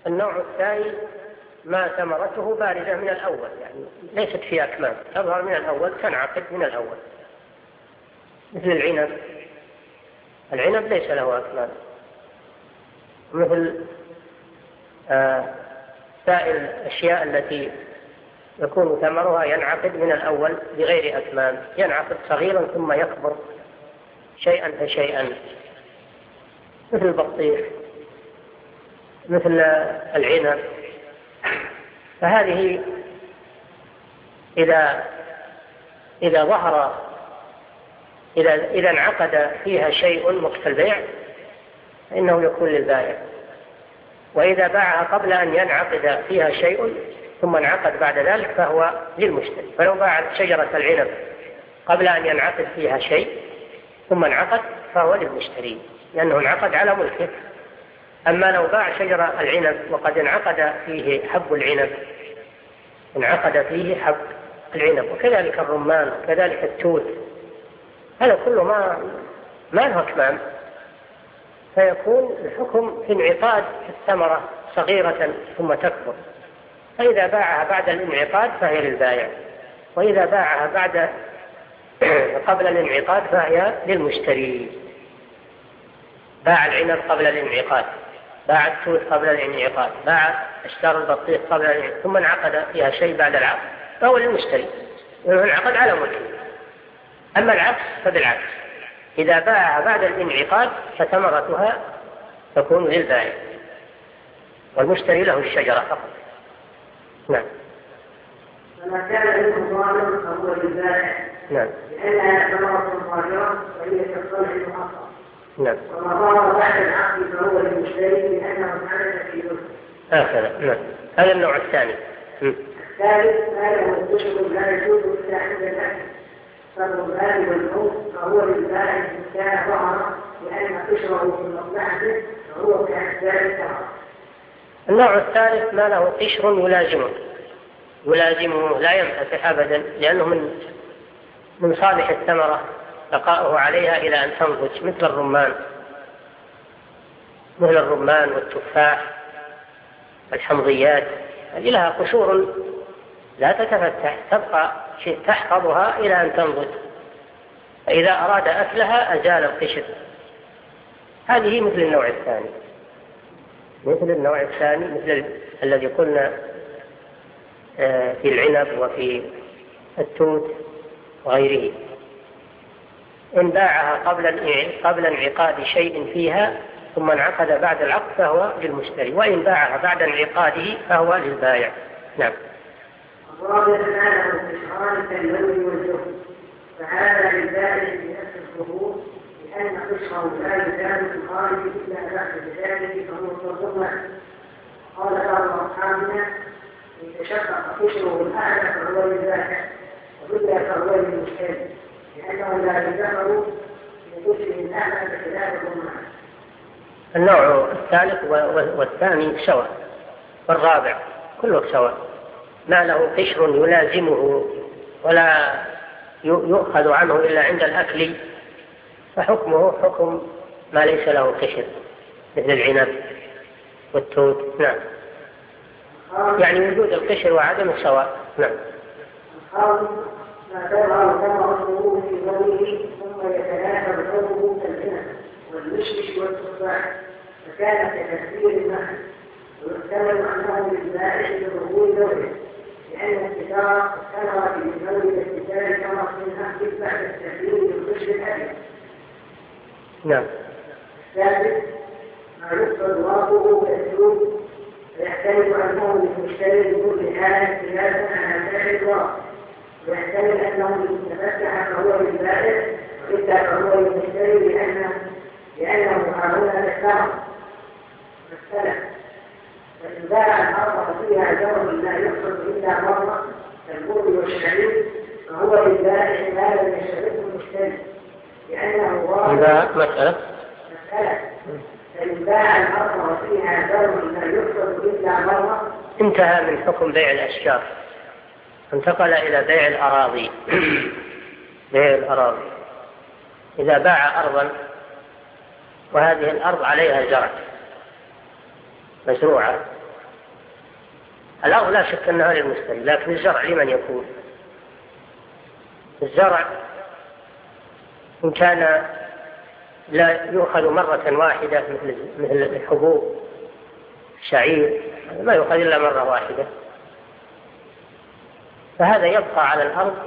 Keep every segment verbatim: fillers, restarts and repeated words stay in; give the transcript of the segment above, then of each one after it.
النوع الثاني ما ثمرته باردة من الأول، يعني ليست فيها أكمام، تظهر من الأول، تنعقد من الأول، مثل العنب. العنب ليس له أكمام، مثل آه سائر الأشياء التي يكون ثمرها ينعقد من الأول بغير أكمام، ينعقد صغيرا ثم يكبر شيئا فشيئا، مثل البطيخ، مثل العنب. فهذه إذا إذا ظهر إذا إذا انعقد فيها شيء وقت البيع فإنه يكون للبائع، وإذا باعها قبل أن ينعقد فيها شيء ثم انعقد بعد ذلك فهو للمشتري. فلو باع شجرة العنب قبل أن ينعقد فيها شيء ثم انعقد فهو للمشتري لأنه انعقد على ملكه. أما لو باع شجرة العنب وقد انعقد فيه حب العنب انعقد فيه حب العنب، وكذلك الرمان وكذلك التوت، هذا كله ما ما له أكمام، فيكون الحكم في انعقاد الثمرة صغيرة ثم تكبر. فإذا باعها بعد الانعقاد فهي للبائع، وإذا باعها بعد قبل الانعقاد فهي للمشتري. باع العنب قبل الانعقاد، باع التوت قبل الانعقاد، باع اشترى البطيخ قبل الانعقاد، ثم انعقد فيها شيء بعد العقد فهو للمشتري لأنه انعقد على ملكه. أما العكس فبالعكس، إذا باعها بعد الانعقاد فثمرتها تكون للبائع والمشتري له الشجرة فقط. نعم. فما كان منه ظالم فهو للبائع. نعم. لأنها ثمرة ظاهرة وهي كالصلح المحصل. نعم. وما ظهر بعد العقد فهو للمشتري لأنه حدث في ذلك. هكذا. نعم. هذا النوع الثاني. الثالث ما له قشر لا يجوز إلا عند الأكل، فالرمان والحوت فهو للبائع إن كان ظهر لأن قشره في مصلحته فهو كأسباب الثمرة. النوع الثالث ما له قشر يلازمه يلازمه لا ينفتح أبدا، لأنه من من صالح الثمرة بقاؤه عليها إلى أن تنضج، مثل الرمان مثل الرمان والتفاح والحمضيات، هذه لها قشور لا تتفتح، تبقى شيء تحفظها إلى أن تنضج، فإذا أراد أكلها أزال القشر. هذه مثل النوع الثاني مثل النوع الثاني مثل الذي قلنا في العنب وفي التوت وغيره. إن باعها قبل قبل انعقاد شيء فيها ثم انعقد بعد العقد فهو للمشتري، وإن باعها بعد انعقاده فهو للبائع. نعم. الرابع معناه قشران كاللون والجهد، فهذا للبائع بنفس الظهور لأن قشره لا يزال في الخارج إلا بعد ذلك فهو صدقنا. قال بعض أصحابنا إن تشقق قشره الأعلى فهو للبائع وإلا فهو للمشتري لأنه لا يذكر من قشره الأعلى بخلاف الرمان. النوع الثالث والثاني سواء، والرابع كله سواء، ما له قشر يلازمه ولا يؤخذ عنه إلا عند الأكل فحكمه حكم ما ليس له قشر مثل العنب والتوت. نعم. يعني وجود القشر وعدمه سواء. نعم. ما تظهر ثمرته في ظله ثم يتناثر ثوبه كالعنب والمشمش والتفاح فكان كتكسير النخل، ويحتمل أنه للبائع بظهور ذوله لأن الثمرة الثمرة في ذوي الاستثمار ثمرة النخل بعد التحليل بالقشر الأبيض. نعم. الثالث ما يقصد واقعه كالسوق فيحتمل أنه للمشتري بكل حالة خلافا على سائر الواقع، ويحتمل أنه للمتفتح فهو للبائع وإلا فهو للمشتري لأنه لأنه هنا الثمر السلف. فإن باع الأرض فيها جرم لا يحصل إلا مرة كالبر والشعير فهو للبائع ما لم يشترطه المشتري لأنه واقع مسألة مسألة. فإن باع الأرض فيها جرم لا يحصل إلا مرة. انتهى من حكم بيع الأشجار، انتقل إلى بيع الأراضي. بيع الأراضي إذا باع أرضا وهذه الأرض عليها زرع مزروعة الأرض لا شك أنها للمشتري، لكن الزرع لمن يكون؟ الزرع إن كان لا يؤخذ مرة واحدة مثل مثل الحبوب الشعير ما يؤخذ إلا مرة واحدة، فهذا يبقى على الأرض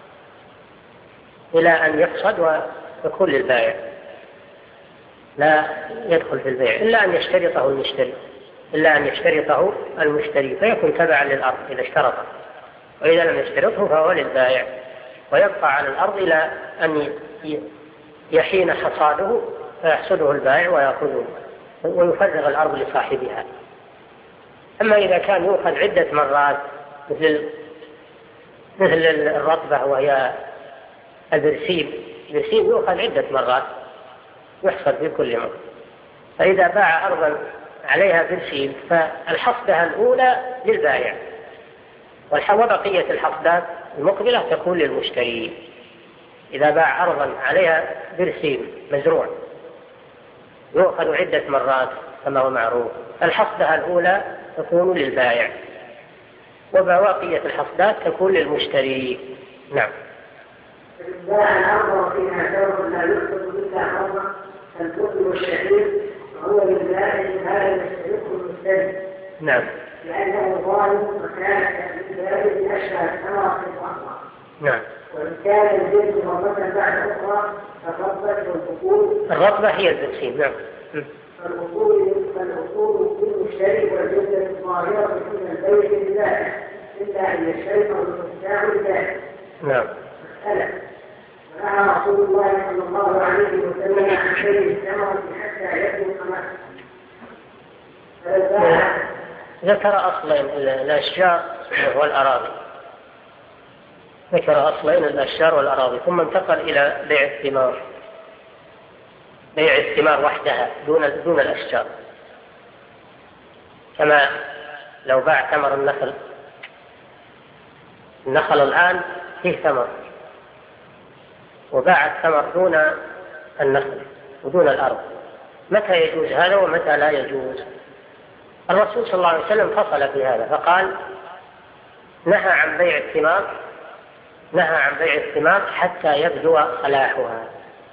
إلى أن يحصد ويكون للبائع، لا يدخل في البيع إلا أن يشترطه المشتري إلا أن يشترطه المشتري فيكون تبعا للأرض إذا اشترطه، وإذا لم يشترطه فهو للبائع، ويبقى على الأرض إلى أن يحين حصاده فيحصده البائع ويأخذه ويفرغ الأرض لصاحبها. أما إذا كان يؤخذ عدة مرات مثل مثل الرطبة وهي البرسيم، البرسيم يؤخذ عدة مرات يحصد في كل مرة، فإذا باع أرضا عليها برسيم فالحصدة الأولى للبائع وبقية الحصدات المقبلة تكون للمشتري. إذا باع أرضا عليها برسيم مزروع يؤخذ عدة مرات كما هو معروف، الحصدة الأولى تكون للبائع وبقية الحصدات تكون للمشتري. نعم. إذا باع الأرض فيها ثمر لا يؤخذ إلا حظا كالبخل والشعير فهو للبائع هذا يستحقه المشتري. نعم. لأنه ظالم وكان للبائع أشبه الثمرة في الأرض. نعم. وإن كان الجنس مرة بعد أخرى فالرطبة والبخول. الرطبة هي البرسيم. نعم. فالأصول فالأصول للمشتري والجنة الظاهرة من البيع للبائع إلا أن يشترط المبتاع البائع. نعم. مسألة. ونهى رسول الله صلى الله عليه وسلم عن بيع الثمرة حتى يبلغ خمسة. ذكر أصلين الأشجار والأراضي، ذكر أصلين الأشجار والأراضي ثم انتقل إلى بيع الثمار، بيع الثمار وحدها دون دون الأشجار، كما لو باع ثمر النخل، النخل الآن فيه ثمر وباع الثمر دون النخل ودون الأرض، متى يجوز هذا ومتى لا يجوز؟ الرسول صلى الله عليه وسلم فصل في هذا فقال نهى عن بيع الثمار نهى عن بيع الثمار حتى يبدو صلاحها،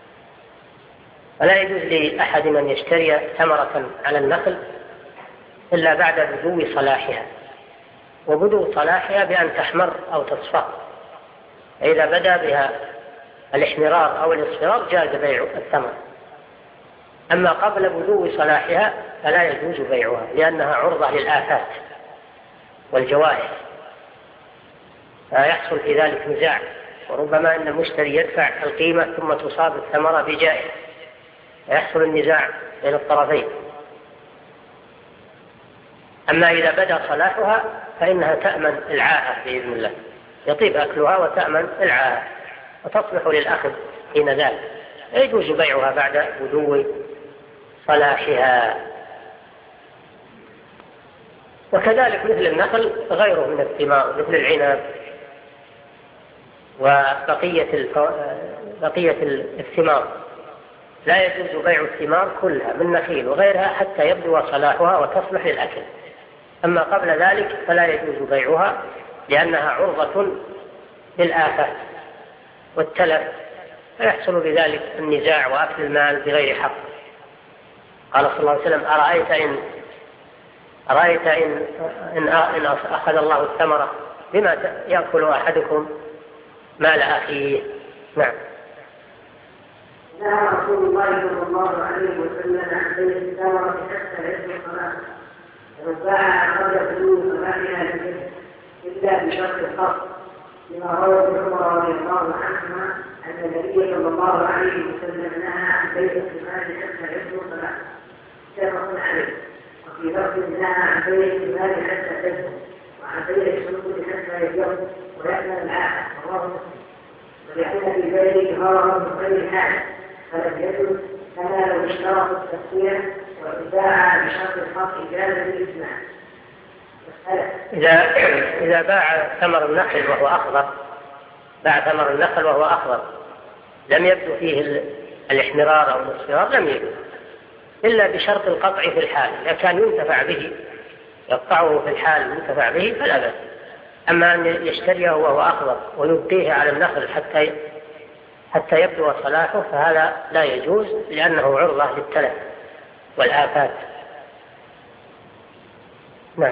فلا يجوز لأحد أن يشتري ثمرة على النخل إلا بعد بدو صلاحها، وبدو صلاحها بأن تحمر أو تصفر، فإذا بدا بها الاحمرار أو الاصفرار جاز بيع الثمر، أما قبل بدو صلاحها فلا يجوز بيعها لأنها عرضة للآفات والجوائح، فيحصل في ذلك نزاع، وربما أن المشتري يدفع القيمة ثم تصاب الثمرة بجائحة فيحصل النزاع بين الطرفين. أما إذا بدا صلاحها فإنها تأمن العاهة بإذن الله، يطيب أكلها وتأمن العاهة وتصلح للأخذ حين ذلك، يجوز بيعها بعد بدو صلاحها. وكذلك مثل النخل غيره من الثمار مثل العنب وبقية الفو... بقية الثمار لا يجوز بيع الثمار كلها من نخيل وغيرها حتى يبدو صلاحها وتصلح للأكل، أما قبل ذلك فلا يجوز بيعها لأنها عرضة للآفات والتلف، فيحصل بذلك النزاع وأكل المال بغير حق. قال صلى الله عليه وسلم أرأيت إن أرأيت إن, إن, إن أخذ الله الثمرة بما يأكل أحدكم مال أخيه. نعم. نهى رسول الله صلى الله عليه وسلم عن بيع الثمرة حتى يبلغ خمسة، ومن باع قبل بلوغ ثمانها إلا بشرط الخاص، لما روى ابن عمر رضي الله عنهما أن النبي صلى الله عليه وسلم نهى عن بيع الثمار حتى يبلغ ثمانها، متفق عليه. وفي لفظ نهى عن بيع الثمار حتى تبلغ، وعن بيع الشروط حتى يبلغ ويأمن العاهة، رواه مسلم. ولأن في ذلك غرض من غير حاجة فلم يجوز، كما لو اشترط التسوية والإباعة بشرط الحق جاز بالإجماع. إذا إذا باع ثمر النخل وهو أخضر، باع ثمر النخل وهو أخضر لم يبدو فيه الاحمرار أو الاصفرار لم يجوز إلا بشرط القطع في الحال، إذا كان ينتفع به يقطعه في الحال المنتفع به فلا بأس. أما أن يشتريه وهو أخضر ويبقيه على النخل حتى حتى يبدو صلاحه فهذا لا يجوز، لأنه عرضة للتلف والآفات. نعم.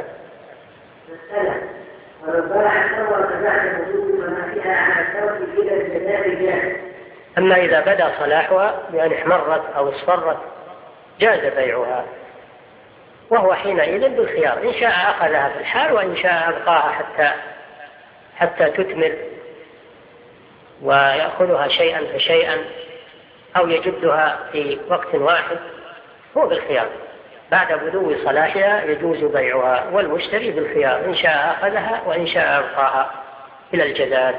أما إذا بدا صلاحها بأن احمرت أو اصفرت جاز بيعها، وهو حينئذ بالخيار، إن شاء أخذها في الحال وإن شاء أبقاها حتى حتى تثمر ويأخذها شيئا فشيئا أو يجدها في وقت واحد، هو بالخيار. بعد بدو صلاحها يجوز بيعها، والمشتري بالخيار، إن شاء أخذها وإن شاء أبقاها إلى الجداد،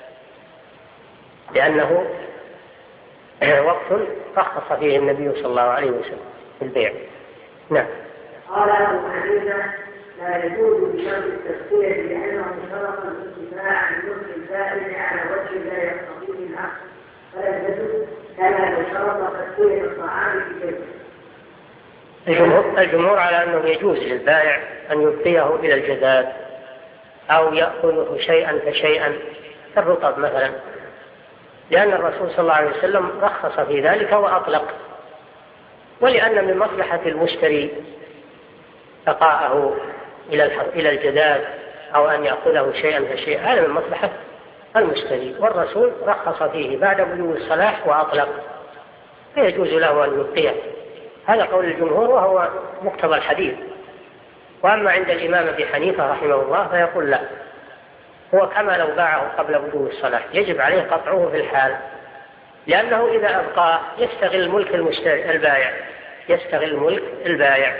لأنه وقت رخص فيه النبي صلى الله عليه وسلم في البيع. نعم. قال أبو حنيفة لا يجوز بشرط التسقية لأنه شرط الانتفاع عن ملك الفائز على وجه لا يقتضيه العقل، فلا يجوز كما لو شرط تسقية الطعام في بيته. الجمهور, الجمهور على أنه يجوز للبائع أن يبقيه إلى الجداد أو يأخذه شيئا فشيئا كالرطب مثلا، لأن الرسول صلى الله عليه وسلم رخص في ذلك وأطلق، ولأن من مصلحة المشتري بقاءه إلى الجداد أو أن يأخذه شيئا فشيئا، هذا من مصلحة المشتري، والرسول رخص فيه بعد بلوغ الصلاح وأطلق، فيجوز له أن يبقيه. هذا قول الجمهور وهو مقتضى الحديث. وأما عند الإمام أبي حنيفة رحمه الله فيقول لا، هو كما لو باعه قبل بلوغ الصلاح يجب عليه قطعه في الحال، لأنه إذا أبقاه يستغل ملك المشتري البائع يستغل ملك البائع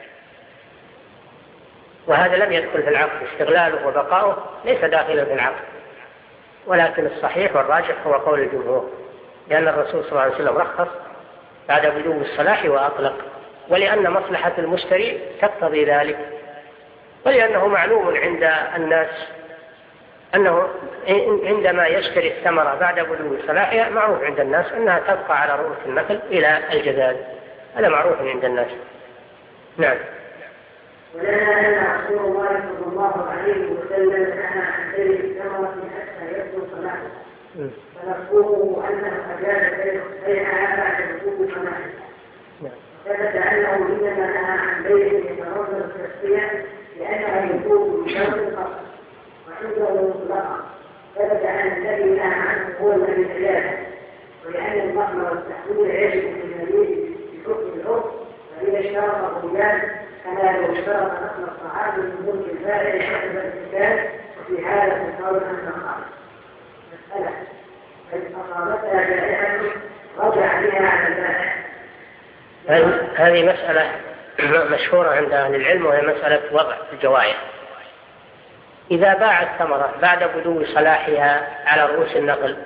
وهذا لم يدخل في العقد، استغلاله وبقاؤه ليس داخلا في العقد. ولكن الصحيح والراجح هو قول الجمهور، لأن الرسول صلى الله عليه وسلم رخص بعد بلوغ الصلاح وأطلق، ولأن مصلحة المشتري تقتضي ذلك، ولأنه معلوم عند الناس أنه عندما يشتري الثمرة بعد بلوغ صلاحها معروف عند الناس أنها تبقى على رؤوس النخل إلى الجداد، هذا معروف عند الناس. نعم. ولنا أن رسول الله صلى الله عليه وسلم نهى عن بيع الثمرة حتى يبدو صلاحه، فنقوله أنه أجاز بيعها بعد وجود صلاحه. ثبت أنه إنما نهى عن بيع يترتب التسقية لأنها يكون بشرط القصد وعنده مطلقا. ثبت أن الذي نهى عنه هو الإجازة، ولأن الضخم والتحويل يجب في المزيد بحكم العرف، فإذا اشترط الرجال كما لو اشترط نقل الصحابي من ملك الفاعل حسب الاتكال، وفي هذا القول أن الخالق مسألة فإن أصابتها جائحة رجع بها على البائع. هذه مسألة مشهورة عند أهل العلم، وهي مسألة وضع الجوائح. إذا باع الثمرة بعد بلوغ صلاحها على رؤوس النخل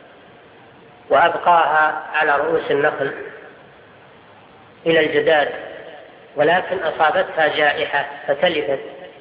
وأبقاها على رؤوس النخل إلى الجداد، ولكن أصابتها جائحة فتلفت،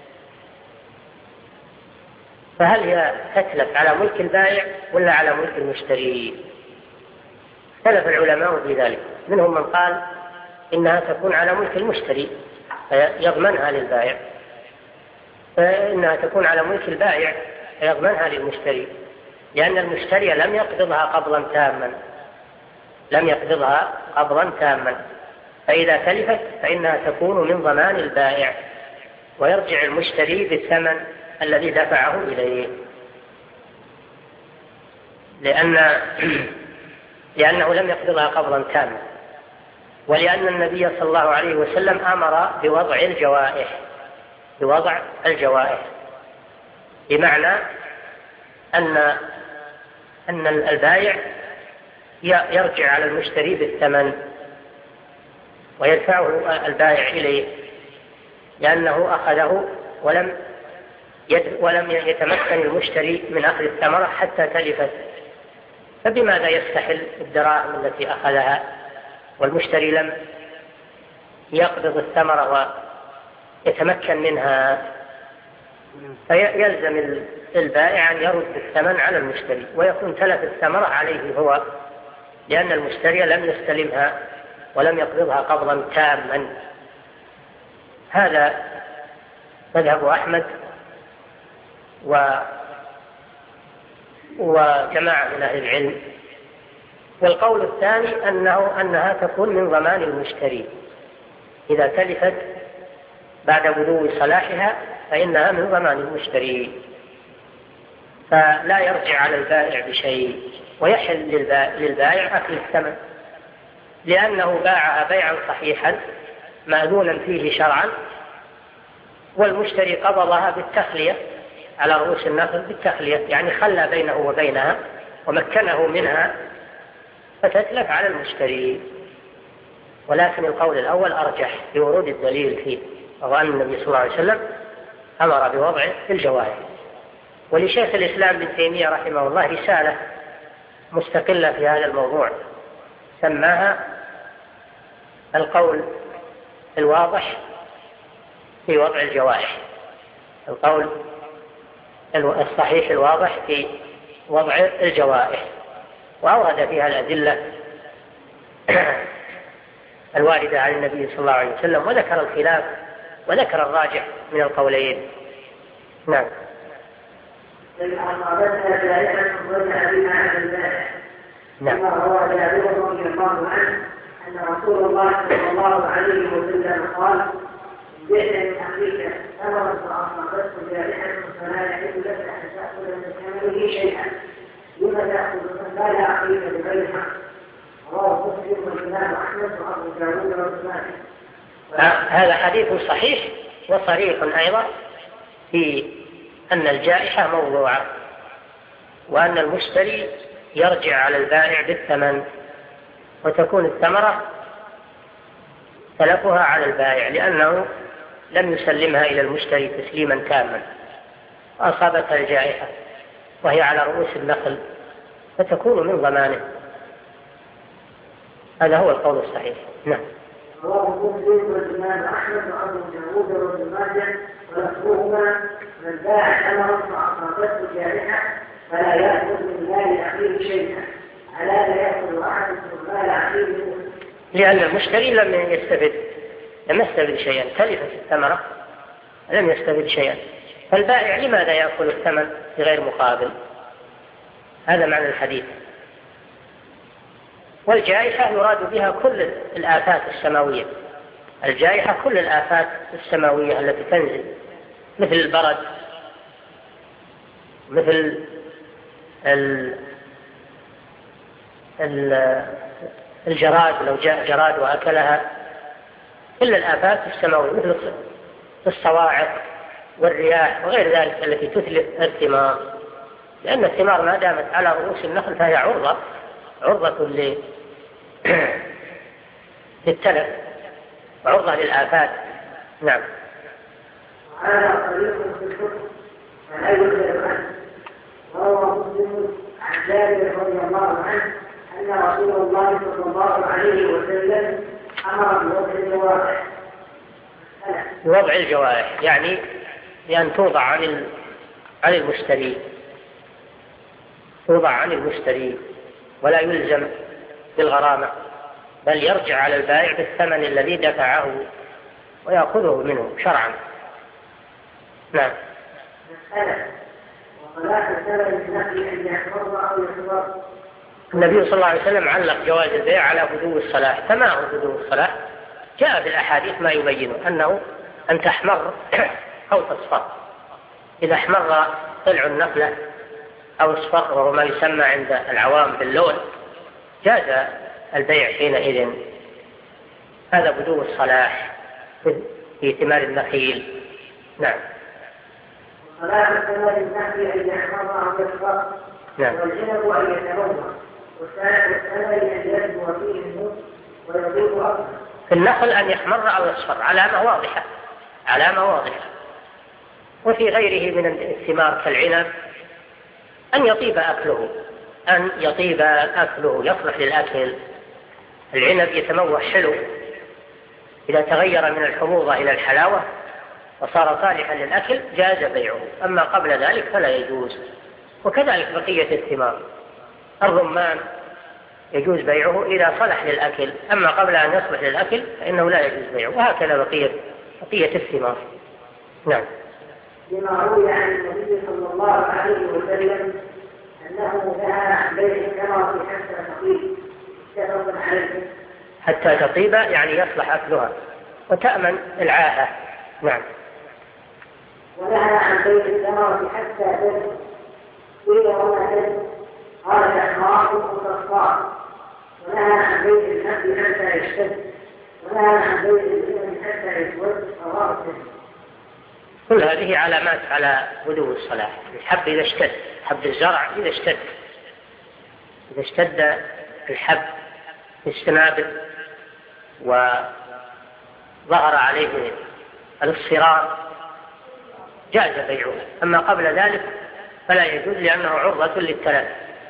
فهل هي تتلف على ملك البائع ولا على ملك المشتري؟ اختلف العلماء في ذلك، منهم من قال إنها تكون على ملك المشتري فيضمنها للبائع، فإنها تكون على ملك البائع فيضمنها للمشتري، لأن المشتري لم يقبضها قبضا تاما لم يقبضها قبضا تاما فإذا تلفت فإنها تكون من ضمان البائع، ويرجع المشتري بالثمن الذي دفعه إليه، لأن لأنه لم يقبضها قبضا تاما، ولأن النبي صلى الله عليه وسلم أمر بوضع الجوائح بوضع الجوائح بمعنى أن أن البائع يرجع على المشتري بالثمن ويدفعه البائع إليه، لأنه أخذه ولم ولم يتمكن المشتري من أخذ الثمرة حتى تلفت، فبماذا يستحل الدراهم التي أخذها والمشتري لم يقبض الثمرة ويتمكن منها؟ فيلزم البائع أن يرد الثمن على المشتري، ويكون تلف الثمرة عليه هو، لأن المشتري لم يستلمها ولم يقبضها قبضا تاما. هذا مذهب أحمد و وجماعة من أهل العلم. والقول الثاني أنه أنها تكون من ضمان المشتري، إذا تلفت بعد بدو صلاحها فإنها من ضمان المشتري، فلا يرجع على البائع بشيء، ويحل للبائع أكل الثمن، لأنه باعها بيعا صحيحا مأذونا فيه شرعا، والمشتري قبضها بالتخلية على رؤوس النخل بالتخلية، يعني خلى بينه وبينها ومكنه منها فتتلف على المشتري. ولكن القول الأول أرجح لورود الدليل فيه، وهو أن النبي صلى الله عليه وسلم أمر بوضعه في الجوارح. ولشيخ الإسلام ابن تيمية رحمه الله رسالة مستقلة في هذا الموضوع سماها القول الواضح في وضع الجوارح، القول الصحيح الواضح في وضع الجوارح، وأورد فيها الأدلة الواردة عن النبي صلى الله عليه وسلم، وذكر الخلاف وذكر الراجح من القولين. نعم. نعم. روى جابر رضي الله عنه أن رسول الله صلى الله عليه وسلم قال: بعت من أخيك ثمرا فأصابته جارحة فلا يحل لك أن تأخذ من ثمنه شيئا، لما تأخذ من مال أخيك بغير حق. رواه مسلم والإمام أحمد وأبو داود وابن ماجه. هذا حديث صحيح وصريح أيضا في أن الجائحة موضوعة، وأن المشتري يرجع على البائع بالثمن، وتكون الثمرة تلفها على البائع لأنه لم يسلمها إلى المشتري تسليما تاما، وأصابتها الجائحة وهي على رؤوس النخل فتكون من ضمانه. هذا هو القول الصحيح. نعم. رواه مسلم والإمام أحمد وأبو داود وابن ماجه ولفظهما: من باع ثمرا فأصابته جارحة فلا يأخذ من مال أخيه شيئا، ألا لا يأخذ أحد من مال أخيه، لأن المشتري لم يستفد لم يستفد شيئا، تلفت الثمرة لم يستفد شيئا، فالبائع لماذا يأخذ الثمن بغير مقابل؟ هذا معنى الحديث. والجائحة يراد بها كل الآفات السماوية، الجائحة كل الآفات السماوية التي تنزل، مثل البرد، مثل ال الجراد لو جاء جراد وأكلها، كل الآفات السماوية مثل الصواعق والرياح وغير ذلك التي تتلف الثمار، لأن الثمار ما دامت على رؤوس النخل فهي عرضة عرضة للتلف، عرضة للآفات. نعم. هذا طريق في الحكم فلا يخبر عنه. روى مسلم عن جابر رضي الله عنه أن رسول الله صلى الله عليه وسلم أمر بوضع الجوارح. بوضع الجوارح يعني بأن توضع عن عن المشتري، توضع عن المشتري ولا يلزم بالغرامة، بل يرجع على البائع بالثمن الذي دفعه ويأخذه منه شرعا. نعم. النبي صلى الله عليه وسلم علق جواز البيع على بدو الصلاح. فما هو بدو الصلاح؟ جاء في الأحاديث ما يبين أنه أن تحمر أو تصفر. إذا احمر طلع النخلة أو اصفر، وهو ما يسمى عند العوام باللون، جاز البيع حينئذ. هذا بدو الصلاح في ثمار النخيل. نعم. صلاح ثمار النخيل أن يحمر أو يصفر، والعنب أن يتمر، والثمر أن يجدو فيه النصف ويضيف أكثر. في النخل أن يحمر أو يصفر علامة واضحة، علامة واضحة. وفي غيره من الثمار كالعنب أن يطيب أكله، أن يطيب أكله يصلح للأكل. العنب يتموح حلو، إذا تغير من الحموضة إلى الحلاوة وصار صالحا للأكل جاز بيعه، أما قبل ذلك فلا يجوز. وكذلك بقية الثمار، الرمان يجوز بيعه إذا صلح للأكل، أما قبل أن يصلح للأكل فإنه لا يجوز بيعه، وهكذا بقية بقية الثمار. نعم. لما روي عن النبي صلى الله عليه وسلم أنه نهى عن بيع الثمرة حتى تطيب متفق عليه. حتى تطيب يعني يصلح أكلها وتأمن العاهة. نعم. ونهى عن بيع الثمرة حتى تزن قيل وما تزن قال الأحماق والصفار. ونهى عن بيع الحب حتى يشتد ونهى عن بيع الإبل حتى يسود رواه مسلم. كل هذه علامات على بدو الصلاح. الحب إذا اشتد، حب الزرع إذا اشتد، إذا اشتد الحب في السنابل وظهر عليه الاصفرار جاز بيعه، أما قبل ذلك فلا يجوز لأنه عرضة للتلف.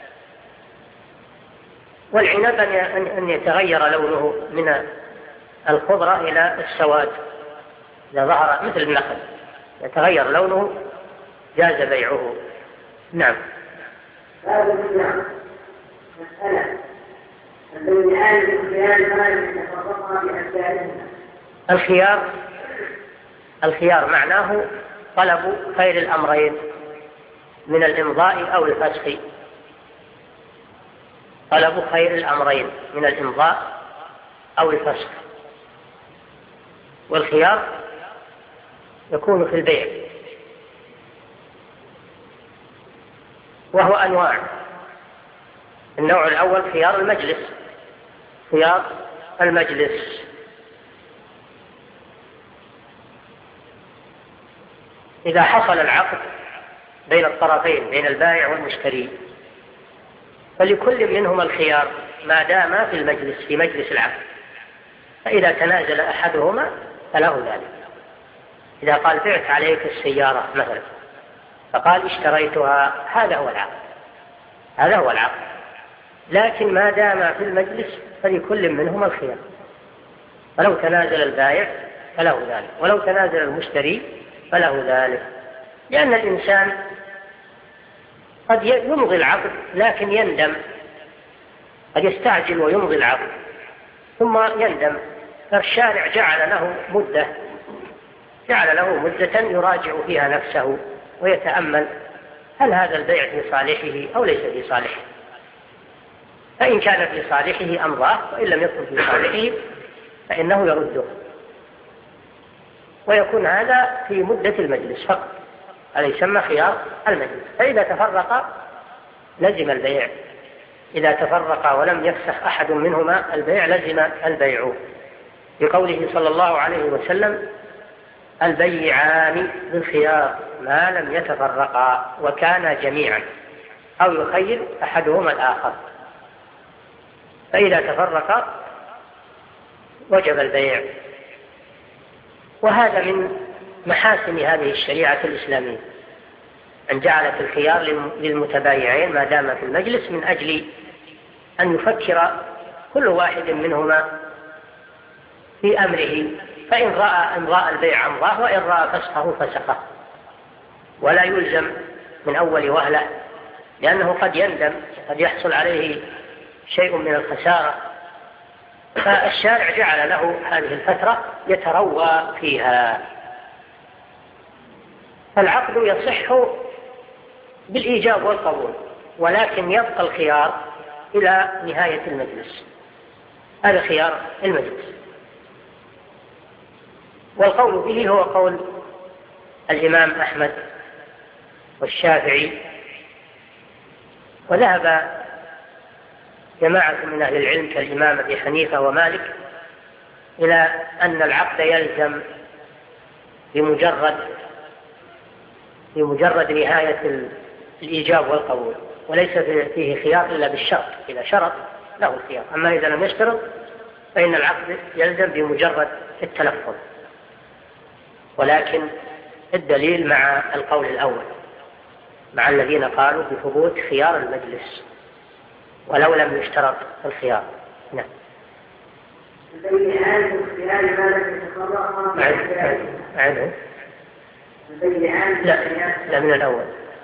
والعنب أن يتغير لونه من الخضرة إلى السواد إذا ظهر مثل النخل يتغير لونه جاز بيعه. نعم. هذا الإسلام مسألة البيعان بالخيار ما يتفرقا بأشكالهما. الخيار الخيار معناه طلب خير الأمرين من الإمضاء أو الفسخ. طلب خير الأمرين من الإمضاء أو الفسخ. والخيار يكون في البيع وهو أنواع. النوع الأول خيار المجلس. خيار المجلس إذا حصل العقد بين الطرفين بين البائع والمشتري فلكل منهما الخيار ما دام في المجلس في مجلس العقد، فإذا تنازل أحدهما فله ذلك. إذا قال بعت عليك السيارة مثلا فقال اشتريتها، هذا هو العقد هذا هو العقد لكن ما دام في المجلس فلكل منهما الخيار. ولو تنازل البائع فله ذلك ولو تنازل المشتري فله ذلك، لأن الإنسان قد يمضي العقد لكن يندم، قد يستعجل ويمضي العقد ثم يندم، فالشارع جعل له مدة جعل له مدة يراجع فيها نفسه ويتأمل هل هذا البيع في صالحه أو ليس في صالحه. فإن كان في صالحه أمضاه، وإن لم يكن في صالحه فإنه يرده، ويكون هذا في مدة المجلس فقط. هذا يسمى خيار المجلس. فإذا تفرق لزم البيع، إذا تفرق ولم يفسخ أحد منهما البيع لزم البيع، بقوله صلى الله عليه وسلم البيعان بالخيار ما لم يتفرقا وكانا جميعا، أو يخير أحدهما الآخر. فإذا تفرقا وجب البيع. وهذا من محاسن هذه الشريعة الإسلامية أن جعلت الخيار للمتبايعين ما دام في المجلس، من أجل أن يفكر كل واحد منهما في أمره، فإن رأى إمضاء البيع أمضاه وإن رأى فسخه فسخه، ولا يلزم من أول وهلة، لأنه قد يندم قد يحصل عليه شيء من الخسارة. فالشارع جعل له هذه الفترة يتروى فيها. فالعقد يصح بالإيجاب والقبول، ولكن يبقى الخيار إلى نهاية المجلس. هذا خيار المجلس. والقول به هو قول الإمام أحمد والشافعي، وذهب جماعة من أهل العلم كالإمام أبي حنيفة ومالك إلى أن العقد يلزم بمجرد بمجرد نهاية الإيجاب والقبول، وليس فيه خيار إلا بالشرط. إذا شرط له الخيار، أما إذا لم يشترط فإن العقد يلزم بمجرد التلفظ. ولكن الدليل مع القول الأول، مع الذين قالوا بثبوت خيار المجلس ولو لم يشترط الخيار. نعم. البيعان باختيار ما لم يتفرقا عنه. البيعان لا لا من الأول.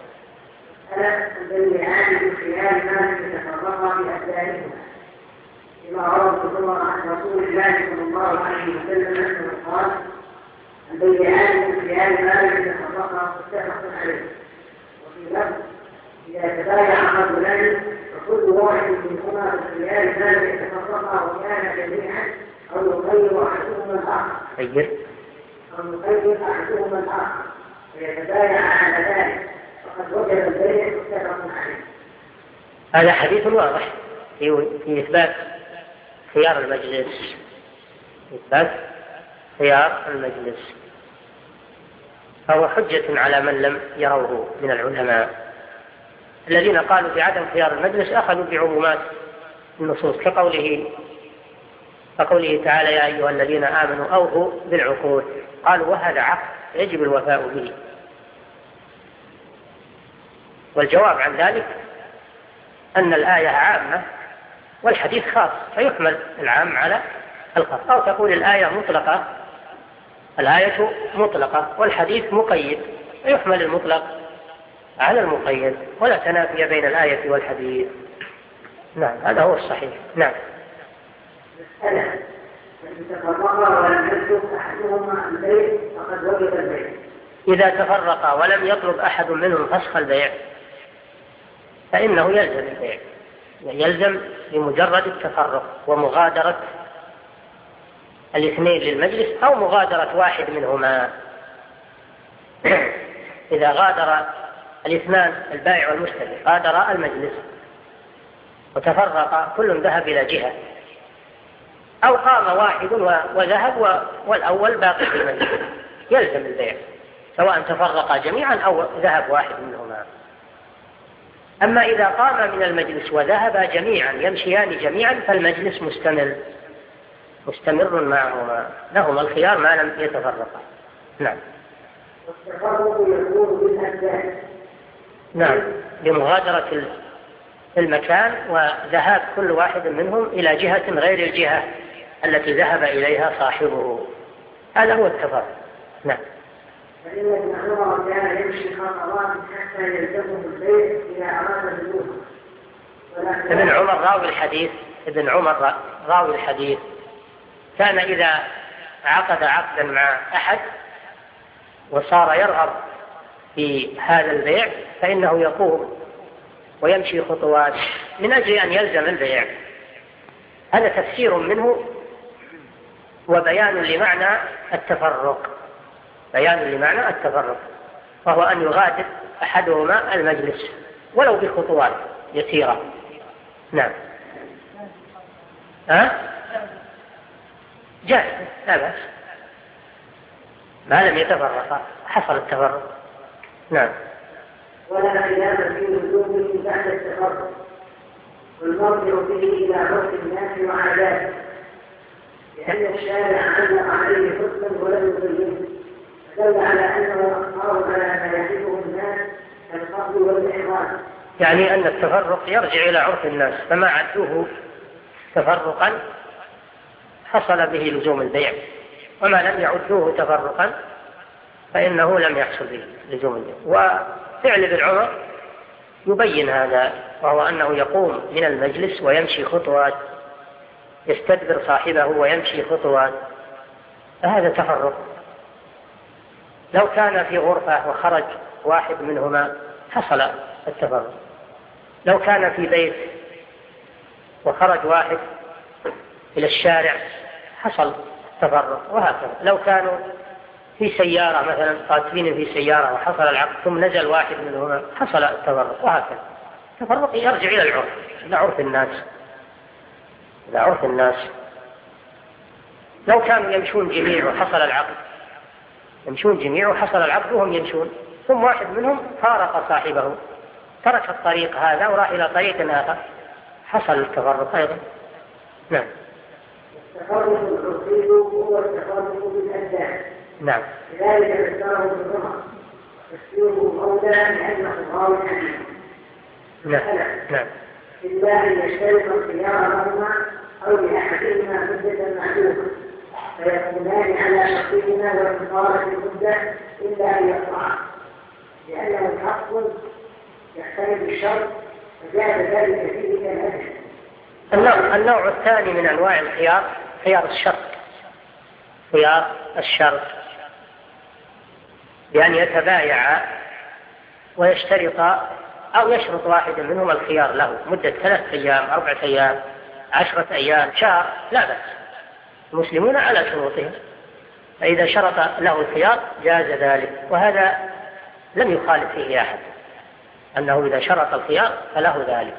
البيعان باختيار ما لم يتفرقا بأسبابهما، لما روى عن رسول الله صلى الله عليه وسلم أنه قال البيعان باختيار ما لم يتفرقا متفق عليه. وفي لفظ إذا تبايع رجلان فكل واحد منهما بالخيار ما يتفرقا وكان جميعا أو يغير أحدهما الآخر غير أو يغير أحدهما الآخر فيتبايع على ذلك فقد وجب البيع متفق عليه. هذا حديث واضح في في إثبات خيار المجلس، إثبات خيار المجلس، فهو حجة على من لم يروه من العلماء. الذين قالوا بعدم خيار المجلس أخذوا بعمومات النصوص كقوله كقوله تعالى يا أيها الذين آمنوا أوفوا بالعقود، قالوا وهذا عقد يجب الوفاء به. والجواب عن ذلك أن الآية عامة والحديث خاص، فيحمل العام على الخاص، أو تقول الآية مطلقة الآية مطلقة والحديث مقيد، فيحمل المطلق على المقيد، ولا تنافي بين الآية والحديث. نعم هذا هو الصحيح. نعم. مسألة إن تفرقا ولم يطلب أحدهما البيع فقد وجب البيع. إذا تفرقا ولم يطلب أحد منهم فسخ البيع فإنه يلزم البيع، يلزم بمجرد التفرق ومغادرة الاثنين للمجلس أو مغادرة واحد منهما. إذا غادر الاثنان البائع والمشتري غادر المجلس وتفرق كل ذهب إلى جهة، أو قام واحد وذهب والأول باقي في المجلس، يلزم البيع سواء تفرقا جميعا أو ذهب واحد منهما. أما إذا قام من المجلس وذهب جميعا يمشيان جميعا فالمجلس مستمر مستمر معهما، لهما الخيار ما لم يتفرقا. نعم. والتفرق يكون بالأسباب. نعم، بمغادرة المكان وذهاب كل واحد منهم إلى جهة غير الجهة التي ذهب إليها صاحبه، هذا هو التفرق. نعم. فإن ابن عمر كان يمشي خطوات حتى يلزمه البيت إذا أراد بلوغه. ابن عمر راوي الحديث ابن عمر راوي الحديث كان إذا عقد عقدا مع أحد وصار يرغب في هذا البيع فإنه يقوم ويمشي خطوات من أجل أن يلزم البيع. هذا تفسير منه وبيان لمعنى التفرق، بيان لمعنى التفرق، وهو أن يغادر أحدهما المجلس ولو بخطوات يسيرة. نعم. ها؟ جائز لا بأس ما لم يتفرق، حصل التفرق. نعم. ولا خلاف في وجوده بعد التفرق والمرجع به إلى عرف الناس وعاداته، لأن الشارع علق عليه حكما ولم يبينه، فدل على أنه أخبار على ما يحبه الناس كالقبض والإحراج. يعني أن التفرق يرجع إلى عرف الناس، فما عدوه تفرقا حصل به لزوم البيع، وما لم يعدوه تفرقا فإنه لم يحصل به لزوم البيع. وفعل ابن عمر يبين هذا، وهو أنه يقوم من المجلس ويمشي خطوات، يستدبر صاحبه ويمشي خطوات، فهذا تفرق. لو كان في غرفة وخرج واحد منهما حصل التفرق، لو كان في بيت وخرج واحد إلى الشارع حصل التفرق، وهكذا. لو كانوا في سيارة مثلا قاتلين في سيارة وحصل العقد ثم نزل واحد منهما حصل التفرق، وهكذا. التفرق يرجع إلى العرف، إلى عرف الناس، إلى عرف الناس. لو كانوا يمشون جميع وحصل العقد، يمشون جميع وحصل العقد وهم يمشون، ثم واحد منهم فارق صاحبه، ترك الطريق هذا وراح إلى طريق آخر، حصل التفرق أيضا. نعم. التفرق العرفي هو التفرق بالأجزاء. نعم. لذلك اختاره بالرمى تفسيره أولى لأنه غاوي حديث. نعم. نعم. إلا أن يشترط الخيار لهما أو لأحدهما مدة معلومة فيكونان على شخصهما وانتظار المدة إلا أن يقطعا، لأنه حق يحتمل الشرط فجاء ذلك فيه كالأجل. النوع, النوع الثاني من أنواع الخيار خيار الشرط. خيار الشرط بأن يتبايع ويشترط أو يشرط واحد منهم الخيار له مدة ثلاثة أيام أربعة أيام عشرة أيام شهر لا بأس، المسلمون على شروطهم، فإذا شرط له الخيار جاز ذلك، وهذا لم يخالف فيه أحد أنه إذا شرط الخيار فله ذلك.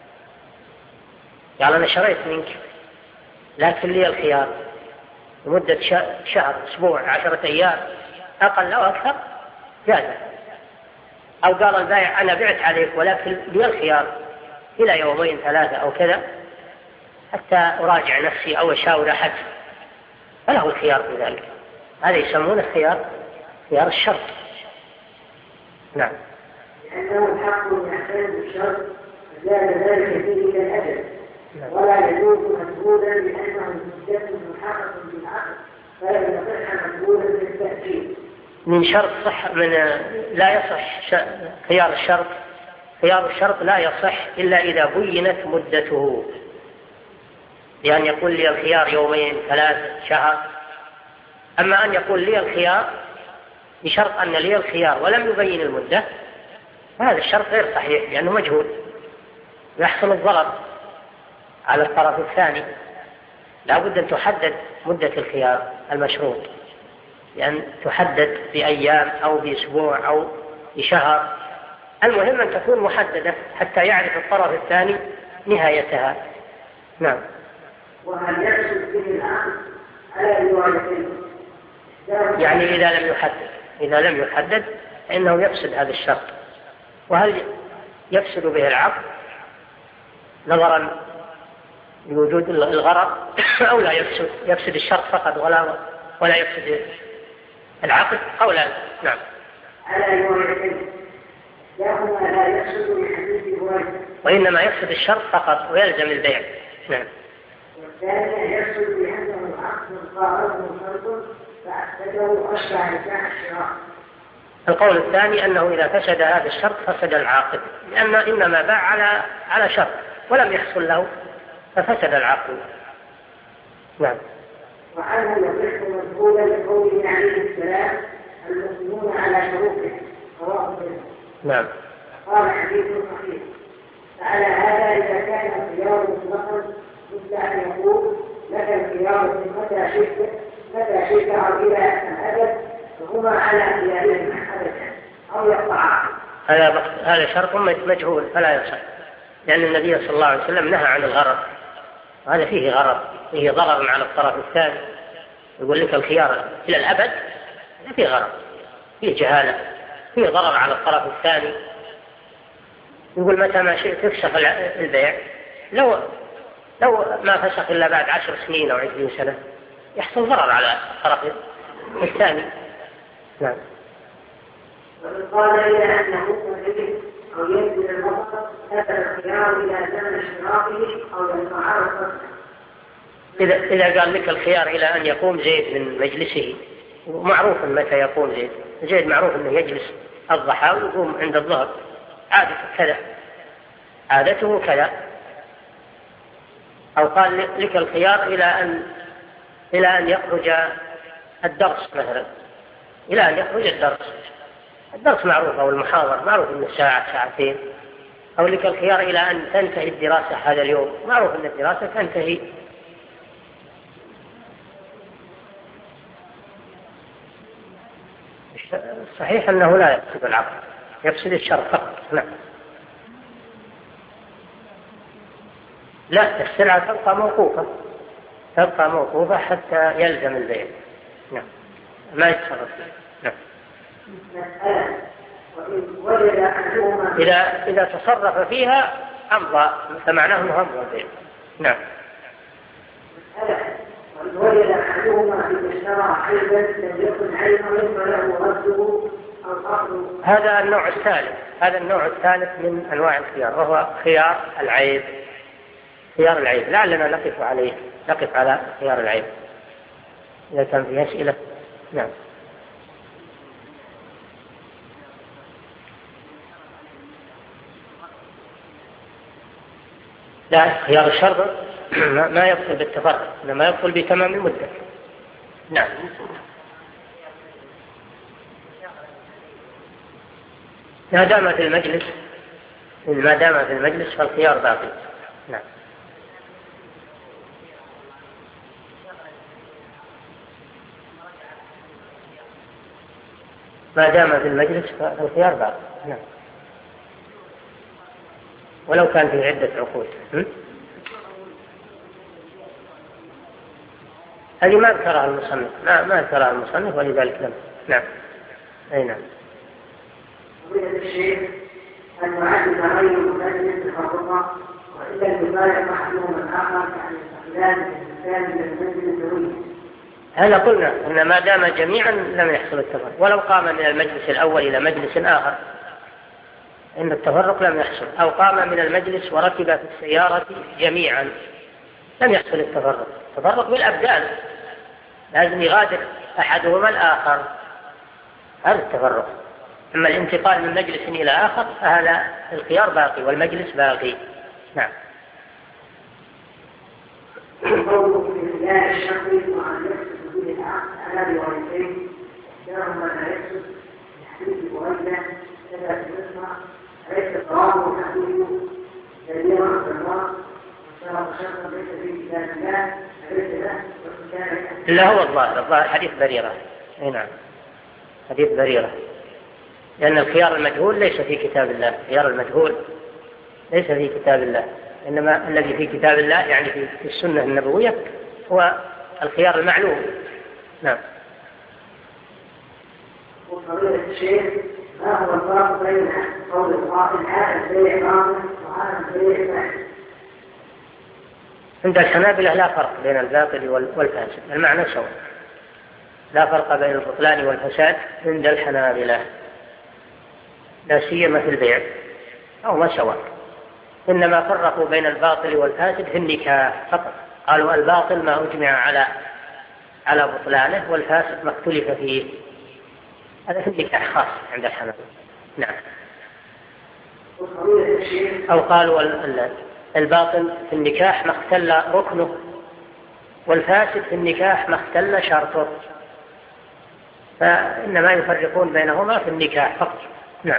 يعني أنا شريت منك لكن لي الخيار لمدة شهر أسبوع عشرة أيام أقل أو أكثر جاز. أو قال البائع أنا بعت عليك ولكن لي الخيار إلى يومين ثلاثة أو كذا حتى أراجع نفسي أو أشاور أحد، فله الخيار في ذلك. هذا يسمونه خيار خيار الشرط. نعم. لأنه حق يحتاج الشرط فزاد ذلك فيه كالأجل، ولا يجوز مجهولا لأنه مدة محقق بالعقل فلم يصح مجهولا بالتأكيد. من شرط صح من لا يصح خيار الشرط، خيار الشرط لا يصح إلا إذا بينت مدته، لأن يقول لي الخيار يومين ثلاثة شهر. أما أن يقول لي الخيار بشرط أن لي الخيار ولم يبين المدة، هذا الشرط غير صحيح لأنه مجهول، يحصل الضرر على الطرف الثاني. لا بد أن تحدد مدة الخيار المشروط، لأن تحدد بأيام أو بأسبوع أو بشهر، المهم أن تكون محددة حتى يعرف الطرف الثاني نهايتها. نعم. وهل يقصد به العقد على الوالدين؟ يعني إذا لم يحدد إذا لم يحدد فإنه يفسد هذا الشرط. وهل يفسد به العقد نظرا لوجود الغرض أو لا يفسد يفسد الشرط فقط ولا ولا يفسد العقد قولا؟ نعم. على الوالدين لهما لا يفسد بحديث الوالد، وإنما يفسد الشرط فقط ويلزم البيع. نعم. والثاني يفسد بأنه عقد قارض شرط فأفسده أشبه نكاح الشراء. القول الثاني أنه إذا فسد هذا الشرط فسد العاقد، لأن إنما باع على على شرط ولم يحصل له ففسد العقد. نعم. وعنه يصح مجهولا لقوله عليه السلام المسلمون على شروطهم رواه مسلم. نعم. قال حديث صحيح. فعلى هذا إذا كان الخيار مطلقا مثل أن يقول لك الخيار متى شئت متى شئت أو إلى الأبد فهما على خيارهما أبدا أو يقطعا. هذا هذا شرط مجهول فلا يصح، لأن النبي صلى الله عليه وسلم نهى عن الغرض، وهذا فيه غرض فيه ضرر على الطرف الثاني. يقول لك الخيار إلى الأبد فيه غرض فيه جهالة فيه ضرر على الطرف الثاني. يقول متى ما شئت تفسخ البيع، لو لو ما فسخ إلا بعد عشر سنين أو عشرين سنة يحصل ضرر على الطرف الثاني. نعم. ومن قال إلى أنه مدرك أو ينزل الوسط هذا الخيار إلى زمن اشتراكه أو يتعارض. إذا إذا قال لك الخيار إلى أن يقوم زيد من مجلسه، ومعروف متى يقوم زيد، زيد معروف أنه يجلس الضحى ويقوم عند الظهر، عادته كذا عادته كذا. أو قال لك الخيار إلى أن إلى أن يخرج الدرس مثلا، إلى أن يخرج الدرس الدرس معروف أو المحاضر معروف أنه ساعة ساعتين. أو لك الخيار إلى أن تنتهي الدراسة هذا اليوم، معروف أن الدراسة تنتهي. صحيح أنه لا يفسد العقد، يفسد الشرط فقط. نعم. لا، السلعة تبقى موقوفة تبقى موقوفة حتى يلزم البيع. نعم. ما يتصرف فيه. نعم. إذا إذا تصرف فيها أمضى فمعناه أنه أمضى البيع. نعم. وإن وجد أحدهما في اشترى عيبا لم يكن عيبا فله رده أو أخذه. هذا النوع الثالث هذا النوع الثالث من أنواع الخيار، وهو خيار العيب. خيار العيب لعلنا نقف عليه نقف على خيار العيب إذا كان فيه أسئلة. نعم. لا، خيار الشرط ما يبطل بالتفرق، إنما يبطل بتمام المدة. نعم. ما دام في المجلس ما دام في المجلس فالخيار باقي. نعم. ما دام في المجلس فالخيار باقي. نعم. ولو كان في عدة عقود. هذه ما ذكرها المصنف ما ما ذكرها المصنف ولذلك لم. نعم. أي نعم. الشيخ أن يعد تغير مجلس الحقوق وإلا الكفاية محلوم الآخر يعني استقلال الإنسان من المنزل الدولي. هذا قلنا أن ما دام جميعا لم يحصل التفرق، ولو قام من المجلس الأول إلى مجلس آخر إن التفرق لم يحصل، أو قام من المجلس وركب في السيارة جميعا لم يحصل التفرق. التفرق بالأبدان، لازم يغادر أحدهما الآخر، هذا التفرق. أما الانتقال من مجلس إلى آخر فهذا الخيار باقي والمجلس باقي. نعم. قوله في الله الشرعي وأن يقصد به العقد على روايتين إحداهما لا يقصد بحديث بريدة كذا في الإسماء ليس الطعام والحديث كبيرا في الله وصار شرطا ليس في كتاب الله ليس له وكان إلا هو الظاهر الظاهر حديث بريرة. أي نعم، حديث بريرة، لأن الخيار المجهول ليس في كتاب الله. الخيار المجهول ليس في كتاب الله، إنما الذي في كتاب الله يعني في السنة النبوية هو الخيار المعلوم. نعم. وفضيلة الشيخ ما هو الفرق بين قول القائل هذا البيع باطل وهذا البيع فاسد؟ عند الحنابلة لا فرق بين الباطل والفاسد، المعنى سواء، لا فرق بين البطلان والفساد عند الحنابلة، لا سيما في البيع أو ما سواء. إنما فرقوا بين الباطل والفاسد في النكاح فقط، قالوا الباطل ما أجمع على على بطلانه والفاسد ما اختلف فيه، هذا في النكاح خاص عند الحنابلة. نعم. أو قالوا الباطل في النكاح ما اختل ركنه والفاسد في النكاح ما اختل شرطه، فإنما يفرقون بينهما في النكاح فقط. نعم.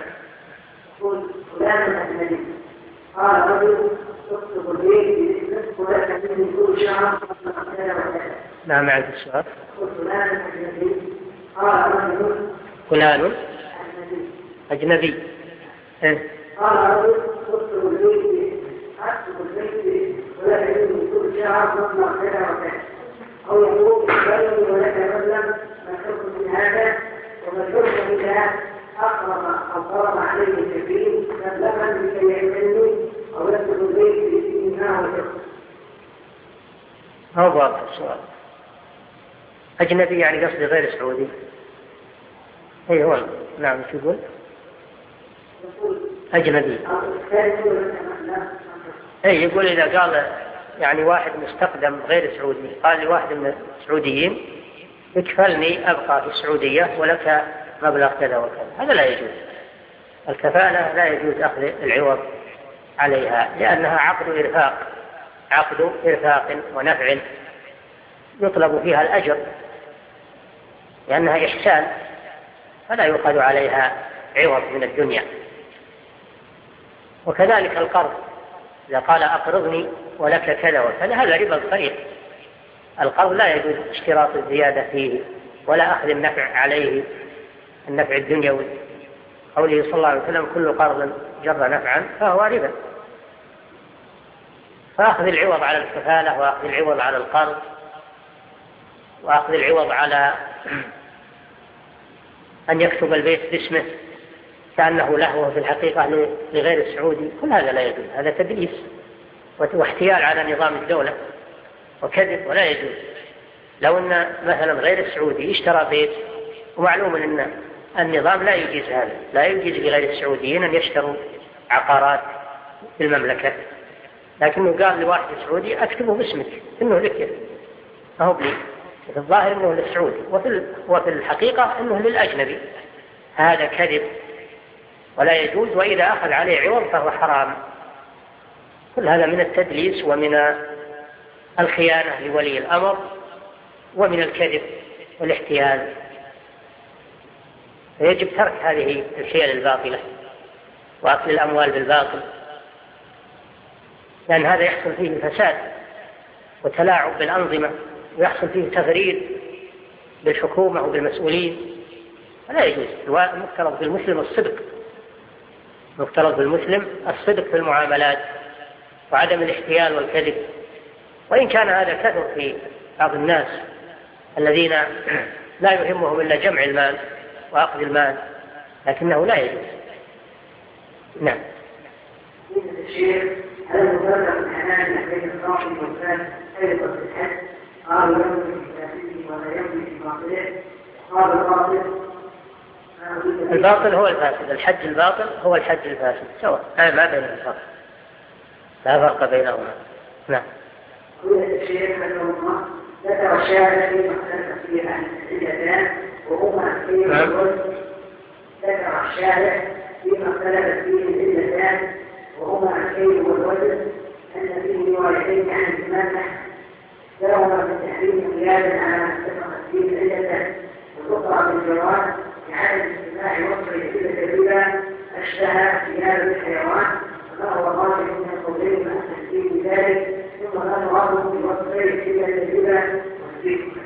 قال رجل اكتب البيت باسمك ولك من كل شهر نعم. عند السؤال فلان أجنبي قال رجل فلان أجنبي. قال رجل اكتب البيت اكتب البيت ولك من كل شهر مبلغ كذا وكذا، أو يقول بيني ولك مبلغ مكتوب من هذا ومكتوب إلى أقرب أو قرب عليه الكثير مبلغا لكي يحملني أو يكتب البيت باسمها وشخص. هو واضح السؤال. أجنبي يعني قصدي غير سعودي. أي هو. نعم. شو يقول؟ أجنبي. أي يقول إذا قال يعني واحد مستقدم غير سعودي قال لي واحد من السعوديين اكفلني أبقى في السعودية ولك مبلغ كذا وكذا، هذا لا يجوز. الكفالة لا يجوز أخذ العوض عليها، لأنها عقد إرفاق، عقد إرفاق ونفع يطلب فيها الأجر، لأنها إحسان فلا يؤخذ عليها عوض من الدنيا. وكذلك القرض، إذا قال أقرضني ولك كذا وكذا، هذا ربا صريح. القرض لا يجوز اشتراط الزيادة فيه ولا أخذ النفع عليه، النفع الدنيوي. قوله صلى الله عليه وسلم كل قرض جر نفعا فهو ربا. فأخذ العوض على الكفالة وأخذ العوض على القرض وأخذ العوض على أن يكتب البيت باسمه كأنه له في الحقيقة لغير السعودي، كل هذا لا يجوز، هذا تدليس واحتيال على نظام الدولة وكذب ولا يجوز. لو أن مثلا غير السعودي اشترى بيت ومعلوم أن النظام لا يجيز هذا، لا يجيز لغير السعوديين أن يشتروا عقارات في المملكة، لكنه قال لواحد سعودي أكتبه باسمك إنه لك ما هو بلي، في الظاهر إنه للسعودي وفي وفي الحقيقة إنه للأجنبي، هذا كذب ولا يجوز، وإذا أخذ عليه عوض فهو حرام. كل هذا من التدليس ومن الخيانة لولي الأمر ومن الكذب والاحتيال، فيجب ترك هذه الحيل الباطلة. وأكل الأموال بالباطل، لأن هذا يحصل فيه فساد وتلاعب بالأنظمة، ويحصل فيه تغرير بالحكومة وبالمسؤولين، فلا يجوز. المفترض بالمسلم الصدق، المفترض بالمسلم الصدق في المعاملات وعدم الاحتيال والكذب. وإن كان هذا كثر في بعض الناس الذين لا يهمهم إلا جمع المال وأخذ المال، لكنه لا يجوز. نعم. الشيخ هل المفرق الحلال بين الصاحب والفاسد أيضا في الحج؟ قال يمضي في فاسده ولا يمضي في باطله. قال الباطل الباطل هو الفاسد، الحج الباطل هو الحج الفاسد سواء، هذا ما بين الفرق، لا فرق بينهما. نعم. الشيخ رحمه الله ذكر الشارع في مختلف فيها العلتان وهما الكيل والوزن. ذكر الشارع فيما اختلفت فيه العلتان وهما الكيل والوزن أن فيه روايتين عن الإمام أحمد كلاهما بالتحريم قيادا على ما اتفقت فيه العلتان، والأخرى بالجواز لعدم استماع وصف العلة الربا أشبه ثياب الحيوان، وما هو الراجح من القولين مع تحديد ذلك، ثم ما نراه بوصف العلة الربا وتثبيتها.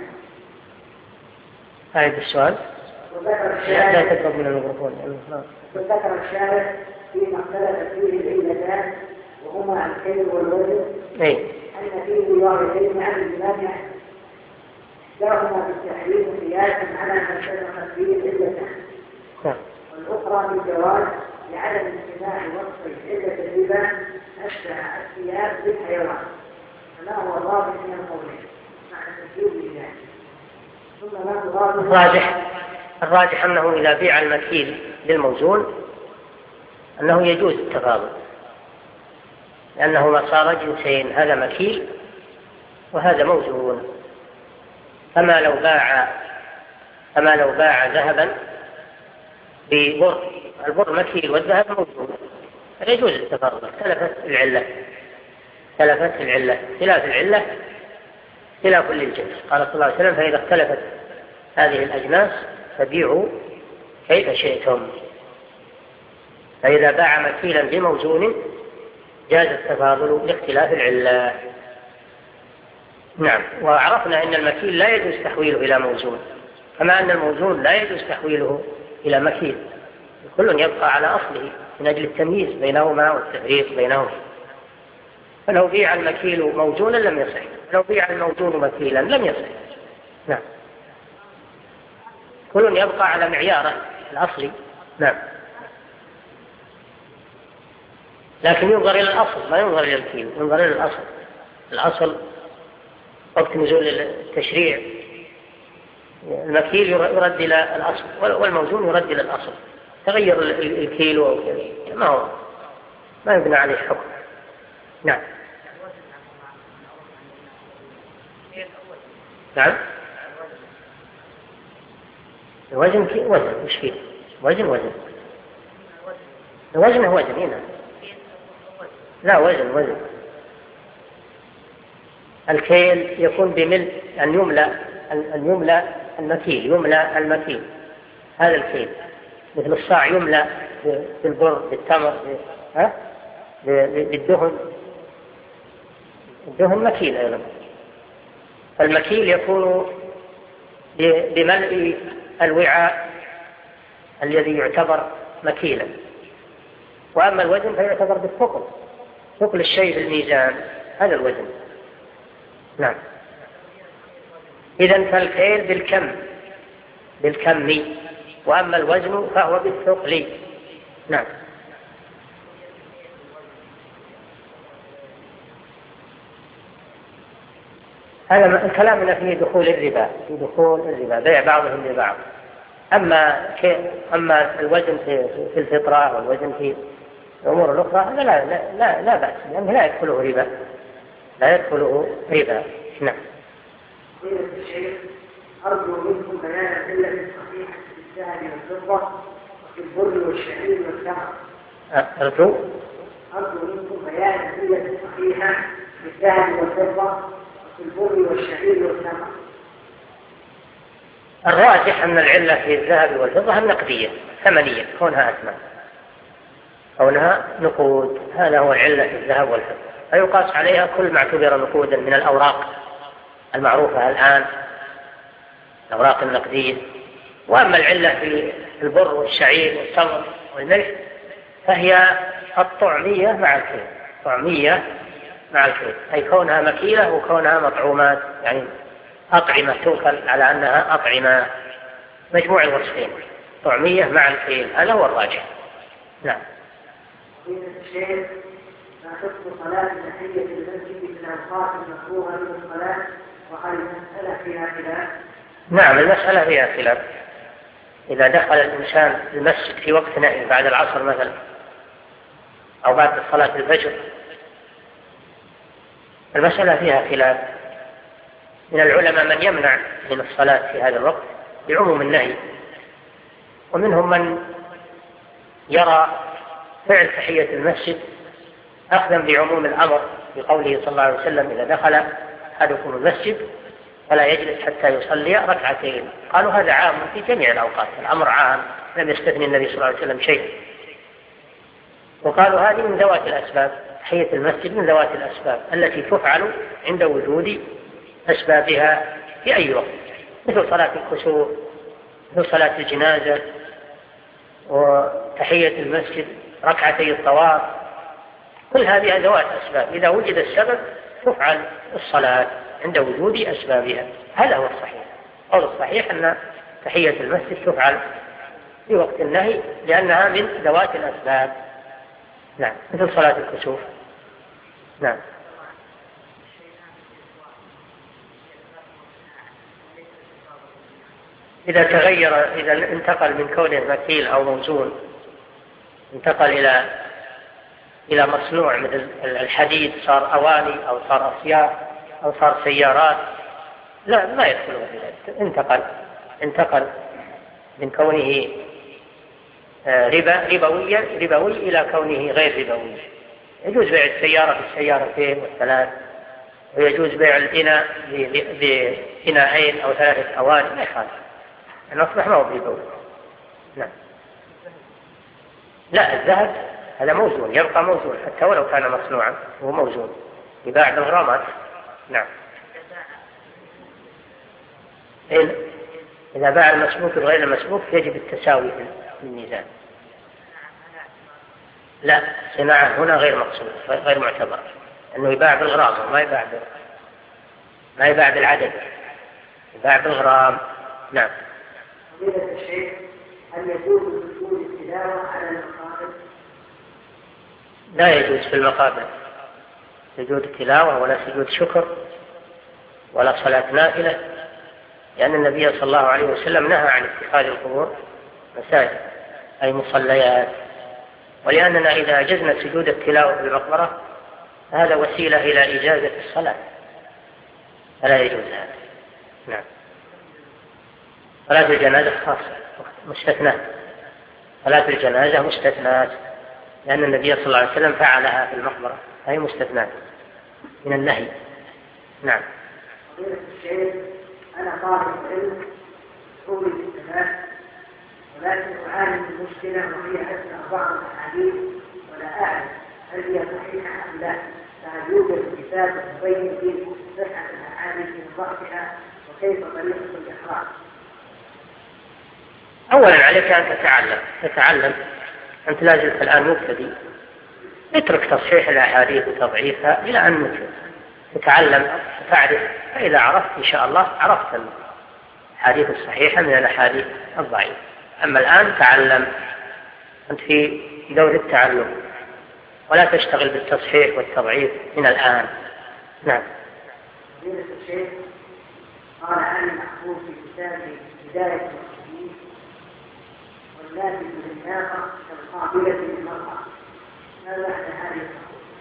أعيد السؤال. لا تقرب من الميكروفون. وذكر الشارع فيما اختلفت فيه العلتان وهما الكيل والوزن أن فيه روايتين عن الإمام أحمد كلاهما بالتحريم قياسا على ما اتفقت فيه العلتان، والأخرى بالجواز لعدم استماع وصف علة الربا أشبه الثياب بالحيوان، فما هو الراجح من القولين مع تثبيت ذلك؟ ثم ما تراد الراجح الراجح أنه إذا بيع المكيل بالموزون أنه يجوز التفاضل، لأنهما صار جنسين، هذا مكيل وهذا موزون. أما لو باع أما لو باع ذهبا ببر، البر مكيل والذهب موزون، فيجوز التفاضل. اختلفت العلة اختلفت العلة خلاف العلة خلاف للجنس. قال صلى الله عليه وسلم: فإذا اختلفت هذه الأجناس فبيعوا كيف شئتم. فإذا باع مكيلا بموزون جاز التفاضل لاختلاف العلة. نعم. وعرفنا أن المكيل لا يجوز تحويله إلى موزون، كما أن الموزون لا يجوز تحويله إلى مكيل، كل يبقى على أصله من أجل التمييز بينهما والتفريق بينهما. فلو بيع المكيل موزونا لم يصح، لو بيع الموزون مكيلا لم يصح. نعم. كل يبقى على معياره الأصلي. نعم. لكن ينظر إلى الأصل، ما ينظر إلى الكيل، ينظر إلى الأصل. الأصل وقت نزول التشريع المكيل يرد إلى الأصل والموزون يرد إلى الأصل. تغير الكيلو أو كذا ما هو ما يبنى عليه حكم. نعم. نعم. الوزن كي وزن مش فيه وزن وزن الوزن هو وزن هنا. لا وزن وزن الكيل يكون بملء أن يملأ أن يملأ المكيل يملأ المكيل هذا الكيل، مثل الصاع يملأ بالبر بالتمر ها بالدهن. الدهن مكيل أيضا. المكيل يكون بملء الوعاء الذي يعتبر مكيلا، وأما الوزن فيعتبر بالثقل، ثقل الشيء في الميزان، هذا الوزن. نعم. إذن فالكيل بالكم بالكم وأما الوزن فهو بالثقل. نعم. هذا كلامنا في دخول الربا في دخول الربا بيع بعضهم لبعض. أما أما الوزن في في الفطرة والوزن في الأمور الأخرى هذا لا لا لا, لا بأس، لأنه لا يدخله ربا لا يدخله ربا. نعم. الشيخ أرجو منكم بيان الأدلة الصحيحة في الذهب والفضة وفي البر والشعير والتمر. أرجو أرجو منكم بيان الأدلة الصحيحة في الذهب والفضة وفي البر والشعير والتمر. الراجح أن العلة في الذهب والفضة النقدية ثمنية كونها أثمان، كونها نقود، هذا هو العلة في الذهب والفضة. فيقاس عليها كل ما اعتبر نقودا من الأوراق المعروفة الآن، الأوراق النقدية. وأما العلة في البر والشعير والتمر والملح فهي الطعمية مع الكيل، طعمية مع الكيل، أي كونها مكيلة وكونها مطعومات، يعني أطعمة توكل على أنها أطعمة، مجموع الوصفين طعمية مع الكيل، هذا هو الراجح. نعم. الشيخ ما حكم صلاة تحية المسجد في الأوقات المكروهة من الصلاة، وهل المسألة فيها خلاف؟ نعم، المسألة فيها خلاف. إذا دخل الإنسان المسجد في وقت نهي بعد العصر مثلا أو بعد صلاة الفجر، المسألة فيها خلاف. من العلماء من يمنع من الصلاة في هذا الوقت بعموم النهي، ومنهم من يرى فعل تحية المسجد أخذا بعموم الأمر بقوله صلى الله عليه وسلم: إذا دخل أحدكم المسجد فلا يجلس حتى يصلي ركعتين. قالوا هذا عام في جميع الأوقات، الأمر عام، لم يستثني النبي صلى الله عليه وسلم شيء. وقالوا هذه من ذوات الأسباب، تحية المسجد من ذوات الأسباب التي تفعل عند وجود أسبابها في أي وقت، مثل صلاة الكسوف، مثل صلاة الجنازة، وتحية المسجد، ركعتي الطواف، كل هذه ذوات أسباب. إذا وجد السبب تفعل الصلاة عند وجود أسبابها، هذا هو الصحيح. قول الصحيح أن تحية المسجد تفعل في وقت النهي لأنها من ذوات الأسباب. نعم، مثل صلاة الكسوف. نعم. إذا تغير، إذا انتقل من كونه مكيل أو موزون، انتقل إلى إلى مصنوع مثل الحديد، صار أواني أو صار أصياف أو صار سيارات، لا ما يدخلون في ذلك. انتقل انتقل من كونه ربا ربويا ربوي إلى كونه غير ربوي. يجوز بيع السيارة بالسيارتين والثلاث، ويجوز بيع الإناء بإناءين أو ثلاثة أواني، ما يخالف، أن أصبح ما هو ربوي. نعم. لا، الذهب هذا موزون، يبقى موزون حتى ولو كان مصنوعا، هو موزون يباع بالغرامات. نعم. إذا باع المسبوق بغير المسبوق يجب التساوي في الميزان. لا، صناعة هنا غير مقصود، غير معتبر، أنه يباع بالغرام، ما يباع بال... ما يباع بالعدد، يباع بالغرام. نعم. فضيلة الشيخ، هل يجوز سجود التلاوة على المقابر؟ لا يجوز في المقابر سجود التلاوة ولا سجود شكر ولا صلاة نافلة، لأن النبي صلى الله عليه وسلم نهى عن اتخاذ القبور مساجد أي مصليات، ولأننا إذا أجزنا سجود التلاوة في المقبرة هذا وسيلة إلى إجازة الصلاة، فلا يجوز هذا. نعم. صلاة الجنازة خاصة مستثناة، صلاة الجنازة مستثناة، لأن النبي صلى الله عليه وسلم فعلها في المقبرة، هي مستثناة من النهي. نعم. فضيلة الشيخ، أنا طالب علم حول الصلاة، ولكن أعاني من مشكلة وهي أسمع بعض الأحاديث ولا أعلم هل هي صحيحة أم لا، فهل يوجد كتاب يبين فيه صحة الأحاديث من ضعفها وكيف طريقة الإخراج؟ أولا عليك أن تتعلم تتعلم أنت لازلت الآن مبتدئ، اترك تصحيح الأحاديث وتضعيفها إلى أن تتعلم تعرف، فإذا عرفت إن شاء الله عرفت الأحاديث الصحيحة من الأحاديث الضعيفة. أما الآن تعلم، أنت في دور التعلم، ولا تشتغل بالتصحيح والتضعيف من الآن. نعم. فضيلة الشيخ، قال عن المحفوظ في كتاب بداية المسلمين: والناس بالناقة كالقابلة للمرأة، ماذا عن هذه؟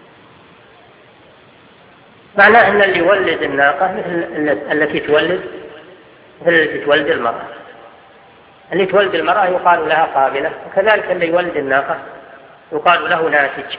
معناه أن اللي يولد الناقة مثل التي تولد مثل التي تولد المرأة، اللي تولد المرأة يقال لها قابلة، وكذلك اللي يولد الناقة يقال له ناتج،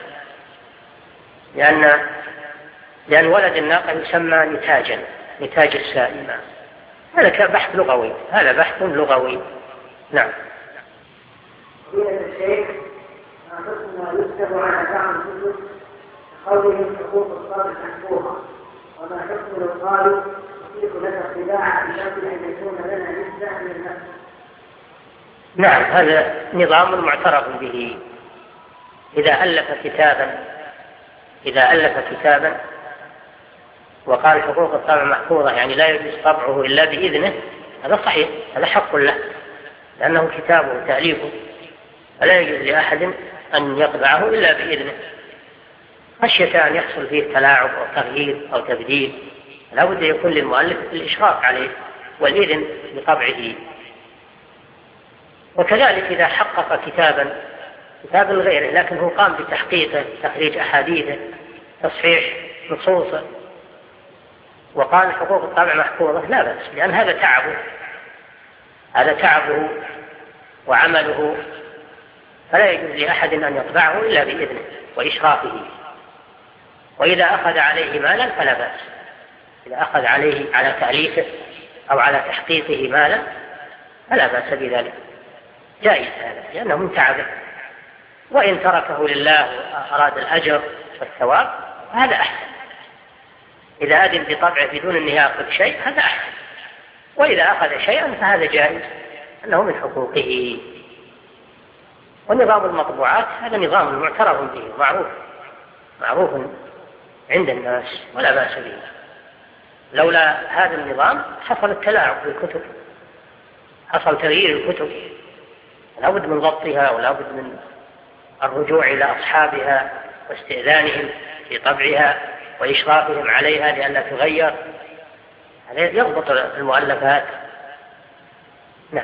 لأن لأن ولد الناقة يسمى نتاجا، نتاج السائمة. هذا بحث لغوي، هذا بحث لغوي. نعم. فضيلة الشيخ، ما حكم ما ويكتب على بعض الكتب قولهم حقوق الطابع محفوظة وما حكم لو قالوا يطيق لك الطباعة بشرط أن يكون لنا نسبة من النفس. نعم، هذا نظام معترف به. إذا ألف كتابا إذا ألف كتابا وقال حقوق الطابع محفوظة يعني لا يجوز طبعه إلا بإذنه، هذا صحيح، هذا حق له لأنه كتابه وتأليفه، فلا يجوز لأحد أن يطبعه إلا بإذنه، خشية أن يحصل فيه تلاعب أو تغيير أو تبديل. لا بد يكون للمؤلف الإشراف عليه والإذن بطبعه. وكذلك إذا حقق كتابا كتاب غيره لكنه قام بتحقيقه، تخريج أحاديثه، تصحيح نصوصه، وقال حقوق الطبع محفوظة، لا بأس، لأن هذا تعبه هذا تعبه وعمله، فلا يجوز لأحد أن يطبعه إلا بإذنه وإشرافه. وإذا أخذ عليه مالا فلا بأس، إذا أخذ عليه على تأليفه أو على تحقيقه مالا فلا بأس بذلك، جائز هذا لأنه من تعبه. وإن تركه لله وأراد الأجر والثواب هذا أحسن. إذا أذن بطبعه بدون أن يأخذ شيء هذا أحسن، وإذا أخذ شيئا فهذا جائز أنه من حقوقه. ونظام المطبوعات هذا نظام معترف به معروف معروف عند الناس ولا بأس به. لولا هذا النظام حصل التلاعب في الكتب، حصل تغيير الكتب، لا بد من ضبطها ولا بد من الرجوع إلى أصحابها واستئذانهم في طبعها وإشرافهم عليها لئلا تغير، هذا يضبط المؤلفات. نعم.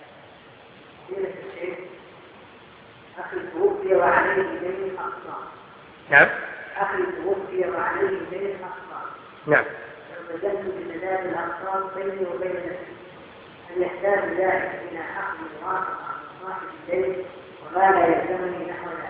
أخي توفي وعليه دين أخطاء. نعم. أخي توفي وعليه دين أخطاء. نعم. وجدت بمداد الأخطاء بيني وبين نفسي، أن يحتاج ذلك إلى أخذ موافقة عن صاحب الدين وما لا يلزمني نحو ذلك.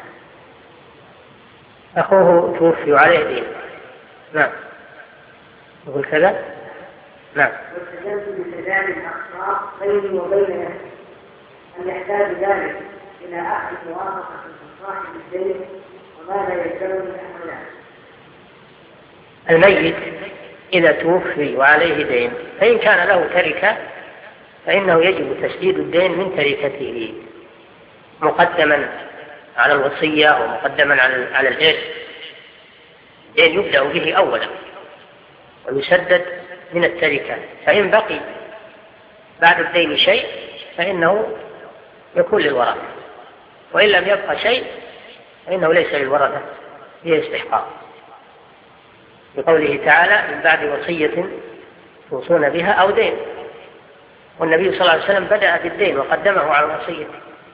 أخوه توفي وعليه دين. نعم. يقول كذا. نعم. وجدت بمداد الأخطاء بيني وبين نفسي، أن يحتاج ذلك إلى أخذ موافقة من صاحب الدين وما لا يلزمني نحو ذلك. الميت إذا توفي وعليه دين فإن كان له تركة فإنه يجب تسديد الدين من تركته مقدما على الوصية ومقدما على الإرث. الدين يبدأ به أولا ويسدد من التركة، فإن بقي بعد الدين شيء فإنه يكون للورثة، وإن لم يبقى شيء فإنه ليس للورثة، هي استحقاق، بقوله تعالى من بعد وصية توصون بها أو دين. والنبي صلى الله عليه وسلم بدأ بالدين وقدمه على الوصية،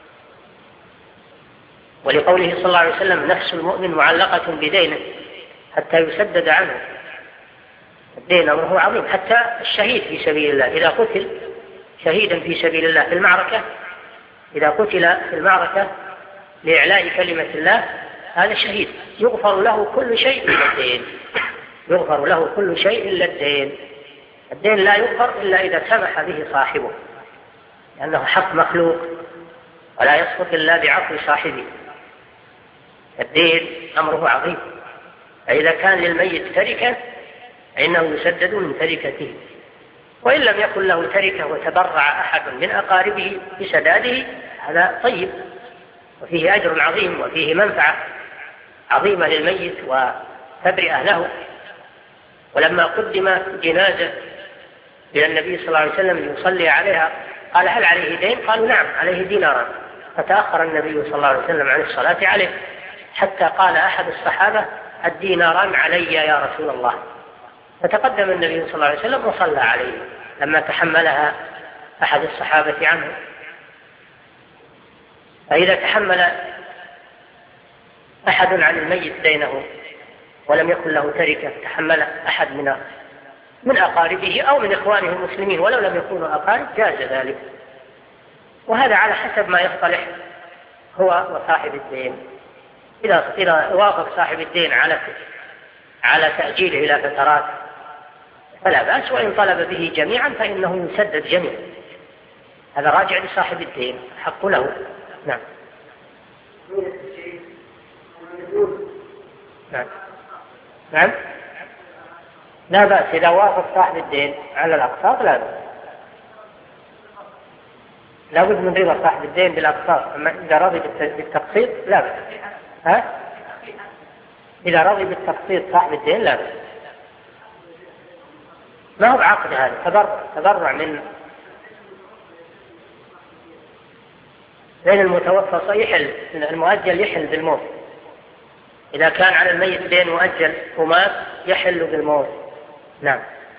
ولقوله صلى الله عليه وسلم نفس المؤمن معلقة بدينه حتى يسدد عنه. الدين أمره عظيم، حتى الشهيد في سبيل الله إذا قتل شهيدا في سبيل الله في المعركة، إذا قتل في المعركة لإعلاء كلمة الله هذا شهيد، يغفر له كل شيء إلا الدين، يغفر له كل شيء إلا الدين. الدين لا يغفر إلا إذا سمح به صاحبه، لأنه حق مخلوق ولا يسقط إلا بعفو صاحبه. الدين أمره عظيم، فإذا كان للميت تركة فإنه يسدد من تركته، وإن لم يكن له تركة وتبرع أحد من أقاربه بسداده هذا طيب وفيه أجر عظيم وفيه منفعة عظيمة للميت وتبرئة له. ولما قدم جنازة إلى النبي صلى الله عليه وسلم يصلي عليها قال هل عليه دين؟ قالوا نعم عليه ديناران، فتأخر النبي صلى الله عليه وسلم عن الصلاة عليه حتى قال أحد الصحابة الديناران علي يا رسول الله، فتقدم النبي صلى الله عليه وسلم وصلى عليه لما تحملها أحد الصحابة عنه. فإذا تحمل أحد عن الميت دينه ولم يكن له تركة، تحمل أحد من من أقاربه أو من إخوانه المسلمين ولو لم يكونوا أقارب جاز ذلك، وهذا على حسب ما يصطلح هو وصاحب الدين. إذا إذا وافق صاحب الدين على على تأجيله إلى فترات فلا بأس، وإن طلب به جميعا فإنه يسدد جميعا، هذا راجع لصاحب الدين حق له. نعم. نعم نعم لا بأس إذا وافق صاحب الدين على الأقساط لا بأس، لا بد من رضا صاحب الدين بالأقساط. أما إذا رضي بالتقسيط لا بأس. ها؟ إذا رضي بالتقسيط صاحب الدين لا بأس. ما هو بعقد هذا، تبرع تبرع من لأن المتوفى يحل، المؤجل يحل بالموت. إذا كان على الميت دين مؤجل ومات يحل بالموت. نعم.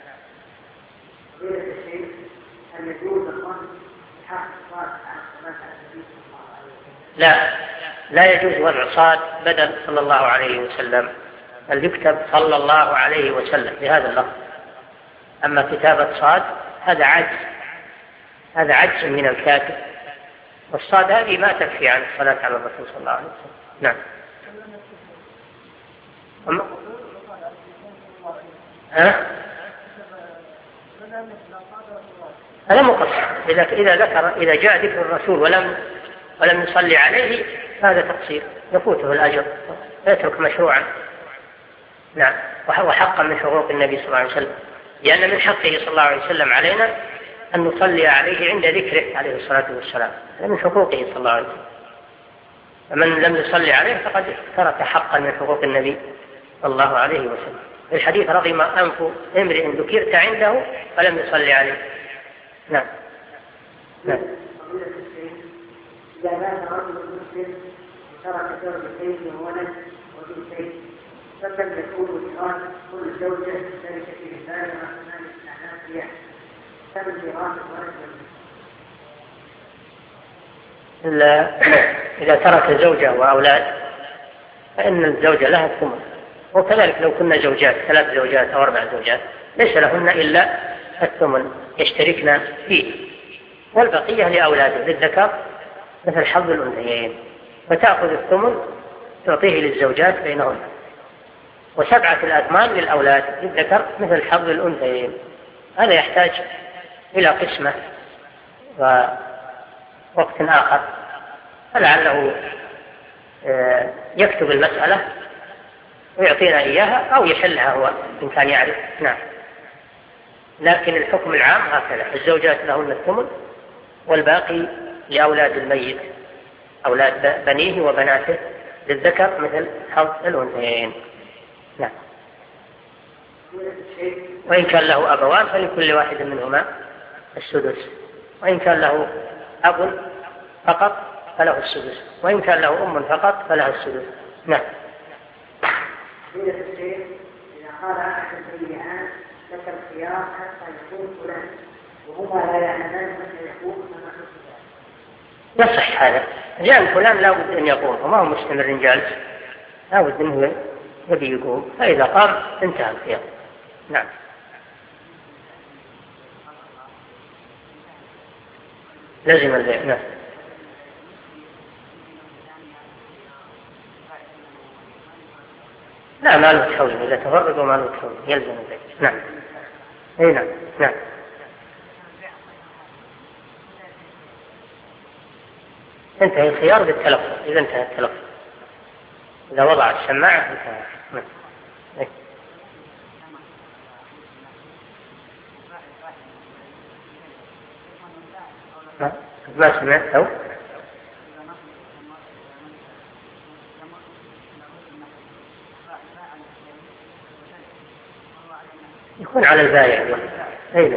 لا لا يجوز وضع صاد بدل صلى الله عليه وسلم، بل يكتب صلى الله عليه وسلم بهذا اللفظ. أما كتابة صاد هذا عجز، هذا عجز من الكاتب، والصاد هذه ما تكفي عن الصلاة على الرسول صلى الله عليه وسلم. نعم. ها؟ هذا مقصر. إذا إذا ذكر إذا جاء ذكر الرسول ولم ولم يصلي عليه هذا تقصير، يفوته الأجر، يترك مشروعا. نعم. وحقا من حقوق النبي صلى الله عليه وسلم، لأن من حقه صلى الله عليه وسلم علينا أن نصلي عليه عند ذكره عليه الصلاة والسلام، هذا من حقوقه صلى الله عليه وسلم. فمن لم يصلي عليه فقد ترك حقا من حقوق النبي صلى الله عليه وسلم. في الحديث رغم أنف امرئ ذكرت عنده فلم يصلي عليه. نعم. نعم. إذا مات رجل مسلم وترك زوج البيت وولد وبنتين فكم يكون ميراث كل زوجة ذلك في مثال وأثناء الاستعناف فيها كم الميراث الولد؟ إذا ترك زوجة وأولاد فإن الزوجة لها الثمن، وكذلك لو كنا زوجات ثلاث زوجات أو أربع زوجات ليس لهن إلا الثمن يشتركن فيه، والبقية لأولاده للذكر مثل حظ الأنثيين، فتأخذ الثمن تعطيه للزوجات بينهن، وسبعة الأثمان للأولاد للذكر مثل حظ الأنثيين. هذا يحتاج إلى قسمة ووقت آخر، فلعله يكتب المسألة ويعطينا إياها أو يحلها هو إن كان يعرف. نعم. لكن الحكم العام هكذا، الزوجات لهن الثمن والباقي لأولاد الميت، أولاد بنيه وبناته للذكر مثل حظ الأنثيين. نعم. وإن كان له أبوان فلكل واحد منهما السدس، وإن كان له أب فقط فله السدس، وإن كان له أم فقط فله السدس. نعم. إذا قال أحد السيئات ذكر الخيار حتى يكون فلان وهما لا يعلمان متى يكون يصح هذا، جاء فلان لا بد أن يقوم وما هو مستمر جالس، لا بد أنه يبي يقوم، فإذا قام انتهى الخيار. نعم. لازم البيع. نعم. لا ما له تحول، إذا تفرق وما له تحول يلزم البيع. نعم. أي نعم. نعم. انتهى الخيار بالتلفظ، إذا انتهى التلفظ، إذا وضع السماعة انتهى. نعم. أي. ما سمعت أو يكون على البائع. أيضا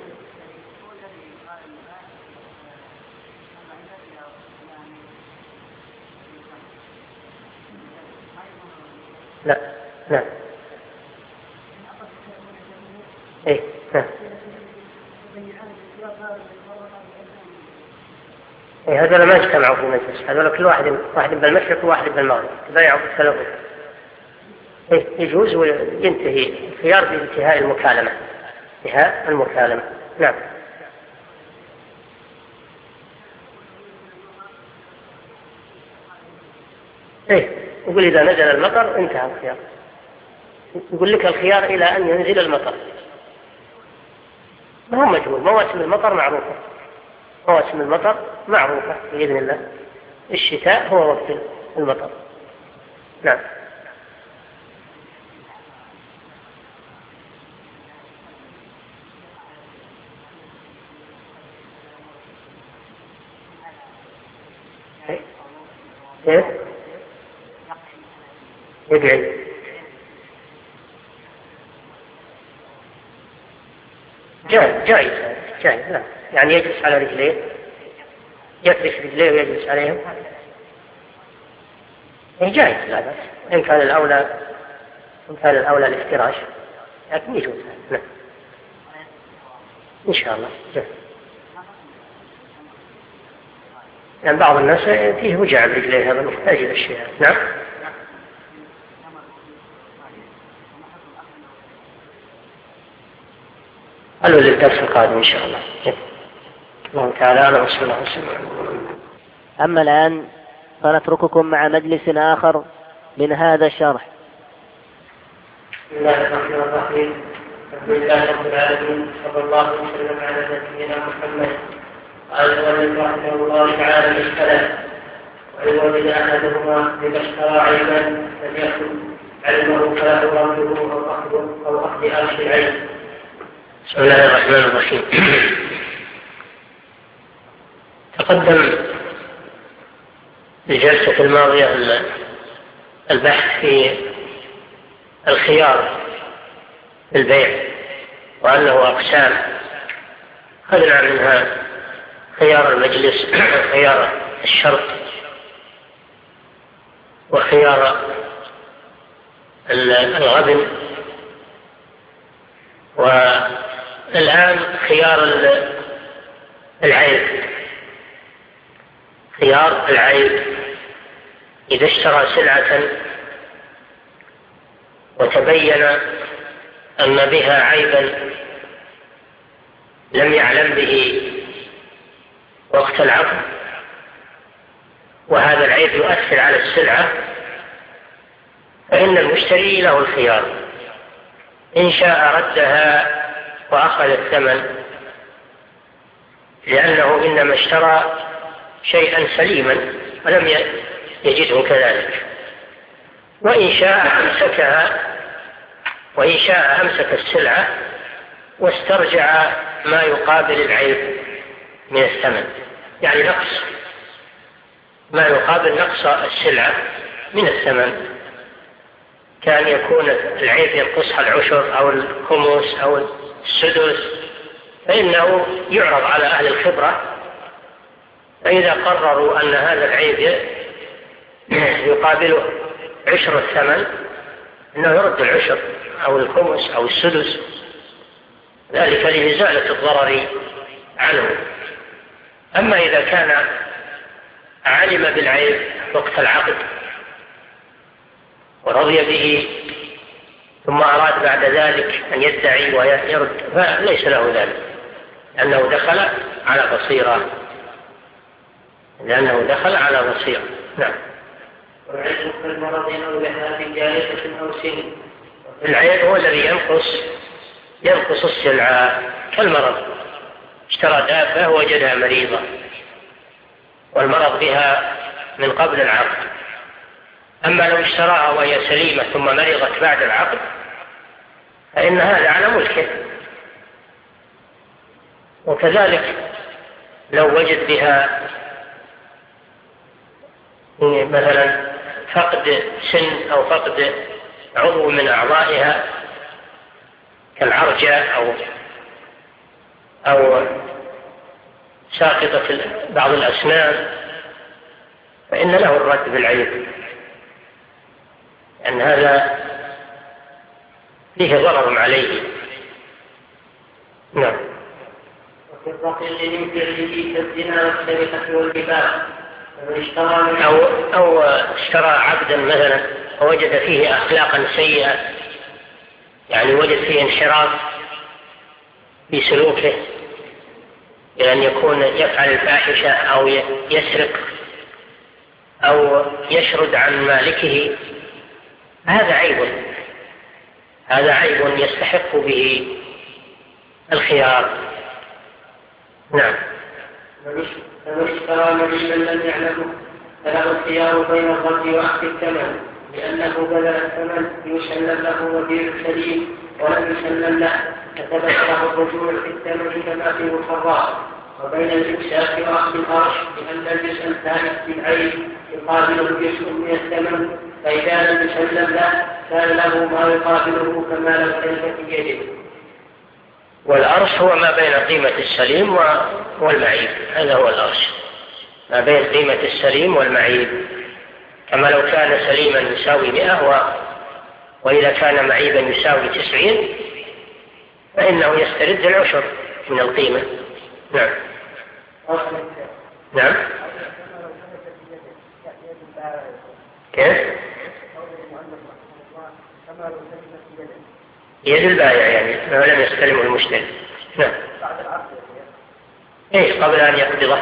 لا لا ايه ها. ايه هذول ما اجتمعوا في مجلس، هذول كل واحد واحد بالمشرق وواحد بالمغرب تبايعوا بالتلفظ. ايه يجوز وينتهي الخيار بانتهاء المكالمة، انتهاء المكالمة. نعم. ايه يقول إذا نزل المطر انتهى الخيار، يقول لك الخيار إلى أن ينزل المطر، ما هو مجهول، مواسم المطر معروفة، مواسم المطر معروفة بإذن الله، الشتاء هو وقت المطر. نعم. كيف؟ يقعد جائز جائز جائز لا يعني يجلس على رجليه، يفرش رجليه ويجلس عليهم، جائز لا بأس. إن كان الأولى إن كان الأولى الافتراش لكن يجوز. نعم إن شاء الله. جائز. يعني بعض الناس فيه وجع برجليه هذا محتاج إلى الشيء. نعم. قالوا للدرس القادم إن شاء الله. الله تعالى أعلم وصلى الله وسلم. أما الآن فنترككم مع مجلس آخر من هذا الشرح. بسم الله الرحمن الرحيم. الحمد لله رب العالمين، صلى الله وسلم على نبينا محمد. قال المؤلف رحمه الله تعالى بالكلام: وإن وجد أحدهما إذا اشترى عيبا لم يكن علمه فلا يرده أو أخذ أو أخذ أرش العين. بسم الله الرحمن الرحيم. تقدم الجلسة الماضية البحث في الخيار في البيع وأنه أقسام، خذنا منها خيار المجلس، خيار الشرط، وخيار الغبن، والآن خيار العيب. خيار العيب: إذا اشترى سلعة وتبين أن بها عيبا لم يعلم به وقت العقد، وهذا العيب يؤثر على السلعة، فإن المشتري له الخيار: إن شاء ردها وأخذ الثمن، لأنه إنما اشترى شيئا سليما ولم يجده كذلك، وإن شاء أمسكها وإن شاء أمسك السلعة واسترجع ما يقابل العيب من الثمن، يعني نقص ما يقابل نقص السلعة من الثمن، كان يكون العيب ينقصها العشر أو الخمس أو السدس، فإنه يعرض على أهل الخبرة، فإذا قرروا أن هذا العيب يقابله عشر الثمن إنه يرد العشر أو الخمس أو السدس، ذلك لإزالة الضرر عنه. أما إذا كان علم بالعيب وقت العقد ورضي به ثم أراد بعد ذلك أن يدعي ويرد، فليس له ذلك، لأنه دخل على بصيرة لأنه دخل على بصيرة. نعم. والعيب كالمرض أو لهاب جالسة أو سن. العيب هو الذي ينقص ينقص السلعة، كالمرض: اشترى دابة ووجدها مريضة والمرض بها من قبل العقد، أما لو اشتراها وهي سليمة ثم مرضت بعد العقد فإن هذا على ملكه. وكذلك لو وجد بها مثلا فقد سن أو فقد عضو من أعضائها كالعرجة أو أو ساقطة بعض الأسنان، فإن له الرد بالعيب، لأن هذا فيه ضرر عليه. نعم. وفي الرقيق من فعله كالزنا والسرقة والربا، أو أو اشترى عبدا مثلا ووجد فيه أخلاقا سيئة، يعني وجد فيه انحراف في سلوكه بأن يكون يفعل الفاحشة أو يسرق أو يشرد عن مالكه، هذا عيب هذا عيب يستحق به الخيار. نعم. فمن اشترى ممن لم يعلمه فله الخيار بين الرد وأخذ الثمن، لأنه بذل الثمن يسلم له وبيع سليم ولم يسلم له فثبت له الرجوع في الثمن كما في الخراج. وبين الإمساك وأخذ الأرش لأن الجزء الثالث بالعين يقابله جزء من الثمن، فإذا لم يسلم له كان له ما يقابله كما لو كان في يده. والأرش هو ما بين قيمة السليم والمعيب، هذا هو الأرش، ما بين قيمة السليم والمعيب، كما لو كان سليما يساوي مئة و... وإذا كان معيبا يساوي تسعين فإنه يسترد العشر من القيمة. نعم. نعم. كيف؟ يد البائع يعني ما لم يستلمه المشتري. نعم. ايش قبل ان يقبضه.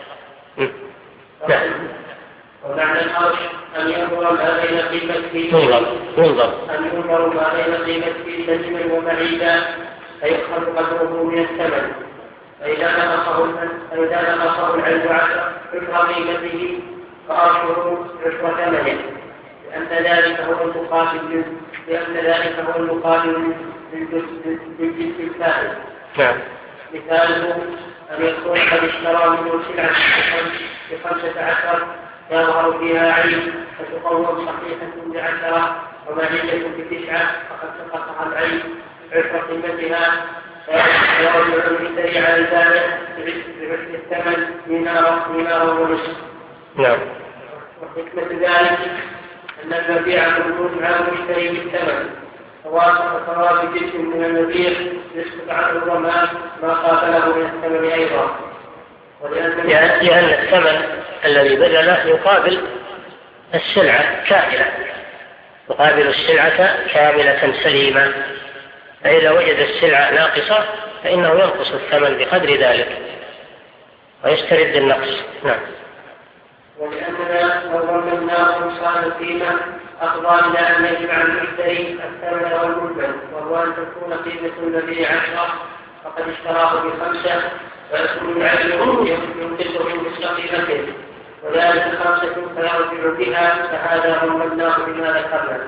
نعم. ومعنى الأرش أن ينظر ما بين قيمته ينظر ينظر أن ينظر ما بين قيمته سليما ومعيبا فيؤخذ قدره من الثمن، فإذا نقصه فإذا نقصه العين عشر عشر قيمته فأرشه عشر ثمنه، لأن ذلك هو المقابل لأن ذلك هو المقابل للجنس الثاني. نعم. مثاله أن يكون قد اشترى منه سلعة بخمسة عشر يظهر فيها عين فتقوم صحيحة بعشرة ومعيبة بتسعة فقد تقطع العين عشر قيمتها فيرجع المشتري على البائع بعشر الثمن دينارا ونصف. نعم. وحكمة ذلك أن المبيع مردود على المشتري بالثمن، فوافق ثواب جزء من المبيع يسقط عنه الضمان ما قابله من الثمن أيضا. لأن الثمن الذي بذله يقابل السلعة كاملة، يقابل السلعة كاملة سليمة، فإذا وجد السلعة ناقصة فإنه ينقص الثمن بقدر ذلك ويسترد النقص. نعم. ولأننا لو ظلمنا نقصان القيمة أفضل إلى أن يجمع المشتري الثمن والمنتج، وهو أن تكون قيمة المبيع عشرة فقد اشتراه بخمسة ويكون العدل ينقصه مثل قيمته وذلك خمسة فيرجع بها، فهذا ظلمناه بما ذكرنا.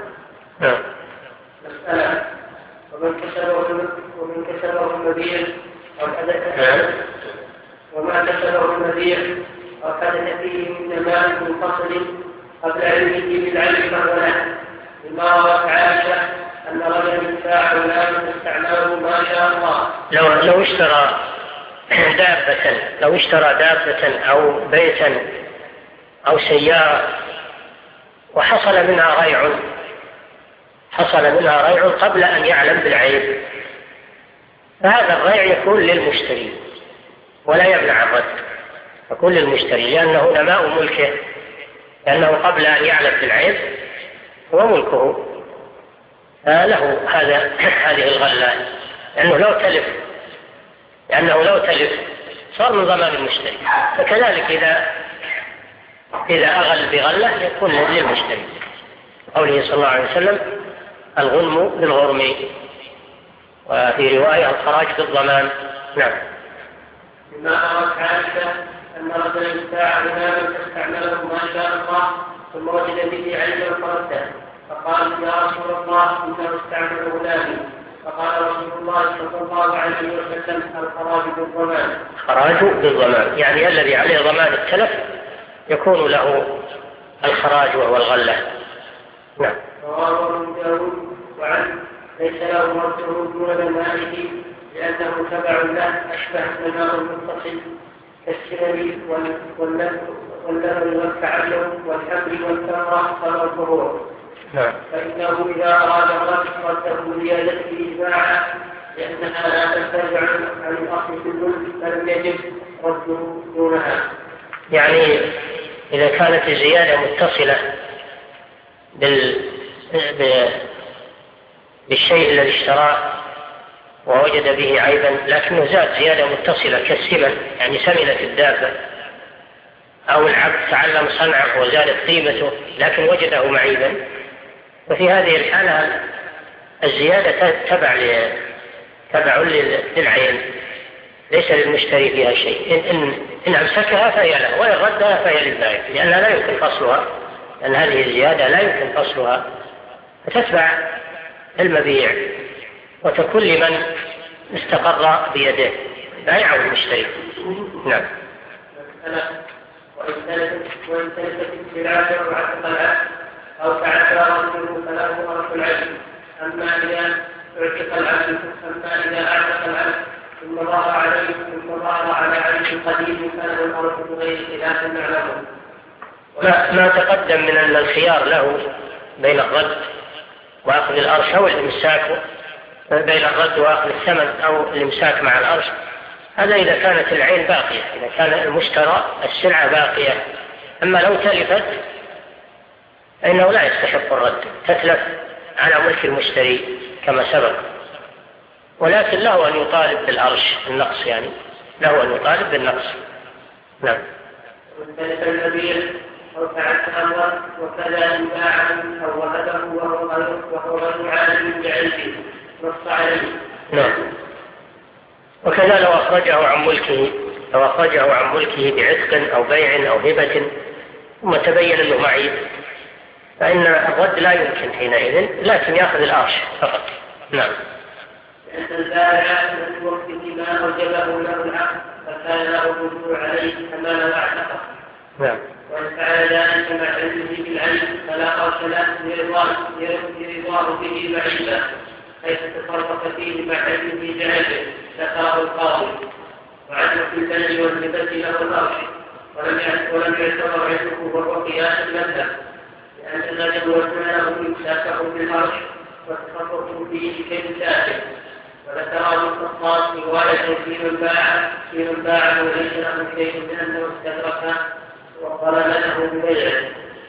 مسألة ومن كسبه ومن كسبه المبيع أو حدث وما كسبه المبيع أو حدث فيه من مال منفصل قبل علمه بالعلم فهو له، لما روت عائشة أن رجلا باع ولاده فاستعمله ما شاء الله. لو لو اشترى دابة لو اشترى دابة أو بيتا أو سيارة وحصل منها ريع حصل منها ريع قبل أن يعلم بالعيب، فهذا الريع يكون للمشتري ولا يمنع الرد، يكون للمشتري لأنه نماء ملكه، لأنه قبل أن يعلم بالعيب هو ملكه، له هذا هذه الغلة، لأنه لو تلف لأنه لو تلف صار من ضمان المشتري. فكذلك إذا إذا أغل بغلة يكون للمشتري، قوله صلى الله عليه وسلم الغنم بالغرم، وفي رواية الخراج بالضمان. نعم. مما روت عائشة أن رجلا باع غلاما فاستعمله ما شاء الله ثم وجد به عيبا فرده، فقال يا رسول الله إنه استعمل غلامي، فقال رسول الله صلى الله عليه وسلم الخراج بالضمان. خراج بالضمان يعني الذي عليه ضمان التلف يكون له الخراج وهو الغلة. نعم. رواه ابن داود وعن ليس له مرده دون ماله لأنه تبع له أشبه الماء المتصل كالسلم واللبن والتعلم والحمل والثمرة والظهور. نعم. فإنه إذا أراد الرد رده زيادته إجماعا لأنها لا تنتج عن الأصل في الملك فلم يجب رده دونها. يعني إذا كانت الزيادة متصلة بال... بالشيء الذي اشتراه ووجد به عيبا لكنه زاد زيادة متصلة كالسمن يعني سمنت الدابة، أو العبد تعلم صنعه وزادت قيمته لكن وجده معيبا، وفي هذه الحالة الزيادة تبع تبع للعين ليس للمشتري فيها شيء، إن, إن, إن أمسكها فهي له وإن ردها فهي للبائع، لأنها لا يمكن فصلها لأن هذه الزيادة لا يمكن فصلها، فتتبع المبيع وتكون لمن استقر بيده بائع المشتري. نعم. وإن تلفت السلعة وعتق العبد أو تعثر رجله فله أرث العبد. أما إذا اعتق العبد أما إذا أعتق العبد ثم ظهر عليه ثم ظهر على عبد قديم فله الأرث بغير خلاف نعلمه. ما, ما تقدم من أن الخيار له بين الرد وأخذ الأرش أو الإمساك، بين الرد وأخذ الثمن أو الإمساك مع الأرش، هذا إذا كانت العين باقية، إذا كان المشترى السلعة باقية. أما لو تلفت فإنه لا يستحق الرد، تتلف على ملك المشتري كما سبق، ولكن له أن يطالب بالأرش النقص، يعني له أن يطالب بالنقص. نعم. وتلف المبيع أو تعثر الرد وكذا إن باعه أو وهبه وهو غير عالم بعيبه نص عليه. نعم. وكذا لو أخرجه عن ملكه لو أخرجه عن ملكه بعتق أو بيع أو هبة ثم تبين أنه معيب، فإن الرد لا يمكن حينئذ، لكن يأخذ الأرش فقط. نعم. لأن البائع من وقته ما أوجبه له العقد فكان له الرجوع عليه كما لو اعتقه. نعم. وإن فعل ذلك مع علمه بالعين فلا أرش له لرضاه به بعيدا حيث تصرف فيه مع علمه بعلمه ذكره القاضي، وعدم في البلد والهبة له الأرش ولم يعتبر علمه وهو قياس المذهب، لأن الغنم وزن له إمساكه بالأرش والتصرف فيه كإمساكه. وذكره الخطاب رواية في من باع في من باع وليس له شيء من أنه استدرك وقال له ببيعه.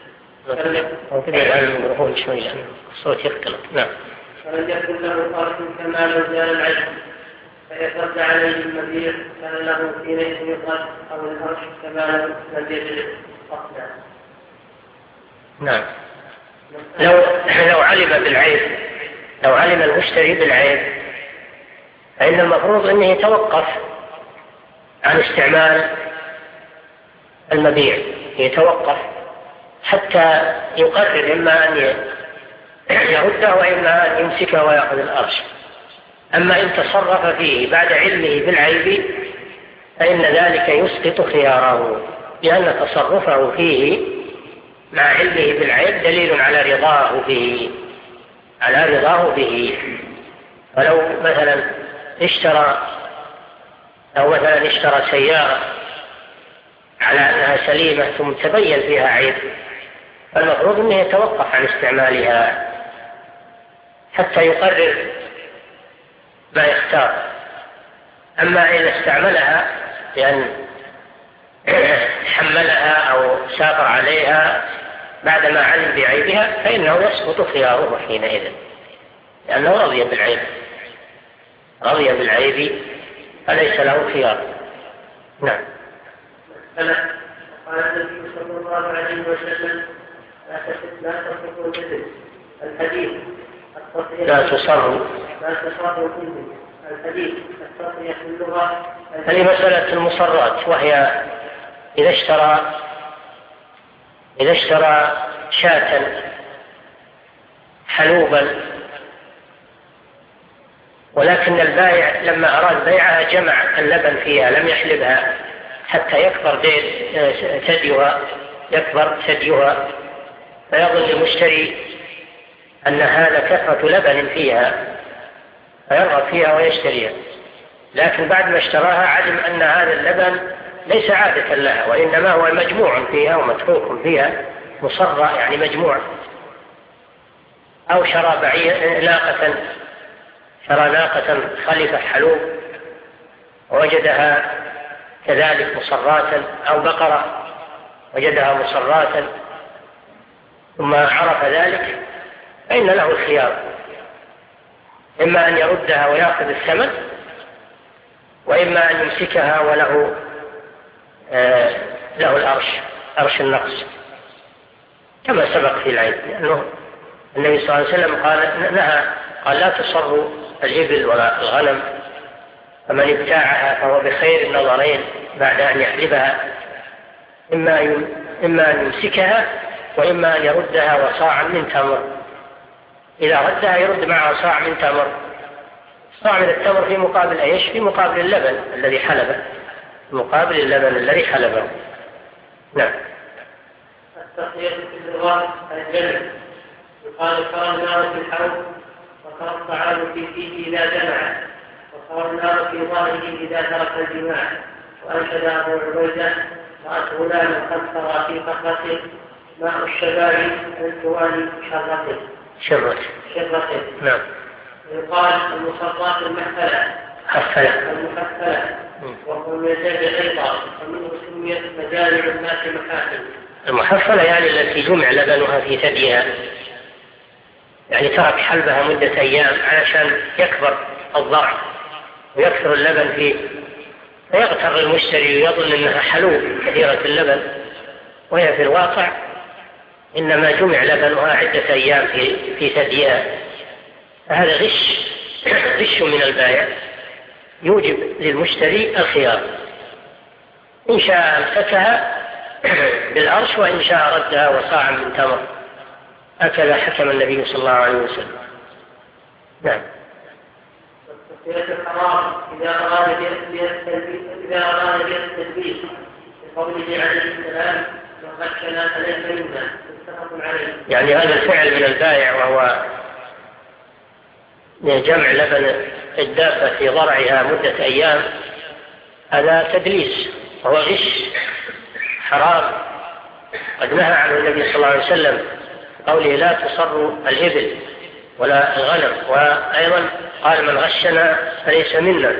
الصوت يختلط. نعم. فلم يكن له أرش كما لو زال العلم فيرد عليه المبيع كان له حينئذ يقال أو الأرش كما لم يجد أصلا. نعم. لو لو علم بالعيب لو علم المشتري بالعيب فإن المفروض أنه يتوقف عن استعمال المبيع، يتوقف حتى يقرر إما أن يرده وإما أن يمسكه ويأخذ الأرش. أما إن تصرف فيه بعد علمه بالعيب فإن ذلك يسقط خياره، لأن تصرفه فيه مع علمه بالعيب دليل على رضاه به على رضاه به. ولو مثلا اشترى أو مثلا اشترى سيارة على أنها سليمة ثم تبين فيها عيب، فالمفروض أنه يتوقف عن استعمالها حتى يقرر ما يختار. أما إذا استعملها لأن حملها أو سافر عليها بعدما علم بعيبها فإنه يسقط خياره حينئذ، لأنه رضي بالعيب رضي بالعيب فليس له خيار. نعم. قال النبي صلى الله عليه وسلم لا تصرفوا الجسد الحديث لا تصر لا تصرفوا فيه الحديث التصريح في اللغة. هذه مسألة المصرات، وهي إذا اشترى إذا اشترى شاة حلوبا ولكن البائع لما أراد بيعها جمع اللبن فيها لم يحلبها حتى يكبر ثديها يكبر ثديها فيظن المشتري أن هذا كثرة لبن فيها فيرغب فيها ويشتريها، لكن بعد ما اشتراها علم أن هذا اللبن ليس عادة لها وإنما هو مجموع فيها ومتروك فيها مصرى يعني مجموع. أو شرى بعير ناقة شرى ناقة خلفة حلوب ووجدها كذلك مصراتا، أو بقرة وجدها مصراتا ثم عرف ذلك فإن له الخيار، إما أن يردها ويأخذ الثمن وإما أن يمسكها وله آه له الأرش أرش النقص كما سبق في العين، لأنه النبي صلى الله عليه وسلم قال نهى قال لا تصروا الإبل ولا الغنم، فمن ابتاعها فهو بخير النظرين بعد أن يحلبها، إما إما أن يمسكها وإما أن يردها وصاعا من تمر. إذا ردها يرد معها صاع من تمر. صاع من التمر في مقابل ايش؟ في مقابل اللبن الذي حلبه، مقابل اللبن الذي حلبه. نعم. التقية في اللغة الجمع، يقال صار النار في الحوض، وصار الطعام في فيه إذا جمع، وصار النار في ظهره إذا ترك الجماع. وأنشد أبو عبيدة: رأت غلام قد سرى في صخرته ماء الشباب من جوال شرته. شرته. شرته. نعم. يقال المصرات المحفلة. محفلة. المحفلة. وهو من جد أيضا، ومنه سميت مجامع الناس محافل. المحفلة يعني التي جمع لبنها في ثديها، يعني ترك حلبها مدة أيام علشان يكبر الضرع ويكثر اللبن فيه، فيغتر المشتري ويظن أنها حلوب كثيرة اللبن، وهي في الواقع إنما جمع لبنها عدة أيام في في ثديها. هذا غش غش من البائع يوجب للمشتري الخيار، إن شاء امسكها بالعرش وإن شاء ردها وصاعا من تمر. هكذا حكم النبي صلى الله عليه وسلم. نعم. والتسوية الحرام إذا أراد إذا أراد التلبيس بقوله عليه السلام: وغشنا فليس منا، متفق عليه. يعني هذا الفعل من البائع وهو جمع لبن الدابة في ضرعها مدة أيام، هذا تدليس وهو غش حرام، قد نهى عنه النبي صلى الله عليه وسلم قوله: لا تصروا الإبل ولا الغنم، وأيضا قال: من غشنا فليس منا.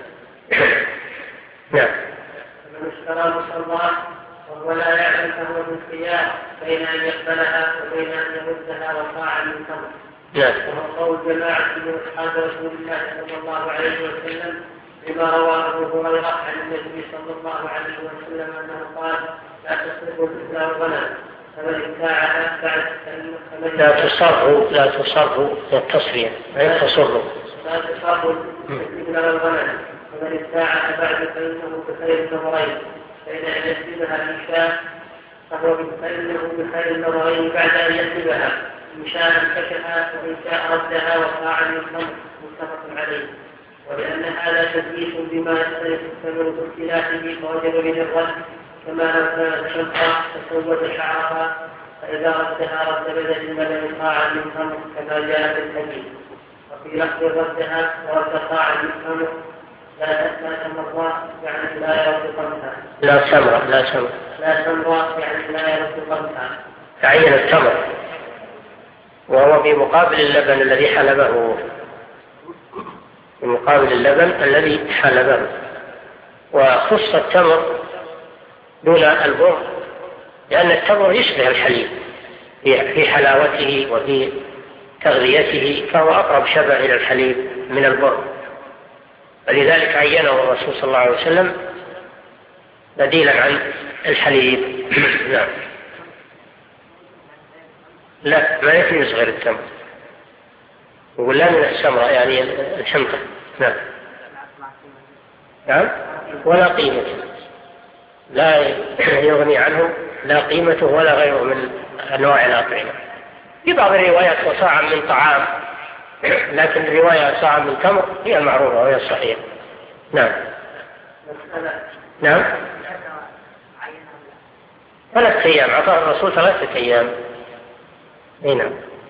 نعم. من اشترى مصرات وهو لا يعلم فهو بالخيار بين أن يقبلها وبين أن يردها وصاعا من تمر. نعم. وهو قول جماعة من أصحاب رسول الله صلى الله عليه وسلم بما رواه أبو هريرة عن النبي صلى الله عليه وسلم أنه قال: لا تصرفوا الإبل والغنم، فمن ابتاعها بعد فإنه لا تصروا لا تصروا التصرية لا تصروا لا تصرفوا الإبل والغنم، فمن ابتاعها بعد فإنه بخير النظرين، فإذا يسلبها الإنشاء فهو فإنه بخير النظرين بعد أن يسلبها، إن شاء امسكها وإن شاء ردها وصاعا من تمر، متفق عليه. ولأن هذا تدليس بما يختلف الثمن باختلافه فوجب به الرد، كما لو كانت شمسا تسود شعرها فإذا ردها رد بدل اللبن صاعا من تمر كما جاء في الحديث. وفي لفظ ردها ورد صاعا من تمر لا تمر يعني لا يرد قمها. لا تمر لا تمر لا تمر يعني لا يرد قمها. تعين التمر وهو في مقابل اللبن الذي حلبه، في مقابل اللبن الذي حلبه. وخص التمر دون البر لأن التمر يشبه الحليب في حلاوته وفي تغذيته، فهو أقرب شبه إلى الحليب من البر، فلذلك عينه الرسول صلى الله عليه وسلم بديلا عن الحليب. نعم. لا، ما يجوز غير التمر، ولا من السمرة يعني الحنطة. نعم. نعم. ولا قيمة، لا يغني عنه لا قيمته ولا غيره من أنواع الأطعمة. في بعض الروايات وصاعا من طعام، لكن الرواية صاعا من تمر هي المعروفة وهي الصحيحة. نعم. نعم. ثلاثة أيام أعطاه الرسول ثلاثة أيام. هنا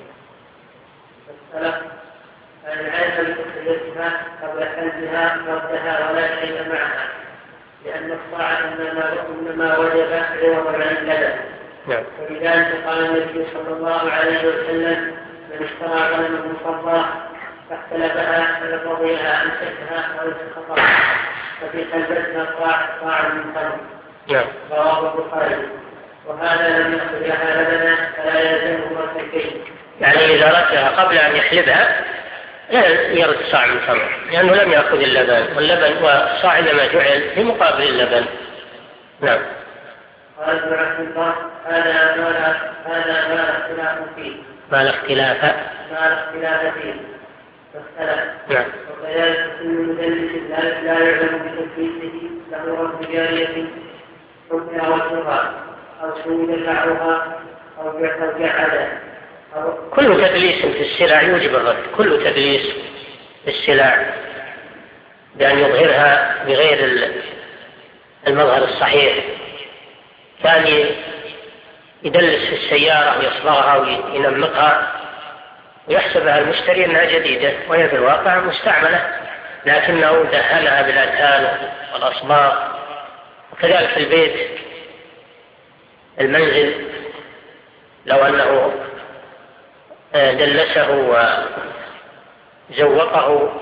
العلم بتخريجها قبل حلبها ردها ولا شيء معها، لأن الصاع إنما وجب عوضا عن اللبن. نعم. ولذلك قال النبي صلى الله عليه وسلم: من اشترى غنما مصراه فاختلفها فليقضيها امسكها وليس خطأ، ففي حلبتها صاع صاع من تمر. نعم. رواه البخاري. وهذا لم يأخذ لها لبنا فلا يلزمه مرتكين. يعني إذا ردها قبل أن يحلبها لا يرد صاع من تمر، لأنه لم يأخذ اللبن، واللبن والصاع إنما جعل في مقابل اللبن. نعم. قال ابن عبد الله: هذا ما هذا ما اختلاف فيه. ما الاختلاف؟ ما الاختلاف فيه. فاختلف. نعم. وكذلك كل مدلس لا يعلم بتدليسه له رد جارية حكمها وجهها أو سود شعرها أو جعل كل تدليس في السلع يوجب الرد، كل تدليس في السلع بأن يظهرها بغير المظهر الصحيح. ثاني يدلس في السيارة ويصبغها وينمقها ويحسبها المشتري أنها جديدة وهي في الواقع مستعملة، لكنه دهنها بالأدهان والأصباغ. وكذلك في البيت المنزل لو أنه دلسه وزوقه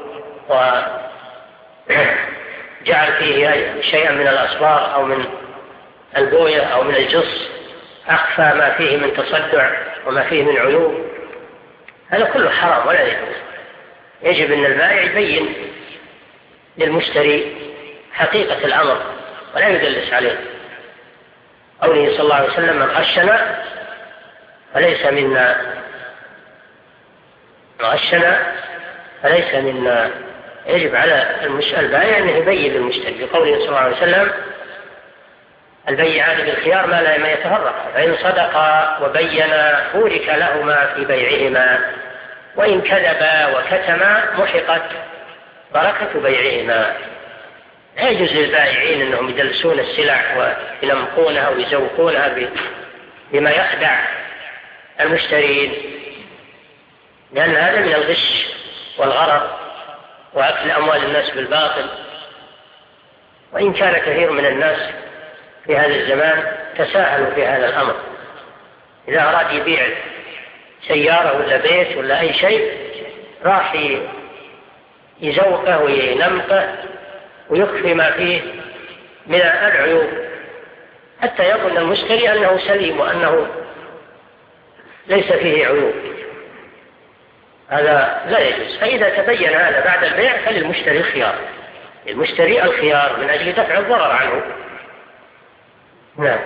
وجعل فيه شيئا من الأصباغ أو من البوية أو من الجص، أخفى ما فيه من تصدع وما فيه من عيوب، هذا كله حرام ولا يجوز. يجب أن البائع يبين للمشتري حقيقة الأمر ولا يدلس عليه. قوله صلى الله عليه وسلم: من غشنا فليس منا، من غشنا فليس منا. يجب على البائع أن يبين للمشتري، بقوله صلى الله عليه وسلم: البيعان بالخيار ما لا ما يتفرقا، فإن صدقا وبينا بورك لهما في بيعهما، وإن كذبا وكتما محقت بركة بيعهما. لا يجوز للبائعين أنهم يدلسون السلع وينمقونها ويزوقونها بما يخدع المشترين، لأن هذا من الغش والغرر وأكل أموال الناس بالباطل. وإن كان كثير من الناس في هذا الزمان تساهلوا في هذا الأمر، إذا أراد يبيع سيارة ولا بيت ولا أي شيء راح يزوقه وينمقه ويخفي ما فيه من العيوب حتى يظن المشتري أنه سليم وأنه ليس فيه عيوب. هذا لا يجوز. فإذا تبين هذا بعد البيع فللمشتري الخيار، المشتري الخيار من أجل دفع الضرر عنه. نعم.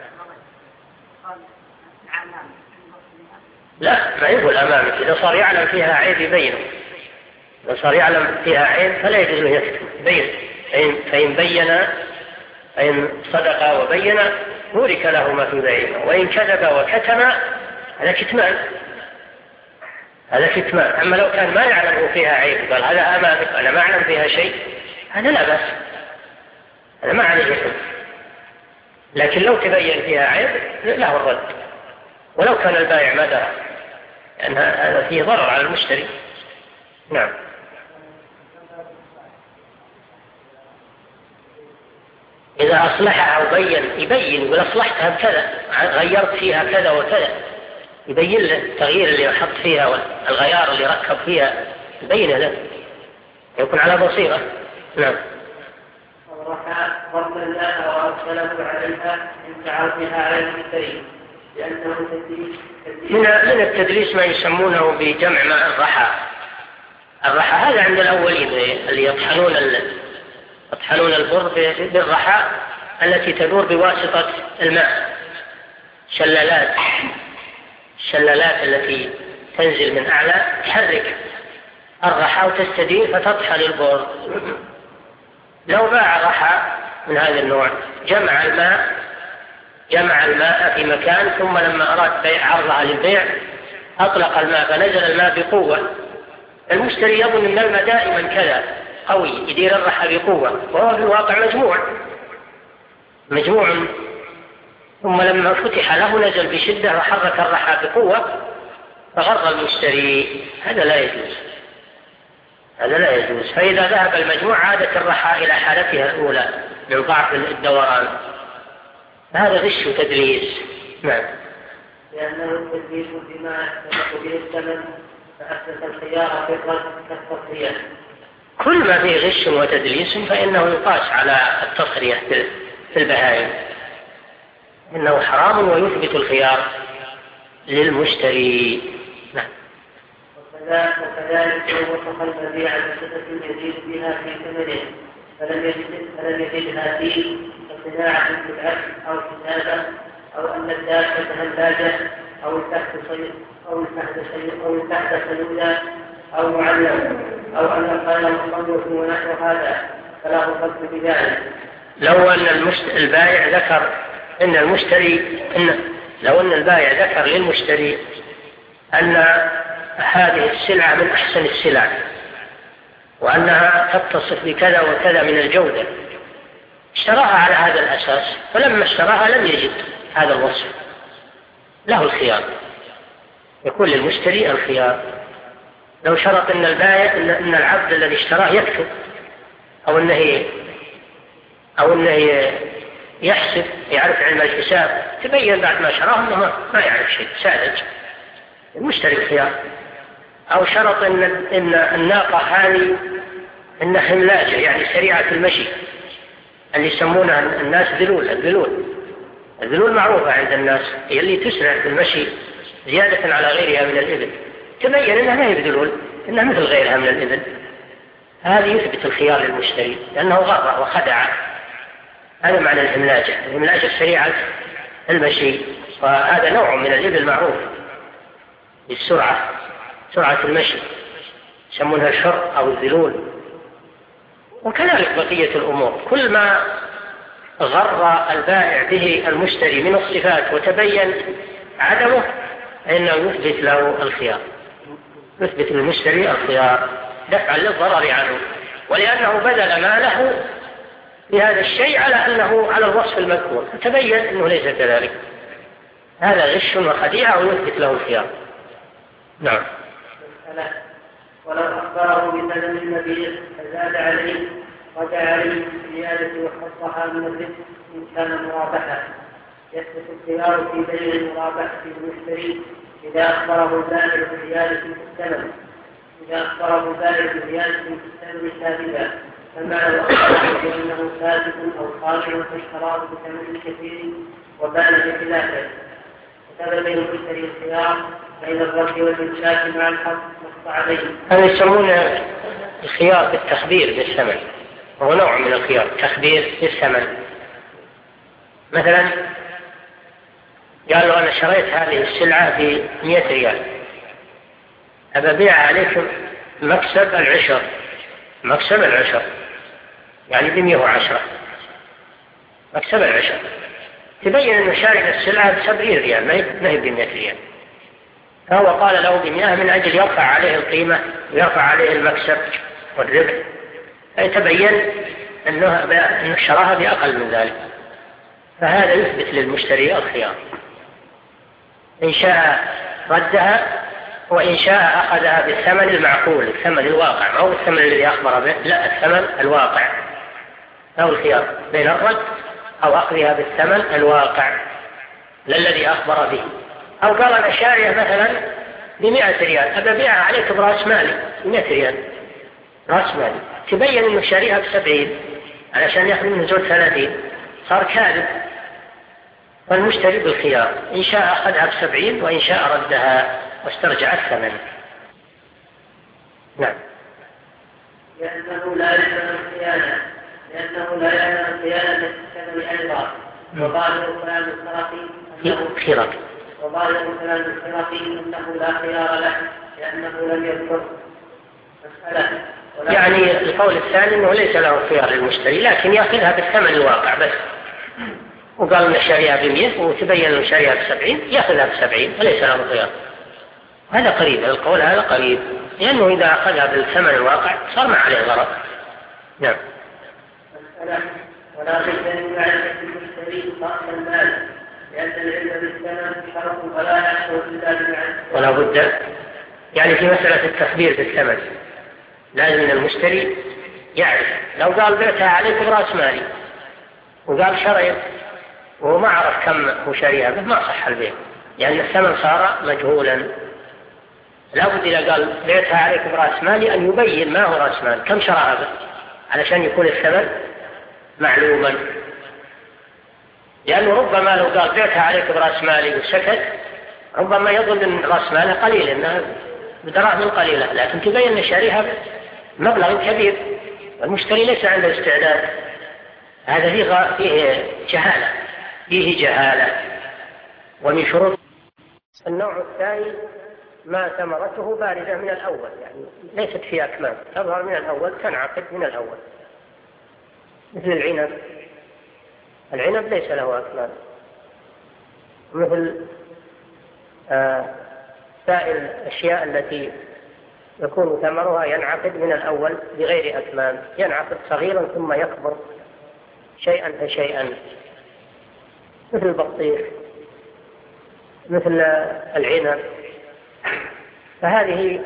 لا، ما يقول أمامك. إذا صار يعلم فيها عيب يبينه، إذا صار يعلم فيها عيب فلا يجوز له يكتم، يبين. فإن بين، فإن صدق وبين بورك لهما في بيعهما، وإن كذب وكتم هذا كتمان، هذا كتمان. أما لو كان ما يعلم فيها عيب قال هذا أمامك أنا ما أعلم فيها شيء، هذا لا بأس، هذا ما عليه حكم. لكن لو تبين فيها عيب له الرد، ولو كان البائع ما درى، لأن هذا فيه ضرر على المشتري. نعم. إذا أصلحها وبين يبين يقول أصلحتها بكذا، غيرت فيها كذا وكذا، يبين له التغيير اللي حط فيها والغيار اللي ركب فيها، يبين له، يكون على بصيرة. نعم. ورفع ضرب الله وأرسله عليها إن تعرفها على المشتري لأنه تدليس. من التدليس ما يسمونه بجمع ماء الرحى. الرحى هذا عند الأولين اللي يطحنون يطحنون البر بالرحى التي تدور بواسطة الماء، شلالات الشلالات التي تنزل من أعلى تحرك الرحى وتستدير فتطحن البر. لو باع رحى من هذا النوع جمع الماء جمع الماء في مكان، ثم لما أراد بيع عرضها للبيع أطلق الماء فنزل الماء بقوة، المشتري يظن أن الماء دائما كذا قوي يدير الرحى بقوة، وهو في الواقع مجموع مجموع ثم لما فتح له نزل بشدة وحرك الرحى بقوة فغر المشتري. هذا لا يجوز، هذا لا يجوز. فإذا ذهب المجموع عادت الرحى إلى حالتها الأولى من ضعف الدوران، هذا غش وتدليس. نعم. لأنه التدليس بما يستحق به الثمن فأسس الخيار في الرد كالتصرية. كل ما فيه غش وتدليس فإنه يقاس على التصرية في البهائم، إنه حرام ويثبت الخيار للمشتري. نعم. وكذلك وصف المبيع بصفة يزيد بها في ثمنه فلم يجد فلم يجدها فيه كصناعة بالعكس أو كتابة أو أن الدابة هلاجة أو التحت صيد أو التحت صيد أو التحت صيدا أو معلم أو أن القلم مصنف ونحو هذا فلا قصد بذلك. لو أن البائع ذكر أن المشتري إن لو أن البائع ذكر للمشتري أن هذه السلعة من أحسن السلع وأنها تتصف بكذا وكذا من الجودة، اشتراها على هذا الأساس، فلما اشتراها لم يجد هذا الوصف، له الخيار، يكون للمشتري الخيار. لو شرط أن البائع أن العبد الذي اشتراه يكتب أو أنه أو أنه يحسب، يعرف علم الحساب، تبين بعد ما شراه أنه ما يعرف شيء، ساذج، المشتري الخيار. أو شرط أن أن الناقة هذه أنها حملاجة يعني سريعة المشي، اللي يسمونها الناس ذلول. الذلول الذلول معروفة عند الناس، هي اللي تسرع في المشي زيادة على غيرها من الإبل، تبين أنها ما هي بذلول، أنها مثل غيرها من الإبل، هذه يثبت الخيار للمشتري لأنه غر وخدع. هذا معنى الحملاجة، الحملاجة السريعة المشي، وهذا نوع من الإبل معروف بالسرعة، سرعة المشي، يسمونها الشر أو الذلول. وكذلك بقية الأمور، كل ما غر البائع به المشتري من الصفات وتبين عدمه فإنه يثبت له الخيار، يثبت للمشتري الخيار دفعا للضرر عنه، ولأنه بذل ماله في هذا الشيء على أنه على الوصف المذكور، فتبين أنه ليس كذلك، هذا غش وخديعة ويثبت له الخيار. نعم. ولو أخبره بثمن المبيع فزاد عليه رجع عليه بالزيادة وخصها من الرزق إن كان مرابحا. يثبت الخيار في بيع المرابحة للمشتري إذا أخبره البائع بزيادة في الثمن، إذا أخبره البائع بزيادة في الثمن كاذبا، فما لو أخبره بأنه كاذب أو خاطئ فاشتراه بثمن كثير وبان بخلافه، فثبت المشتري الخيار بين الرد والإمساك مع الحق نص عليه. هذا يسمونه الخيار بالتخبير بالثمن، وهو نوع من الخيار، تخبير بالثمن. مثلا قال له أنا شريت هذه السلعة بمئة ريال، أبى أبيعها عليكم مكسب العشر، مكسب العشر يعني بمئة وعشرة، مكسب العشر، تبين أنه شاري السلعة بسبعين ريال ما هي بمئة ريال، فهو قال له بمئة من أجل يرفع عليه القيمة ويرفع عليه المكسب والربح، فيتبين أنه, أنه شراها بأقل من ذلك، فهذا يثبت للمشتري الخيار، إن شاء ردها وإن شاء أخذها بالثمن المعقول، الثمن الواقع، ما هو الثمن الذي أخبر به، لا الثمن الواقع، له الخيار بين الرد أو أخذها بالثمن الواقع لا الذي أخبر به. أو قال أنا شارية مثلا بمئة ريال، أبى أبيعها عليك برأس مالي بمئة ريال، رأس مالي، تبين أنه شاريها بسبعين علشان يأخذ منه زود ثلاثين، صار كاذب، والمشتري بالخيار إن شاء أخذها بسبعين وإن شاء ردها واسترجع الثمن. نعم. لأنه لا يعلم الخيانة، لأنه لا يعلم الخيانة في الثمن أيضا، وظاهر كلام الخرقي أنه خيرك وظاهر كلام الخرقي أنه لا خيار له لأنه لم يذكر مسألة. يعني القول الثاني أنه ليس له خيار للمشتري، لكن يأخذها بالثمن الواقع بس، وقال أن شاريها بمئة وتبين أنه شاريها بسبعين، يأخذها بسبعين وليس له خيار. هذا قريب، القول هذا قريب، لأنه إذا أخذها بالثمن الواقع صار ما عليه غرض. نعم. ولا بد من معرفة المشتري رأس المال، لأن العلم بالثمن شرط ولا يحصل إلا بمعرفة. ولا بد يعني في مسألة التخبير بالثمن لازم من المشتري يعرف، لو قال بعتها عليك برأس مالي وقال شريت وهو ما عرف كم هو شاريها به ما صح البيع، لأن الثمن صار مجهولا. لا بد إذا قال بعتها عليك برأس مالي أن يبين ما هو رأس مال، كم شراها به، علشان يكون الثمن معلوما، لأنه ربما لو قال بعتها عليك برأس مالي وسكت ربما يظن أن رأس ماله قليل، إنها بدراهم قليلة، لكن تبين أن شاريها مبلغ كبير والمشتري ليس عنده استعداد، هذا فيه فيه جهالة، فيه جهالة. ومن شروط النوع الثاني ما ثمرته باردة من الأول، يعني ليست فيها أكمام، تظهر من الأول تنعقد من الأول، مثل العنب، العنب ليس له أكمام، مثل آه سائر الأشياء التي يكون ثمرها ينعقد من الأول بغير أكمام، ينعقد صغيرا ثم يكبر شيئا فشيئا، مثل البطيخ، مثل العنب. فهذه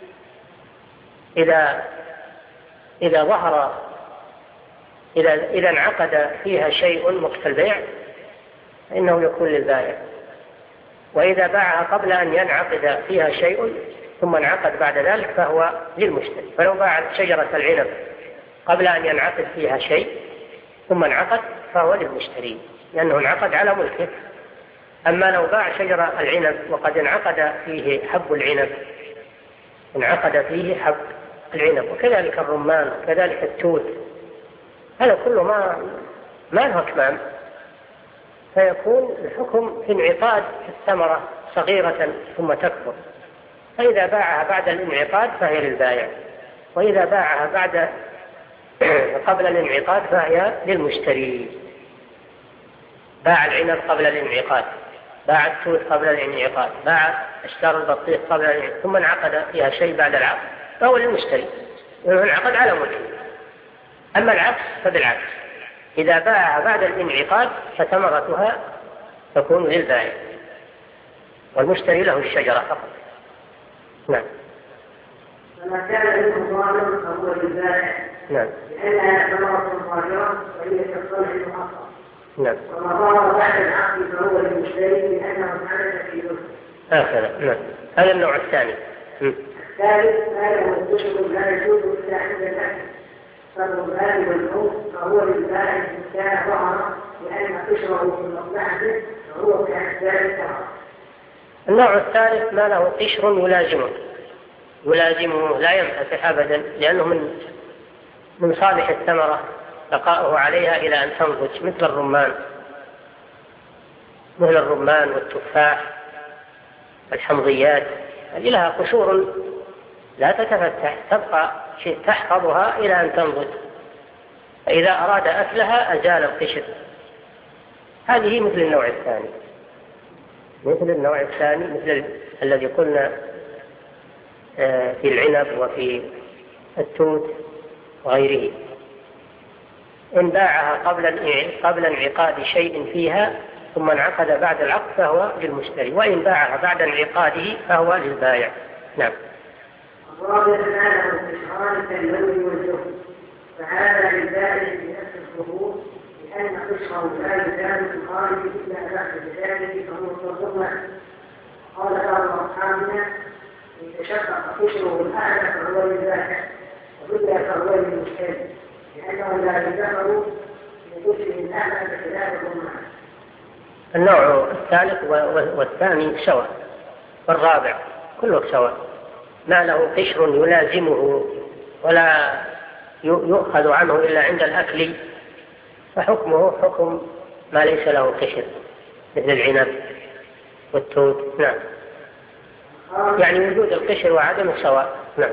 إذا إذا ظهر إذا إذا انعقد فيها شيء وقت البيع فإنه يكون للبائع، وإذا باعها قبل أن ينعقد فيها شيء ثم انعقد بعد ذلك فهو للمشتري. فلو باع شجرة العنب قبل أن ينعقد فيها شيء ثم انعقد فهو للمشتري لأنه انعقد على ملكه. أما لو باع شجرة العنب وقد انعقد فيه حب العنب انعقد فيه حب العنب، وكذلك الرمان وكذلك التوت، هذا كله ما ما له أكمام، فيكون الحكم في انعقاد الثمرة صغيرة ثم تكبر. فإذا باعها بعد الانعقاد فهي للبائع، وإذا باعها بعد قبل الانعقاد فهي للمشتري. باع العنب قبل الانعقاد، باع التوت قبل الانعقاد، باع اشترى البطيخ قبل الانعقاد، ثم انعقد فيها شيء بعد العقد فهو للمشتري لأنه انعقد على ملكه. أما العكس فبالعكس، إذا باعها بعد الانعقاد فثمرتها تكون للبائع والمشتري له الشجرة فقط. نعم. فما كان منه ظالم فهو للبائع. نعم. لأنها ثمرة ظاهرة وهي كالصلح المحصل. نعم. وما ظهر بعد العقد فهو للمشتري لأنه حدث في ذلك. هكذا. نعم. هذا النوع الثاني. الثالث ما له الدخل لا يجوز إلا عند الأكل، فالربان والحوم فهو للبائع إن كان ظهر لأن قشره في مصلحته فهو كأحسان الثمرة. النوع الثالث ما له قشر يلازمه يلازمه لا ينفتح أبدا، لأنه من من صالح الثمرة بقاؤه عليها إلى أن تنضج، مثل الرمان مثل الرمان والتفاح الحمضيات، هذه لها قشور لا تتفتح، تبقى شيء تحفظها إلى أن تنضج، فإذا أراد أكلها أزال القشر. هذه مثل النوع الثاني مثل النوع الثاني مثل الذي قلنا في العنب وفي التوت وغيره. إن باعها قبل قبل انعقاد شيء فيها ثم انعقد بعد العقد فهو للمشتري، وإن باعها بعد انعقاده فهو للبائع. نعم. الرابع ما له قشران كاللون والجهد، فهذا للبائع بنفس الظهور لأن قشره لا يزال في الخارج إلا بعد ذلك فهو صدقنا. قال بعض أصحابنا إن تشقق قشره الأعلى فهو للبائع وبدأ فهو للمشتري لأنه لا يدخل من قشره الأعلى بخلاف الرمان. النوع الثالث والثاني سواء، والرابع كله سواء، ما له قشر يلازمه ولا يؤخذ عنه إلا عند الأكل فحكمه حكم ما ليس له قشر مثل العنب والتوت. نعم. يعني وجود القشر وعدمه سواء. نعم.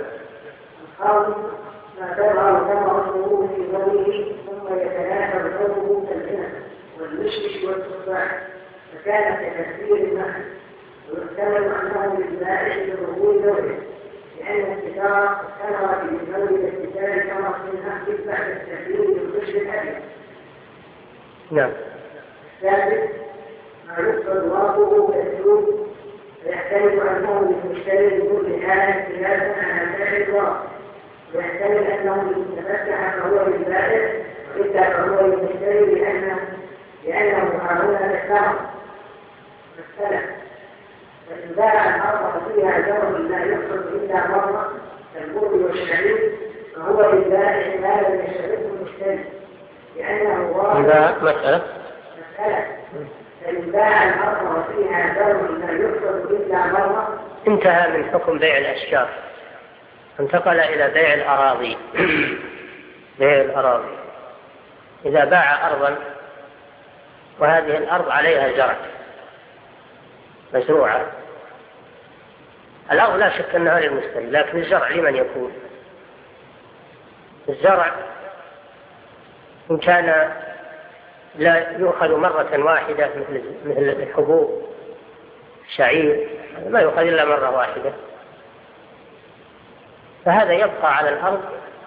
ما تظهر ثمرته في ظله ثم يتناثر ثوبه كالعنب والمشمش والتفاح فكان كتكثير النخل، ويحتمل انه للبائع بظهور ذوقه لان انتشار الثمره في ذوق الاستثمار ثمره النخل بعد التحليل بالقشر الابيض. نعم. الثالث ما يقصد ورقه كالسوق فيحتمل انه للمشتري بكل حال خلافا على سائر الورق، ويحتمل انه يتفتح فهو للبائع والا فهو للمشتري لانه لانه هنا الثمر السلف. فان باع الارض فيها جرم لا يحصل الا مره كالبر والشعير فهو للبائع ما لم يشترطه المشتري لانه هذا مسألة مسألة فإن باع الأرض وفيها جرم لا يحصل إلا مرة. انتهى من حكم بيع الأشجار، انتقل إلى بيع الأراضي. بيع الأراضي إذا باع أرضا وهذه الأرض عليها زرع مزروعة، الأرض لا شك أنها للمشتري، لكن الزرع لمن يكون؟ الزرع إن كان لا يؤخذ مرة واحدة مثل مثل الحبوب الشعير، ما يؤخذ إلا مرة واحدة، فهذا يبقى على الأرض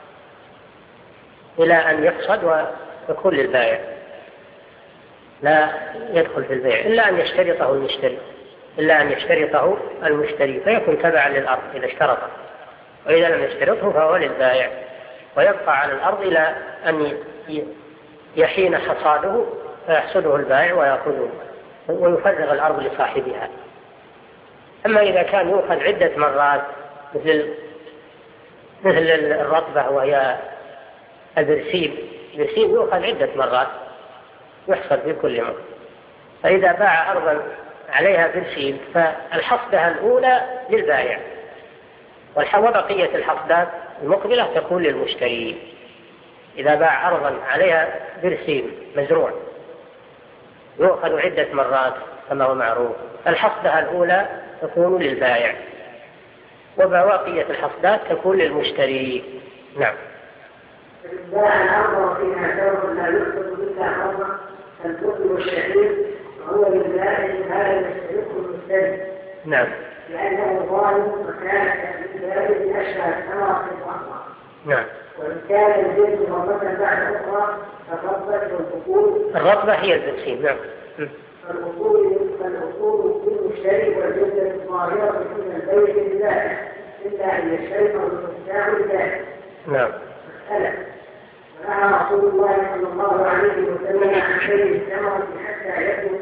إلى أن يفسد ويكون للبائع، لا يدخل في البيع إلا أن يشترطه المشتري إلا أن يشترطه المشتري فيكون تبعا للأرض إذا اشترطه، وإذا لم يشترطه فهو للبائع، ويبقى على الأرض إلى أن يحين حصاده فيحصده البائع ويأخذه ويفرغ الأرض لصاحبها. أما إذا كان يؤخذ عدة مرات مثل مثل الرطبة وهي البرسيم، البرسيم يؤخذ عدة مرات يحصد في كل مرة، فإذا باع أرضا عليها برسيم فالحصدة الأولى للبائع، وبقية الحصدات المقبلة تكون للمشتري. إذا باع أرضا عليها برسيم مزروع يؤخذ عدة مرات كما هو معروف، الحصدة الأولى تكون للبائع وبقية الحصدات تكون للمشتري. نعم. باع الأرض فيها ثوب لا يحصد إلا حرمة البخل والشعير وهو للبائع هذا يستحق المشتري. نعم. لأنه ظالم وكان للبائع أشبه الثمرة في الأرض. نعم. وإن كان الجنس مرة بعد أخرى فالرطبة والبخول. الرطبة هي البرسيم. نعم. فالأصول فالأصول للمشتري والجنة الظاهرة من البيع للبائع إلا أن يشترط المبتاع للبائع. نعم. مسألة. ونهى رسول الله صلى الله عليه وسلم عن بيع الثمرة حتى يبلغ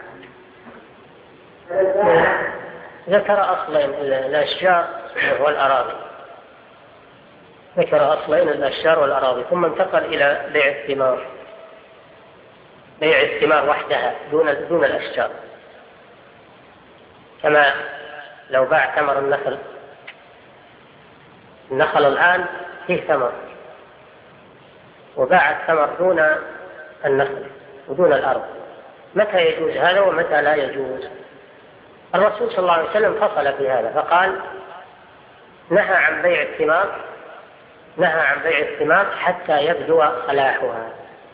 خمسة. ذكر أصلين الأشجار والأراضي، ذكر أصلين الأشجار والأراضي ثم انتقل إلى بيع الثمار، بيع الثمار وحدها دون دون الأشجار، كما لو باع ثمر النخل، النخل الآن فيه ثمر وباع الثمر دون النخل ودون الأرض، متى يجوز هذا ومتى لا يجوز؟ الرسول صلى الله عليه وسلم فصل في هذا فقال نهى عن بيع الثمار نهى عن بيع الثمار حتى يبدو صلاحها،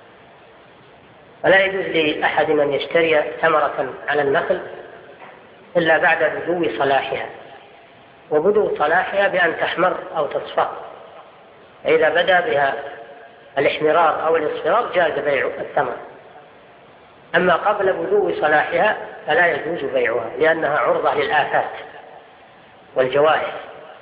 فلا يجوز لأحد أن يشتري ثمرة على النخل إلا بعد بدو صلاحها، وبدو صلاحها بأن تحمر أو تصفر، فإذا بدا بها الاحمرار أو الاصفرار جاز بيع الثمر، أما قبل بدو صلاحها فلا يجوز بيعها لأنها عرضة للآفات والجوائح،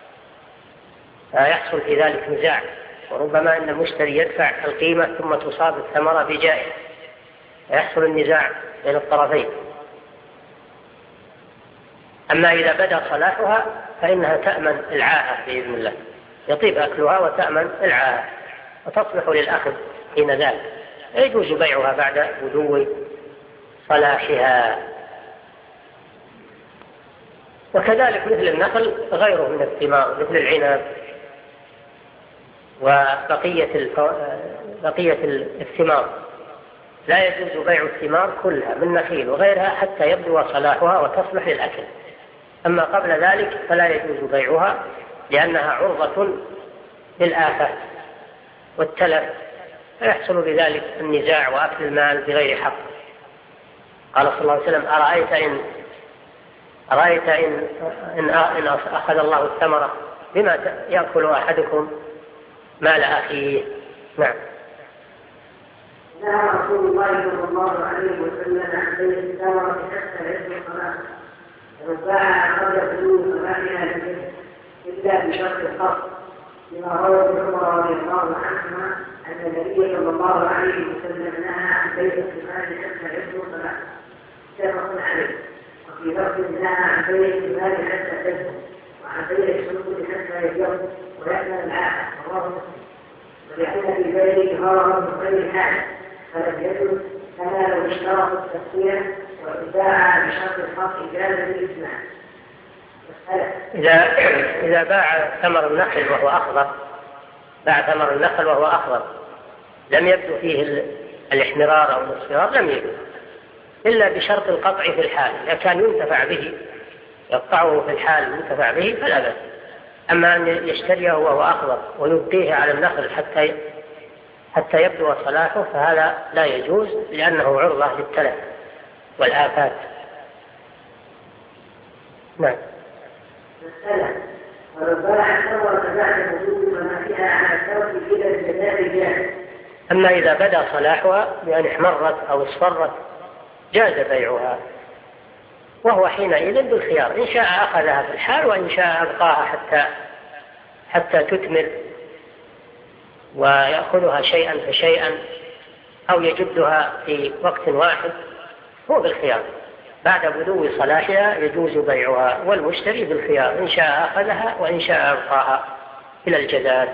فيحصل في ذلك نزاع، وربما أن المشتري يدفع القيمة ثم تصاب الثمرة بجائحة فيحصل النزاع بين الطرفين. أما إذا بدا صلاحها فإنها تأمن العاهة بإذن الله، يطيب أكلها وتأمن العاهة وتصلح للأخذ حين ذلك، يجوز بيعها بعد بدو صلاحها. وكذلك مثل النخل غيره من الثمار مثل العنب وبقية الفو... بقية الثمار لا يجوز بيع الثمار كلها من نخيل وغيرها حتى يبدو صلاحها وتصلح للأكل، أما قبل ذلك فلا يجوز بيعها لأنها عرضة للآفات والتلف، فيحصل بذلك النزاع وأكل المال بغير حق. قال صلى الله عليه وسلم أرأيت إن أرأيت إن, إن, إن أخذ الله الثمرة بما يأكل أحدكم مال أخيه. نعم. نهى رسول الله صلى الله عليه وسلم عن بيع الثمرة حتى يبلغ صلاحها، ولو باع قبل بلوغ صلاحها إلا بشرط القصد، لما روى ابن عمر رضي الله عنهما أن النبي صلى الله عليه وسلم نهى عن بيع الثمار حتى يبلغ صلاحها، متفق عليه. وفي لفظ نهى عن بيع الثمار حتى تبلغ، وعن بيع الشروط حتى يبلغ ويأمن العاهة، رواه مسلم. ولأن في ذلك غرض من غير حاجة فلم يجوز، كما لو اشترط التسوية والإباعة بشرط الحق جاز بالإجماع. إذا إذا باع ثمر النخل وهو أخضر، باع ثمر النخل وهو أخضر لم يبدو فيه الاحمرار أو الاصفرار لم يجوز إلا بشرط القطع في الحال، إذا كان ينتفع به يقطعه في الحال ينتفع به فلا بأس. أما أن يشتريه وهو أخضر ويبقيه على النخل حتى حتى يبدو صلاحه فهذا لا يجوز لأنه عرضة للتلف والآفات. نعم. مسألة ولو باع الثمرة بعد وجود ما فيها على الترك إلى الجزاء جاز. أما إذا بدا صلاحها بأن احمرت أو اصفرت جاز بيعها، وهو حينئذ بالخيار، إن شاء أخذها في الحال وإن شاء أبقاها حتى حتى تكمل ويأخذها شيئا فشيئا أو يجدها في وقت واحد، هو بالخيار. بعد بدو صلاحها يجوز بيعها، والمشتري بالخيار، إن شاء أخذها وإن شاء أبقاها إلى الجداد،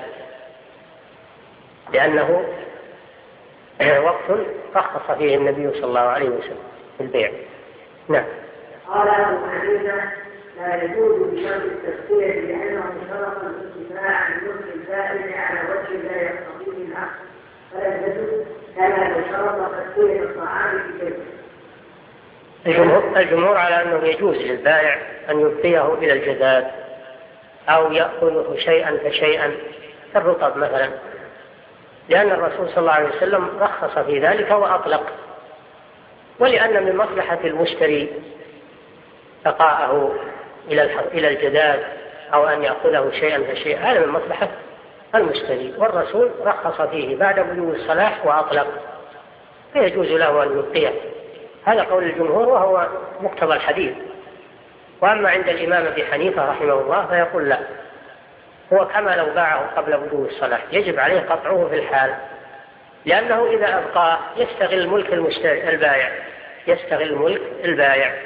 لأنه وقت رخص فيه النبي صلى الله عليه وسلم في البيع. نعم. قال أبو حنيفة لا يجوز بشرط التسقية لأنه شرط الانتفاع عن ملك الفائل على وجه لا يقتضيه العقد، فلا يجوز كما لو شرط تسقية الطعام في بيته. الجمهور, الجمهور على أنه يجوز للبائع أن يبقيه إلى الجداد أو يأخذه شيئا فشيئا كالرطب مثلا، لأن الرسول صلى الله عليه وسلم رخص في ذلك وأطلق، ولأن من مصلحة المشتري بقاءه إلى الجداد أو أن يأخذه شيئا فشيئا، هذا من مصلحة المشتري، والرسول رخص فيه بعد بلوغ الصلاح وأطلق، فيجوز له أن يبقيه. هذا قول الجمهور وهو مقتضى الحديث. وأما عند الإمام أبي حنيفة رحمه الله فيقول لا، هو كما لو باعه قبل بلوغ الصلاح يجب عليه قطعه في الحال، لأنه إذا أبقاه يستغل ملك المشتري البائع يستغل ملك البائع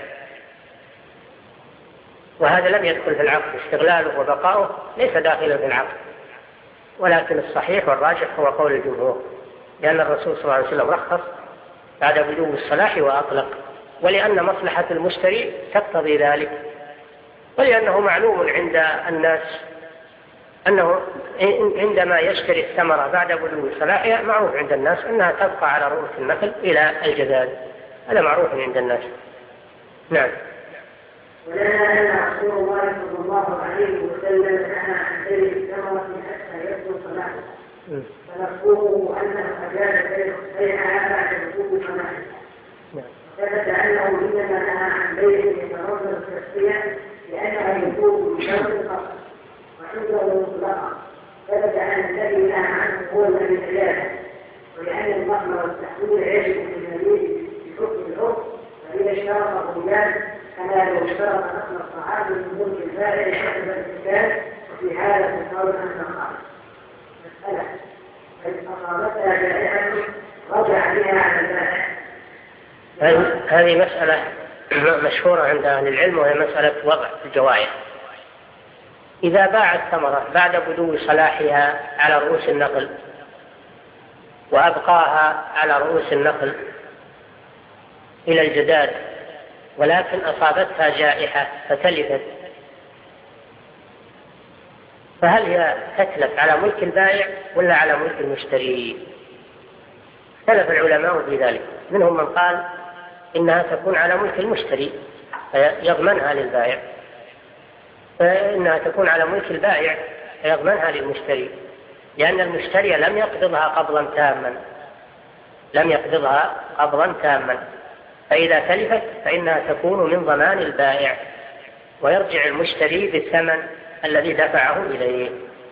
وهذا لم يدخل في العقد، استغلاله وبقاؤه ليس داخلا في العقد. ولكن الصحيح والراجح هو قول الجمهور، لأن الرسول صلى الله عليه وسلم رخص بعد بلوغ الصلاح وأطلق، ولأن مصلحة المشتري تقتضي ذلك، ولأنه معلوم عند الناس أنه عندما يشتري الثمرة بعد بلوغ صلاحها معروف عند الناس أنها تبقى على رؤوس النخل إلى الجداد، هذا معروف عند الناس. نعم. ولنا أن رسول الله صلى الله عليه وسلم نهى عن بيع الثمرة حتى يبدو صلاحه، فنفهمه أنه أجاز بيعها بعد وجود صلاحه. ثبت أنه إنما نهى عن بيع يترتب التسقية لأنه يكون بشرط القصد وعنده مطلقا. ثبت أن الذي نهى عنه هو الذي أجازه، ولأن النقل والتحويل يجب في المزيد بحكم العرف، فإذا اشترط الرجال كما لو اشترط نقل الصحابي من ملك الفاعل حسب الاتكال، وفي هذا تقول أن الخالق. مسألة فإن أصابتها جائحة رجع بها على البائع. هذه مسألة مشهورة عند أهل العلم، وهي مسألة وضع الجوائح. إذا باع الثمرة بعد بدو صلاحها على رؤوس النخل وأبقاها على رؤوس النخل إلى الجداد، ولكن أصابتها جائحة فتلفت، فهل هي تتلف على ملك البائع ولا على ملك المشتري؟ اختلف العلماء في ذلك، منهم من قال إنها تكون على ملك المشتري فيضمنها للبائع، فإنها تكون على ملك البائع فيضمنها للمشتري، لأن المشتري لم يقبضها قبضا تاما لم يقبضها قبضا تاما فإذا تلفت فإنها تكون من ضمان البائع، ويرجع المشتري بالثمن الذي دفعه إليه،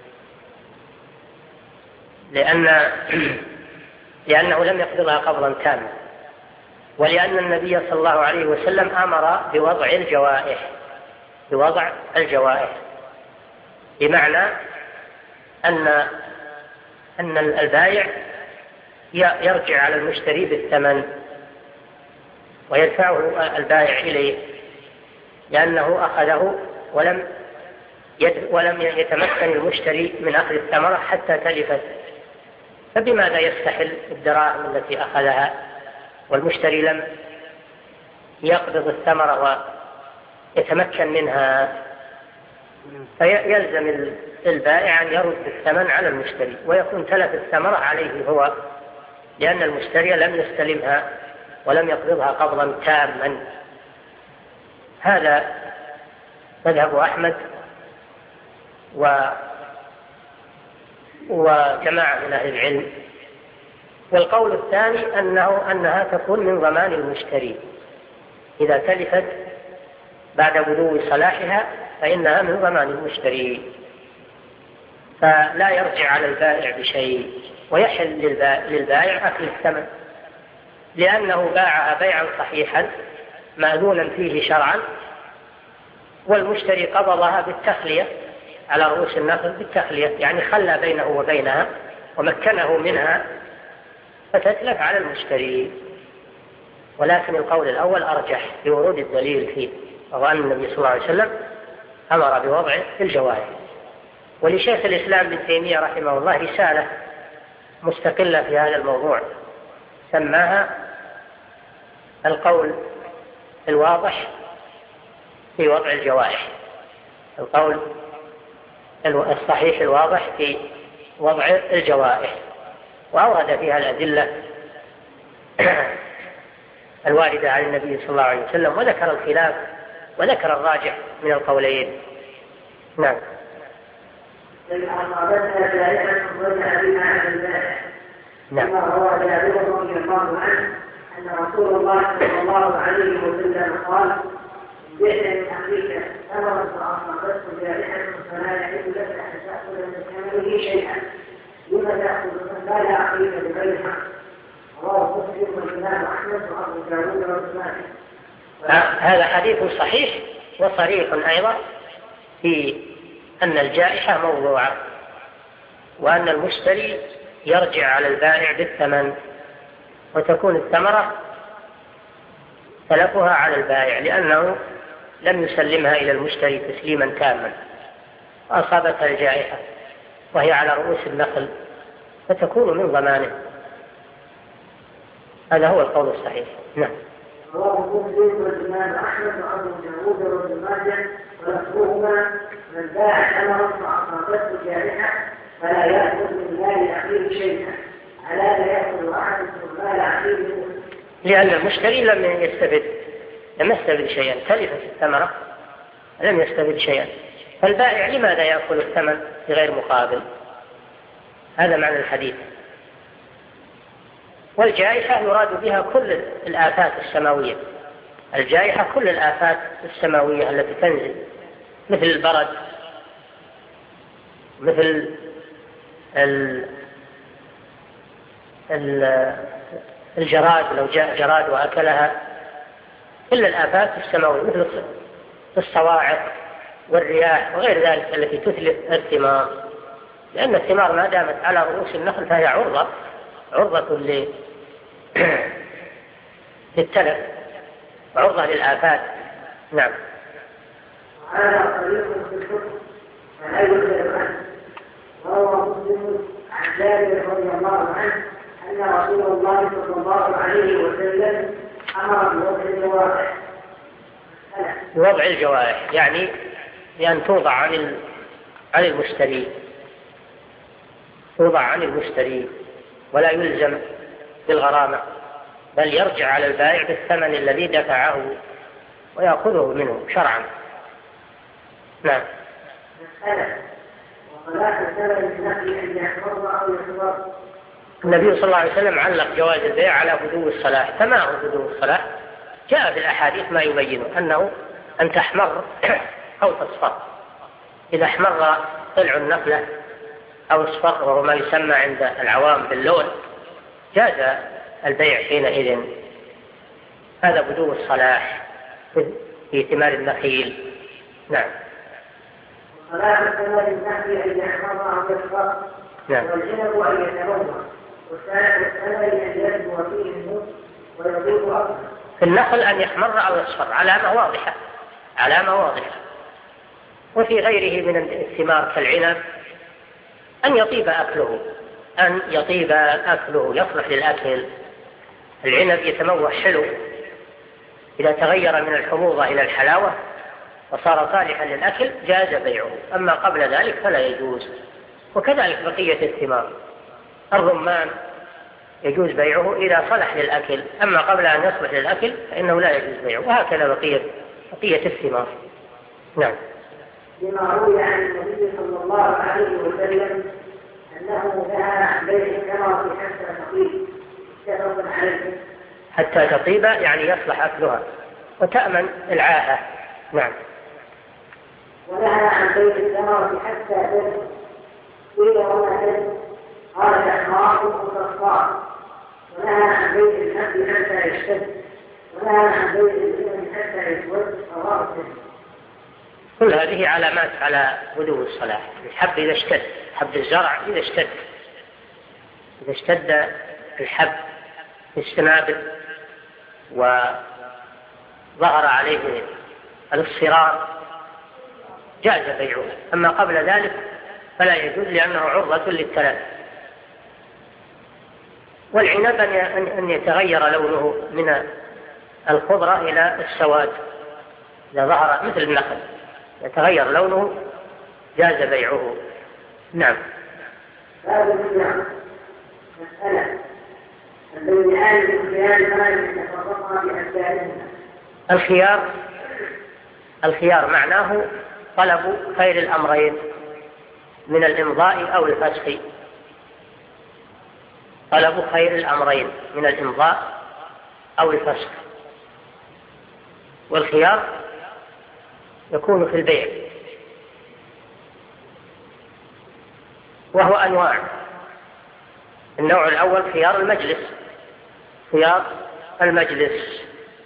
لأن لأنه لم يقبضها قبضا تاما، ولأن النبي صلى الله عليه وسلم أمر بوضع الجوائح بوضع الجوائح بمعنى أن أن البائع يرجع على المشتري بالثمن ويدفعه البائع إليه، لأنه أخذه ولم ولم يتمكن المشتري من أخذ الثمرة حتى تلفت، فبماذا يستحل الدراهم التي أخذها والمشتري لم يقبض الثمرة ويتمكن منها؟ فيلزم البائع أن يرد الثمن على المشتري، ويكون تلف الثمرة عليه هو، لأن المشتري لم يستلمها ولم يقبضها قبضا تاما. هذا مذهب أحمد و وجماعة من أهل العلم، والقول الثاني أنه أنها تكون من ضمان المشتري، إذا تلفت بعد بدو صلاحها فإنها من ضمان المشتري، فلا يرجع على البائع بشيء، ويحل للبائع أكل الثمن، لأنه باعها بيعا صحيحا مأذونا فيه شرعا، والمشتري قبضها بالتخلية على رؤوس النخل بالتخلية، يعني خلى بينه وبينها ومكنه منها فتتلف على المشتري. ولكن القول الأول أرجح لورود الدليل فيه، وهو أن النبي صلى الله عليه وسلم أمر بوضع الجوارح. ولشيخ الإسلام ابن تيمية رحمه الله رسالة مستقلة في هذا الموضوع سماها القول الواضح في وضع الجوارح، القول الصحيح الواضح في وضع الجوارح، وأورد فيها الأدلة الواردة عن النبي صلى الله عليه وسلم، وذكر الخلاف وذكر الراجح من القولين. نعم. نعم. روى جابر رضي الله عنه أن رسول الله صلى الله عليه وسلم قال: بئس من أخيك ثمرا فأصابته جارحة فلا يحل لك أن تأخذ من ثمنه شيئا، لما تأخذ ما لا أخيك بغير حق. رواه مسلم والإمام أحمد وأبو داود وابن ماجه. هذا حديث صحيح وصريح أيضا في أن الجائحة موضوعة، وأن المشتري يرجع على البائع بالثمن، وتكون الثمرة تلفها على البائع لأنه لم يسلمها إلى المشتري تسليما تاما، وأصابتها الجائحة وهي على رؤوس النخل فتكون من ضمانه. هذا هو القول الصحيح. نعم. رواه مسلم والإمام أحمد وأبو داود وابن ماجه ولفظهما: من باع ثمرا فأصابته جارحة فلا يأخذ من مال أخيه شيئا، ألا لا يأخذ أحدكم مال أخيه. لأن المشتري لم يستفد لم يستفد شيئا، تلفت الثمرة لم يستفد شيئا، فالبائع لماذا يأخذ الثمن بغير مقابل؟ هذا معنى الحديث. والجائحة يراد بها كل الآفات السماوية، الجائحة كل الآفات السماوية التي تنزل، مثل البرد، مثل ال الجراد لو جاء جراد وأكلها، كل الآفات السماوية مثل الصواعق والرياح وغير ذلك التي تتلف الثمار، لأن الثمار ما دامت على رؤوس النخل فهي عرضة عرضة للتلف، عرضة للآفات. نعم. هذا طريق في الحكم فلا يخبر عنه. روى مسلم عن جابر رضي الله عنه أن رسول الله صلى الله عليه وسلم أمر بوضع الجوارح. بوضع الجوارح يعني بأن توضع عن عن المشتري، توضع عن المشتري ولا يلزم بالغرامة، بل يرجع على البائع بالثمن الذي دفعه ويأخذه منه شرعا. نعم. النبي صلى الله عليه وسلم علق جواز البيع على بدو الصلاح. فما هو بدو الصلاح؟ جاء في الأحاديث ما يبين أنه أن تحمر أو تصفر. إذا احمر طلع النخلة أو اصفر، وهو ما يسمى عند العوام باللون، جاز البيع حينئذ. هذا بدو الصلاح في ثمار النخيل. نعم. صلاح ثمار النخيل أن يحمر أو يصفر، والعنب أن يتلون، والثمر أن ينمو فيه النصف ويضيف أكثر. في النخل أن يحمر أو يصفر علامة واضحة، علامة واضحة. وفي غيره من الثمار كالعنب أن يطيب أكله، أن يطيب أكله يصلح للأكل. العنب يتموح حلو، إذا تغير من الحموضة إلى الحلاوة وصار صالحا للأكل جاز بيعه، أما قبل ذلك فلا يجوز. وكذلك بقية الثمار، الرمان يجوز بيعه إذا صلح للأكل، أما قبل أن يصلح للأكل فإنه لا يجوز بيعه، وهكذا بقية بقية الثمار. نعم. لما روي عن النبي صلى الله عليه وسلم أنه نهى عن بيع الثمرة حتى تقيل، متفق عليه حتى تطيب يعني يصلح أكلها وتأمن العاهة. نعم. ونهى عن بيع الثمرة حتى تجد قيل وما تجد قال الأحماق والصفار. ونهى عن بيع الحب حتى يشتد ونهى عن بيع الإبل حتى يسود رواه مسلم. كل هذه علامات على بدو الصلاح. الحب إذا اشتد، حب الزرع إذا اشتد، إذا اشتد الحب في السنابل وظهر عليه الاصفرار جاز بيعه، أما قبل ذلك فلا يجوز لأنه عرضة للتلف. والعنب أن يتغير لونه من الخضرة إلى السواد إذا ظهر مثل النخل يتغير لونه جاز بيعه. نعم. هذا الإسلام مسألة البيعان بالخيار ما يتفرقا بأشيائهما. الخيار الخيار معناه طلب خير الأمرين من الإمضاء أو الفسخ. طلب خير الأمرين من الإمضاء أو الفسخ. والخيار يكون في البيع وهو أنواع. النوع الأول خيار المجلس. خيار المجلس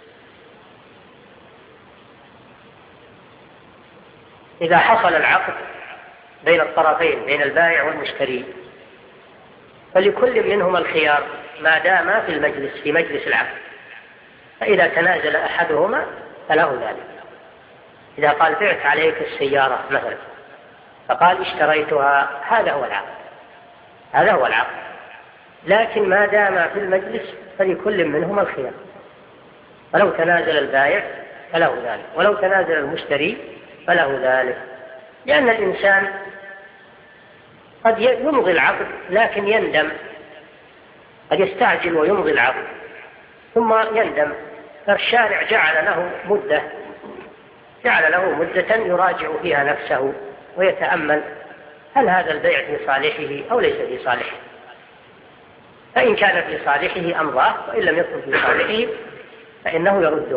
إذا حصل العقد بين الطرفين بين البائع والمشتري فلكل منهما الخيار ما دام في المجلس في مجلس العقد. فإذا تنازل أحدهما فله ذلك. إذا قال بعت عليك السيارة مثلا فقال اشتريتها، هذا هو العقد هذا هو العقد لكن ما دام في المجلس فلكل منهما الخيار. ولو تنازل البائع فله ذلك ولو تنازل المشتري فله ذلك، لأن الإنسان قد يمضي العقد لكن يندم، قد يستعجل ويمضي العقد ثم يندم. فالشارع جعل له مدة جعل له مدة يراجع فيها نفسه ويتأمل هل هذا البيع في صالحه أو ليس في صالحه. فإن كان في صالحه أمضاه، وإن لم يكن في صالحه فإنه يرده.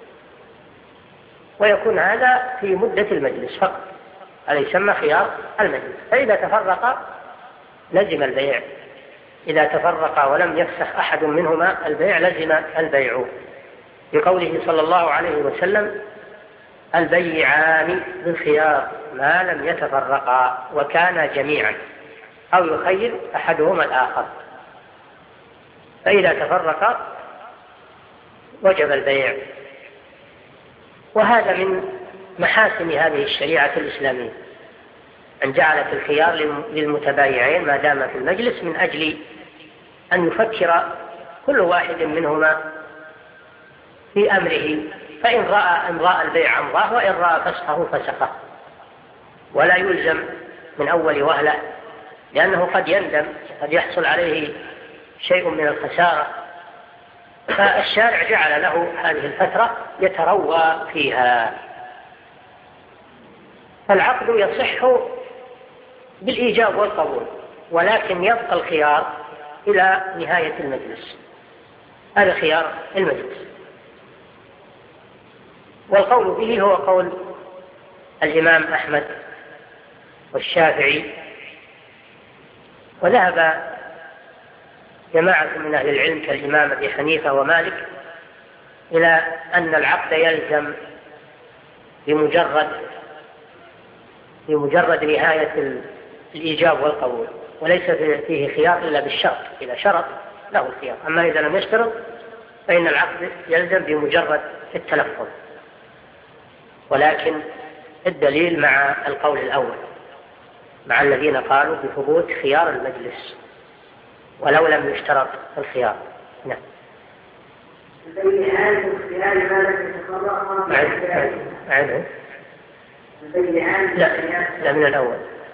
ويكون هذا في مدة المجلس فقط، هذا يسمى خيار المجلس. فإذا تفرق لزم البيع. إذا تفرق ولم يفسخ أحد منهما البيع لزم البيع، بقوله صلى الله عليه وسلم البيعان بالخيار ما لم يتفرقا وكانا جميعا أو يخير أحدهما الآخر. فإذا تفرقا وجب البيع. وهذا من محاسن هذه الشريعة الإسلامية أن جعلت الخيار للمتبايعين ما دام في المجلس من أجل أن يفكر كل واحد منهما في أمره، فإن رأى إمضاء البيع أمضاه وإن رأى فسخه فسخه، ولا يلزم من أول وهلة، لأنه قد يندم قد يحصل عليه شيء من الخسارة. فالشارع جعل له هذه الفترة يتروى فيها. فالعقد يصح بالإيجاب والقبول، ولكن يبقى الخيار إلى نهاية المجلس. هذا خيار المجلس. والقول به هو قول الإمام أحمد والشافعي، وذهب جماعة من أهل العلم كالإمام أبي حنيفة ومالك إلى أن العقد يلزم بمجرد بمجرد نهاية الإيجاب والقبول، وليس فيه خيار إلا بالشرط. إذا شرط له الخيار، أما إذا لم يشترط فإن العقد يلزم بمجرد التلفظ. ولكن الدليل مع القول الأول، مع الذين قالوا بثبوت خيار المجلس ولو لم يشترط الخيار. نعم. البيعان باختيار ما لم يتفرقا عنه. البيعان لا لا من الأول.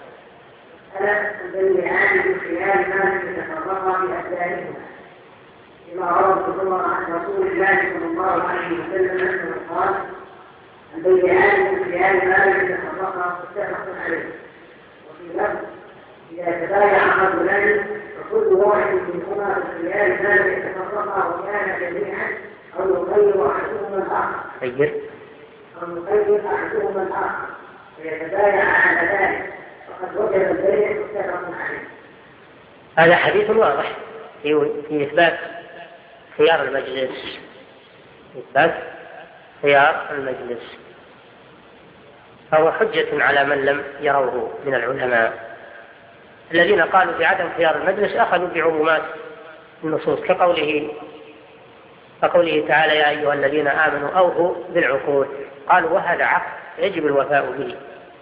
البيعان باختيار ما لم يتفرقا بأسبابهما، لما روى عمر عن رسول الله صلى الله عليه وسلم أنه قال البيعان باختيار ما لم يتفرقا متفق عليه. وفي لفظ إذا تبايع رجلان فكل واحد منهما باختيار ما لم يتفرقا تفرقا وكان جميعا أو يغير أحدهما الآخر غير أو يغير أحدهما الآخر فيتبايع على ذلك فقد وجب البيع متفق عليه. هذا حديث واضح في إثبات خيار المجلس، إثبات خيار المجلس، فهو حجة على من لم يروه من العلماء. الذين قالوا بعدم خيار المجلس أخذوا بعمومات النصوص كقوله كقوله تعالى يا أيها الذين آمنوا أوفوا بالعقود، قالوا وهذا عقد يجب الوفاء به.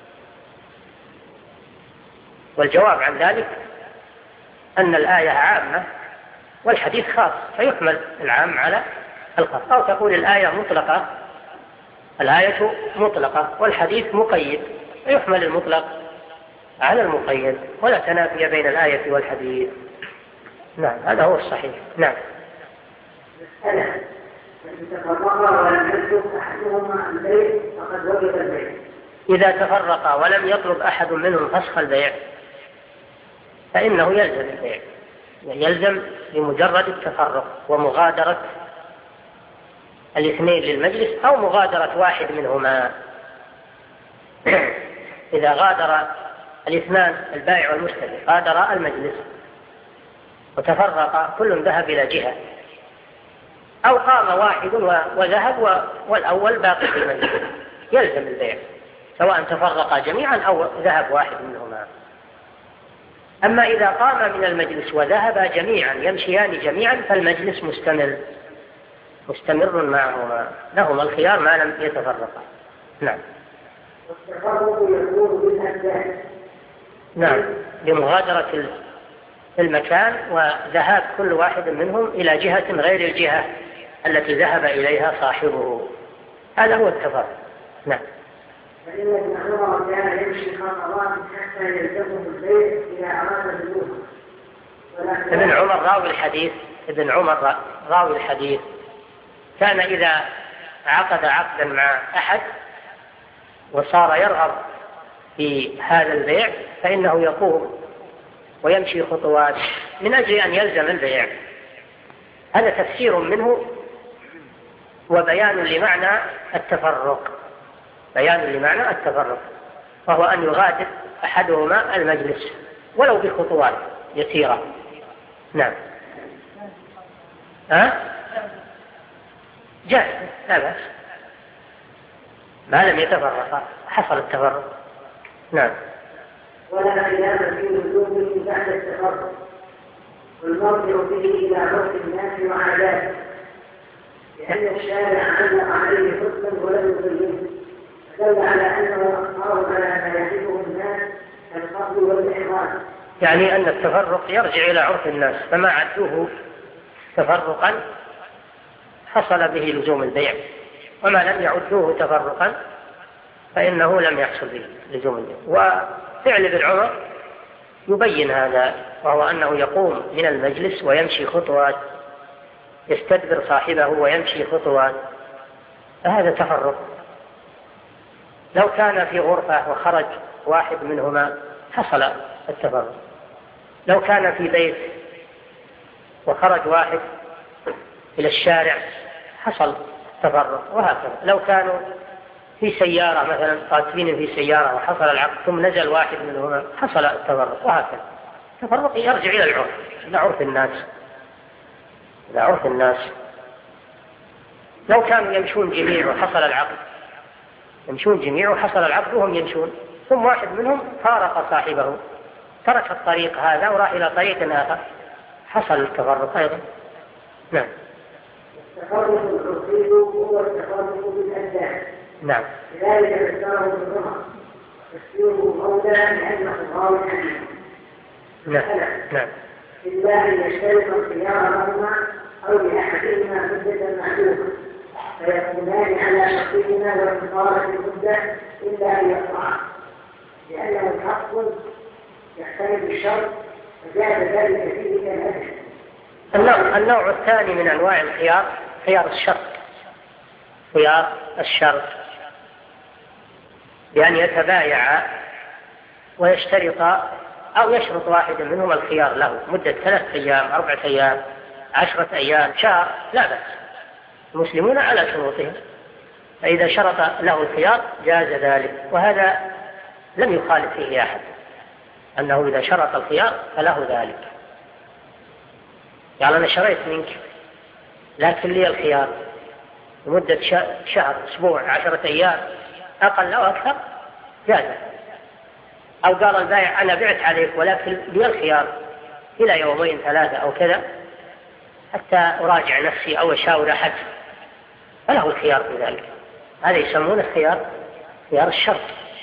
والجواب عن ذلك أن الآية عامة والحديث خاص، فيحمل العام على الخاص، أو تقول الآية مطلقة الآية مطلقة والحديث مقيد، فيحمل المطلق على المقيد، ولا تنافي بين الآية والحديث. نعم هذا هو الصحيح. نعم. مسألة إن تفرقا ولم يطلب أحدهما البيع فقد وجب البيع. إذا تفرقا ولم يطلب أحد منهم فسخ البيع فإنه يلزم البيع، يلزم بمجرد التفرق ومغادرة الاثنين للمجلس أو مغادرة واحد منهما. إذا غادر الاثنان البائع والمشتري غادر المجلس وتفرق كل ذهب إلى جهة، أو قام واحد وذهب والأول باقي في المجلس، يلزم البيع سواء تفرقا جميعا أو ذهب واحد منهما. أما إذا قام من المجلس وذهب جميعا يمشيان جميعا فالمجلس مستمر مستمر معهما، لهما الخيار ما لم يتفرقا. نعم. والتفرق يكون بالأبدان. نعم، بمغادرة المكان وذهاب كل واحد منهم إلى جهة غير الجهة التي ذهب إليها صاحبه، هذا هو التفرق. نعم. فإن ابن عمر كان يمشي خطوات حتى يلزمه البيت إذا أراد بلوغه. ابن عمر راوي الحديث ابن عمر راوي الحديث كان إذا عقد عقدا مع أحد وصار يرغب في هذا البيع فإنه يقوم ويمشي خطوات من أجل أن يلزم البيع. هذا تفسير منه وبيان لمعنى التفرق، بيان لمعنى التفرق، وهو أن يغادر أحدهما المجلس ولو بخطوات يسيرة. نعم. ها؟ جاء لا بأس ما لم يتفرق حصل التفرق. نعم. ولا خلاف في وجوده بعد التفرق والمرجع به إلى عرف الناس وعاداته، لأن الشارع علق عليه حكما ولم يبينه، فدل على أنه أخبار على ما يعرفه الناس كالقبض والإحراج. يعني أن التفرق يرجع إلى عرف الناس، فما عدوه تفرقا حصل به لزوم البيع، وما لم يعدوه تفرقا فإنه لم يحصل به لزوم البيع. وفعل ابن عمر يبين هذا، وهو أنه يقوم من المجلس ويمشي خطوات، يستدبر صاحبه ويمشي خطوات، فهذا تفرق. لو كان في غرفة وخرج واحد منهما حصل التفرق، لو كان في بيت وخرج واحد إلى الشارع حصل التفرق، وهكذا. لو كانوا في سيارة مثلا قاتلين في سيارة وحصل العقد ثم نزل واحد منهما حصل التفرق، وهكذا. التفرق يرجع إلى العرف، إلى عرف الناس، إلى عرف الناس. لو كانوا يمشون جميع وحصل العقد، يمشون جميع وحصل العقد وهم يمشون، ثم واحد منهم فارق صاحبه ترك الطريق هذا وراح إلى طريق آخر، حصل التفرق أيضا. نعم. التفرق العرفي هو التفرق بالأبدان. نعم. لذلك اختاره ابن عمر تفسيره مولى لأنه راوي حديث. نعم. نعم. إلا أن يشترط الخيار لهما أو لأحدهما مدة معلومة فيكونان على شرطهما وانتصار المدة إلا أن يقطعا، لأنه حق يختلف الشرط فجاء ذلك فيه كالأجل. النوع, النوع الثاني من أنواع الخيار خيار الشرط، خيار الشرط بأن يتبايع ويشترط أو يشرط واحد منهما الخيار له مدة ثلاثة أيام أربعة أيام عشرة أيام شهر لا بأس، المسلمون على شروطهم، فإذا شرط له الخيار جاز ذلك، وهذا لم يخالف فيه أحد أنه إذا شرط الخيار فله ذلك. يعني أنا شريت منك لكن لي الخيار لمدة شهر أسبوع عشرة أيام أقل أو أكثر جاز. أو قال البائع أنا بعت عليك ولكن لي الخيار إلى يومين ثلاثة أو كذا حتى أراجع نفسي أو أشاور أحد، فله الخيار في ذلك. هذا يسمونه خيار خيار الشرط.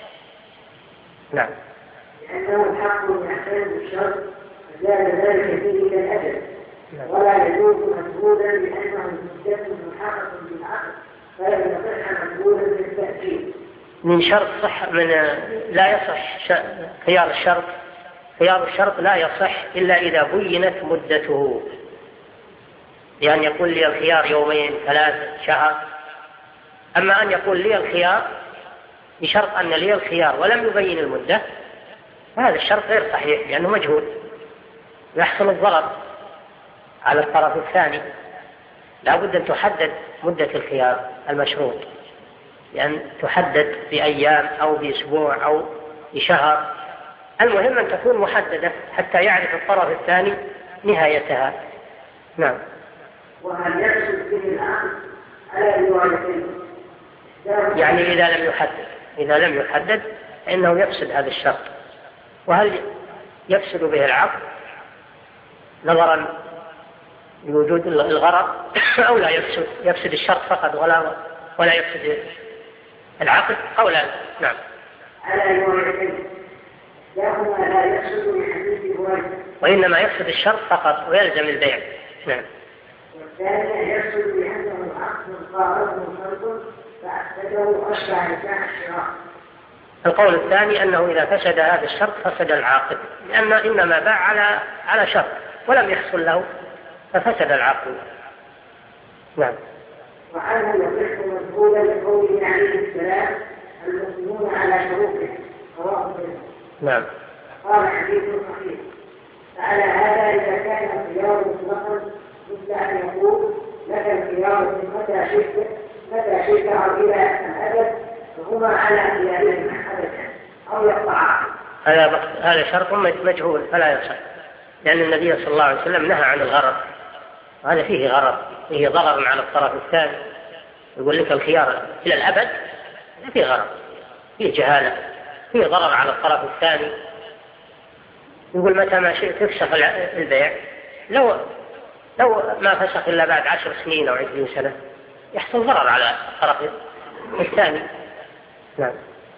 نعم. لأنه حق يحتاج الشرط فزاد ذلك فيه كالأجل، ولا يجوز مجهولا لأنه مدة محقق بالعقل فلم يصح مجهولا بالتأكيد. من شرط صح من لا يصح خيار الشرط، خيار الشرط لا يصح إلا إذا بينت مدته، يعني يقول لي الخيار يومين ثلاث شهر. أما أن يقول لي الخيار بشرط أن لي الخيار ولم يبين المدة، هذا الشرط غير صحيح لأنه مجهول، يحصل الضرر على الطرف الثاني. لا بد أن تحدد مدة الخيار المشروط، لأن تحدد بأيام أو بأسبوع أو بشهر، المهم أن تكون محددة حتى يعرف الطرف الثاني نهايتها. نعم. وهل يقصد به العقل على روايتين؟ يعني إذا لم يحدد إذا لم يحدد فإنه يفسد هذا الشرط. وهل يفسد به العقل نظرا لوجود الغرض أو لا يفسد يفسد الشرط فقط ولا ولا يفسد العقل قولا؟ نعم. على روايتين لهما لا يفسد لحديث هريرة، وإنما يفسد الشرط فقط ويلزم البيع. نعم. والثاني يفسد لأنه عقد قارنه خلق فأفسده أشبع نكاح الشراء. القول الثاني أنه إذا فسد هذا الشرط فسد العاقد، لأن إنما باع على على شرط ولم يحصل له ففسد العقد. نعم. وعنه يصح مجهولا لقوله عليه السلام المسلمون على شروطه رواه مسلم. نعم. قال حديث صحيح. فعلى هذا إذا كان الخيار مطلقا مثل أن يقول لك الخيار من متى شئت متى شئت أو إلى الأبد فهما على خيارهما أبدا أو يقطعا. هذا هذا شرط مجهول فلا يصح، لأن النبي صلى الله عليه وسلم نهى عن الغرض، وهذا فيه غرض، فيه ضرر على الطرف الثاني. يقول لك الخيار إلى الأبد، فيه غرض، فيه جهالة، فيه ضرر على الطرف الثاني. يقول متى ما شئت تفسخ البيع، لو لو ما فسخ إلا بعد عشر سنين أو عشرين سنة يحصل ضرر على الطرف الثاني. نعم.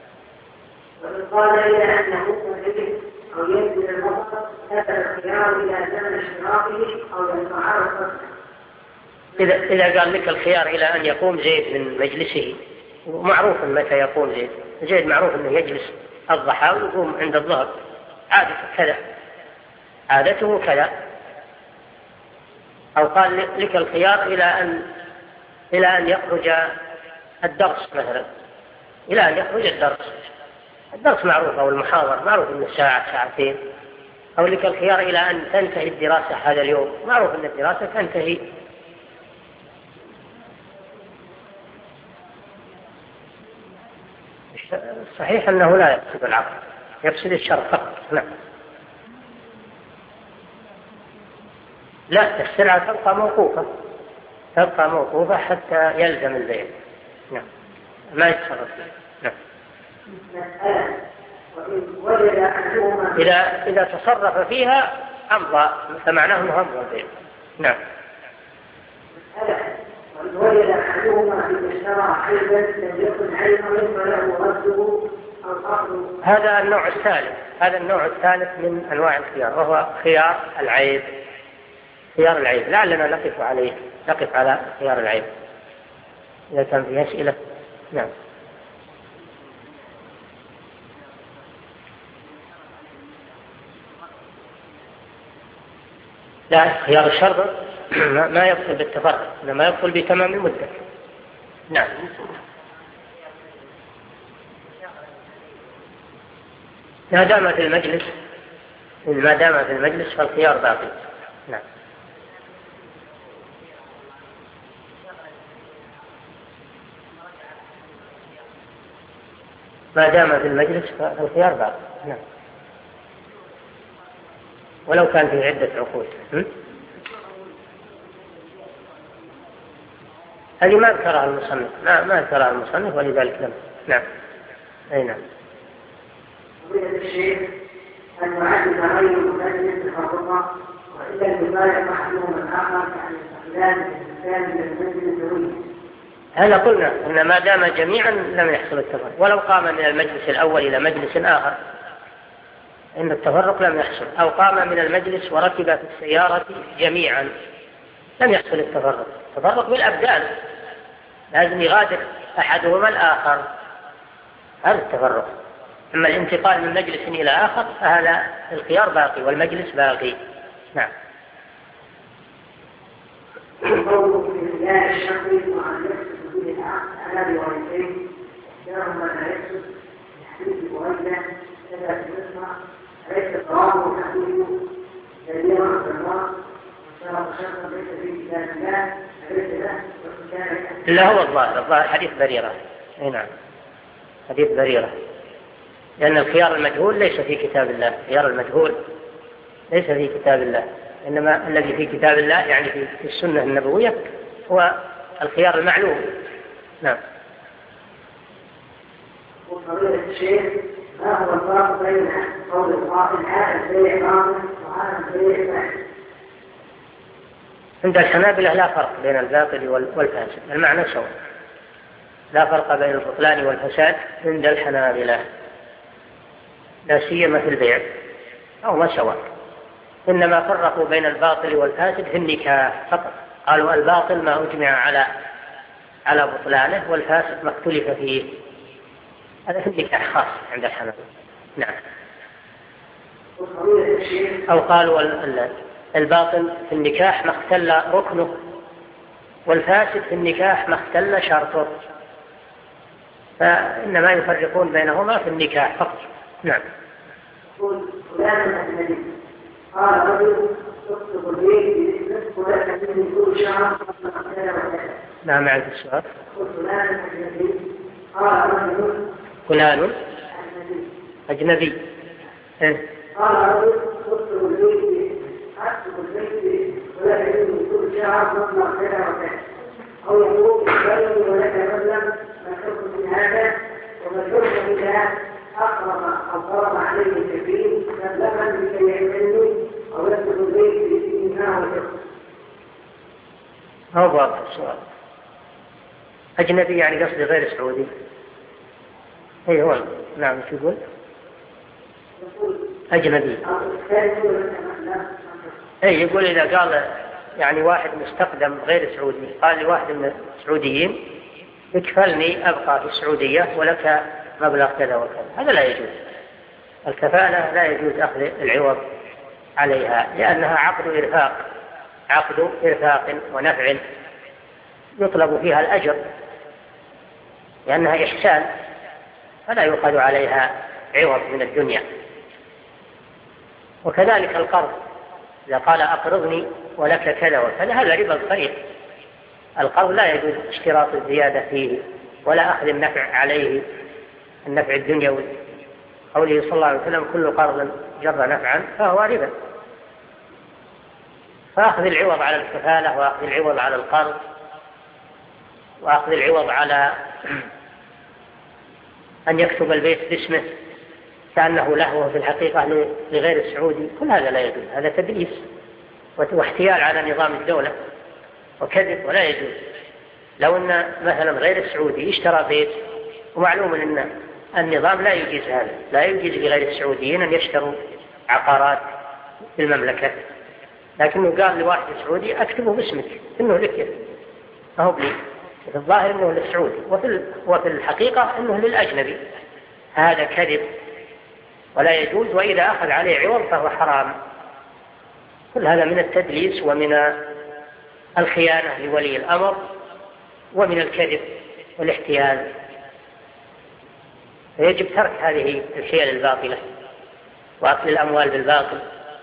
ومن قال إلى أنه ممكن أو ينزل الوقت هذا الخيار إلى زمن اشتراكه أو يتعارض. إذا إذا قال لك الخيار إلى أن يقوم زيد من مجلسه، معروف متى يقوم زيد، زيد معروف أنه يجلس الضحى ويقوم عند الظهر، عادته كذا عادته كذا. أو قال لك الخيار إلى أن إلى أن يخرج الدرس مثلا، إلى أن يخرج الدرس الدرس معروف أو المحاضر معروف أنه ساعة ساعتين. أو لك الخيار إلى أن تنتهي الدراسة هذا اليوم، معروف أن الدراسة تنتهي. صحيح أنه لا يفسد العقد، يفسد الشرط فقط. نعم. لا، السلعة تبقى موقوفة تبقى موقوفة حتى يلزم البيع. نعم. ما يتصرف فيه. نعم. إذا إذا تصرف فيها أمضى فمعناه أنه أمضى البيع. نعم. وإن وجد أحدهما في اشترى عيبا لم يكن عيبا فله رده أو أخذه. هذا النوع الثالث هذا النوع الثالث من أنواع الخيار، وهو خيار العيب. خيار العيب لعلنا نقف عليه نقف على خيار العيب إذا كان فيه أسئلة. نعم. لا، خيار الشرط ما يبطل بالتفرق، إنما يبطل بتمام المدة. نعم. ما دام في المجلس ما دام في المجلس فالخيار باقي. نعم. ما دام في المجلس فالخيار باقي. نعم. ولو كان في عدة عقود. هذه ما ذكرها المصنف، ما ما ذكرها المصنف ولذلك لم. نعم. أي نعم. الشيخ أن يعد تغير المجلس الخطوة وإلا الكفاية محلوم آخر يعني استخدام الإنسان للمجلس الدولي. هذا قلنا أن ما دام جميعا لم يحصل التفرق، ولو قام من المجلس الأول إلى مجلس آخر إن التفرق لم يحصل، أو قام من المجلس وركب في السيارة جميعا لم يحصل التفرق. التفرق بالأبدان، لازم يغادر أحدهما الآخر، هذا التفرق. أما الانتقال من مجلس إلى آخر فهذا الخيار باقي والمجلس باقي. نعم. قوله في الله الشقي وأن يقصد به العقل على روايتين إحداهما لا يقصد بحديث بريدة كذا في الإسماء ليس الصواب تحديث كبيرا بالله وشرط شرطا ليس في كتاب الله ليس له وكان لا هو الظاهر، الظاهر حديث بريرة. أي نعم، حديث بريرة، لأن الخيار المجهول ليس في كتاب الله، الخيار المجهول ليس في كتاب الله، إنما الذي في كتاب الله يعني في السنة النبوية هو الخيار المعلوم. نعم. وفضيلة الشيخ ما هو الفرق بين قول القائل هذا البيع باطل وهذا البيع فاسد؟ عند الحنابلة لا فرق بين الباطل والفاسد، المعنى سواء، لا فرق بين البطلان والفساد عند الحنابلة، لا سيما في البيع أو ما سواء، إنما فرقوا بين الباطل والفاسد في النكاح فقط، قالوا الباطل ما أجمع على على بطلانه والفاسد ما اختلف فيه، هذا في النكاح خاص عند الحنابلة. نعم. أو قالوا الباطل في النكاح ما اختل ركنه والفاسد في النكاح ما اختل شرطه، فإنما يفرقون بينهما في النكاح فقط. نعم. قال رجل اكتب البيت باسمك ولا تكتب كل شهر نعم. عند السؤال فلان أجنبي. قال رجل فلان أجنبي. قال رجل اكتب البيت اكتب البيت ولا تكتب كل شهر مبلغ كذا وكذا، أو يقول بيني ولك مبلغ مكتوب من هذا ومكتوب إلى أقرب أو قرب عليه كثير مبلغا لكي يحملني أو يكتب البيت باسمها وشخص. هو واضح السؤال. أجنبي يعني قصدي غير سعودي. أي هو. نعم. شو يقول؟ أجنبي. أي يقول إذا قال يعني واحد مستقدم غير سعودي قال لواحد من السعوديين اكفلني أبقى في السعودية ولك مبلغ كذا وكذا، هذا لا يجوز. الكفالة لا يجوز أخذ العوض عليها لأنها عقد إرفاق، عقد إرفاق ونفع يطلب فيها الأجر لأنها إحسان، فلا يؤخذ عليها عوض من الدنيا. وكذلك القرض، إذا قال أقرضني ولك كذا وكذا هذا ربا صريح. القرض لا يجوز اشتراط الزيادة فيه ولا أخذ النفع عليه، النفع الدنيوي، قوله صلى الله عليه وسلم كل قرض جر نفعا فهو ربا. فأخذ العوض على الكفالة وأخذ العوض على القرض وأخذ العوض على أن يكتب البيت باسمه كأنه له وفي الحقيقة لغير السعودي، كل هذا لا يجوز، هذا تدليس واحتيال على نظام الدولة وكذب ولا يجوز. لو أن مثلا غير السعودي اشترى بيت ومعلوم أن النظام لا يجيز هذا، لا يجيز لغير السعوديين أن يشتروا عقارات في المملكة، لكنه قال لواحد سعودي أكتبه باسمك إنه لك، فهو بلي في الظاهر إنه للسعودي وفي وفي الحقيقة إنه للأجنبي، هذا كذب ولا يجوز، وإذا أخذ عليه عوض فهو حرام. كل هذا من التدليس ومن الخيانة لولي الأمر ومن الكذب والاحتيال، فيجب ترك هذه الحيل الباطلة وأكل الأموال بالباطل،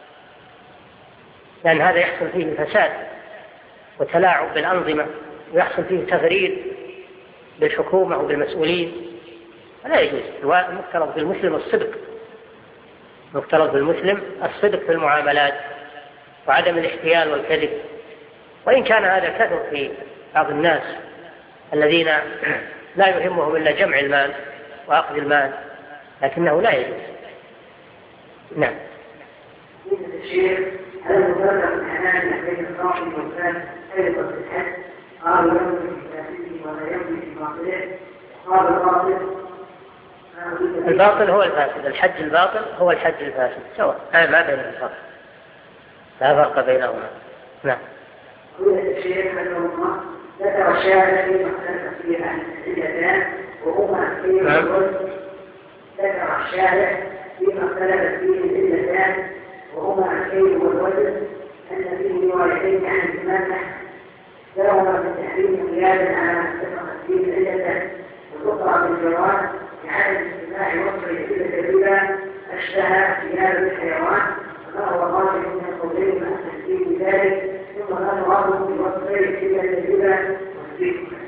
لأن هذا يحصل فيه فساد وتلاعب بالأنظمة ويحصل فيه تغرير بالحكومة وبالمسؤولين لا يجوز. المفترض بالمسلم الصدق، المفترض بالمسلم الصدق في المعاملات وعدم الاحتيال والكذب، وإن كان هذا كثر في بعض الناس الذين لا يهمهم إلا جمع المال وأخذ المال، لكنه لا يجوز. نعم. الشيخ هل مجرد الحنان بين الصاحب والفاسد أيضا في الحج؟ قال يمضي في فاسده ولا يمضي في باطله. قال الباطل الباطل هو الفاسد، الحج الباطل هو الحج الفاسد سواء، هذا ما بين الفرق، لا فرق بينهما. نعم. الشيخ رحمه الله ذكر الشارع في مختلف فيها العلتان وهما الكيل والوزن. ذكر الشارع فيما اختلفت فيه العلتان وهما الكيل والوزن أن فيه روايتين عن الإمام كلاهما بالتحريم قيادا على ما اتفقت فيه العلتان، والأخرى بالجواز لعدم استماع وصف العلة الربا أشبه ثياب الحيوان، وما هو الراجح من القولين مع تحديد ذلك، ثم ما نراه بوصف العلة الربا وتثبيتها.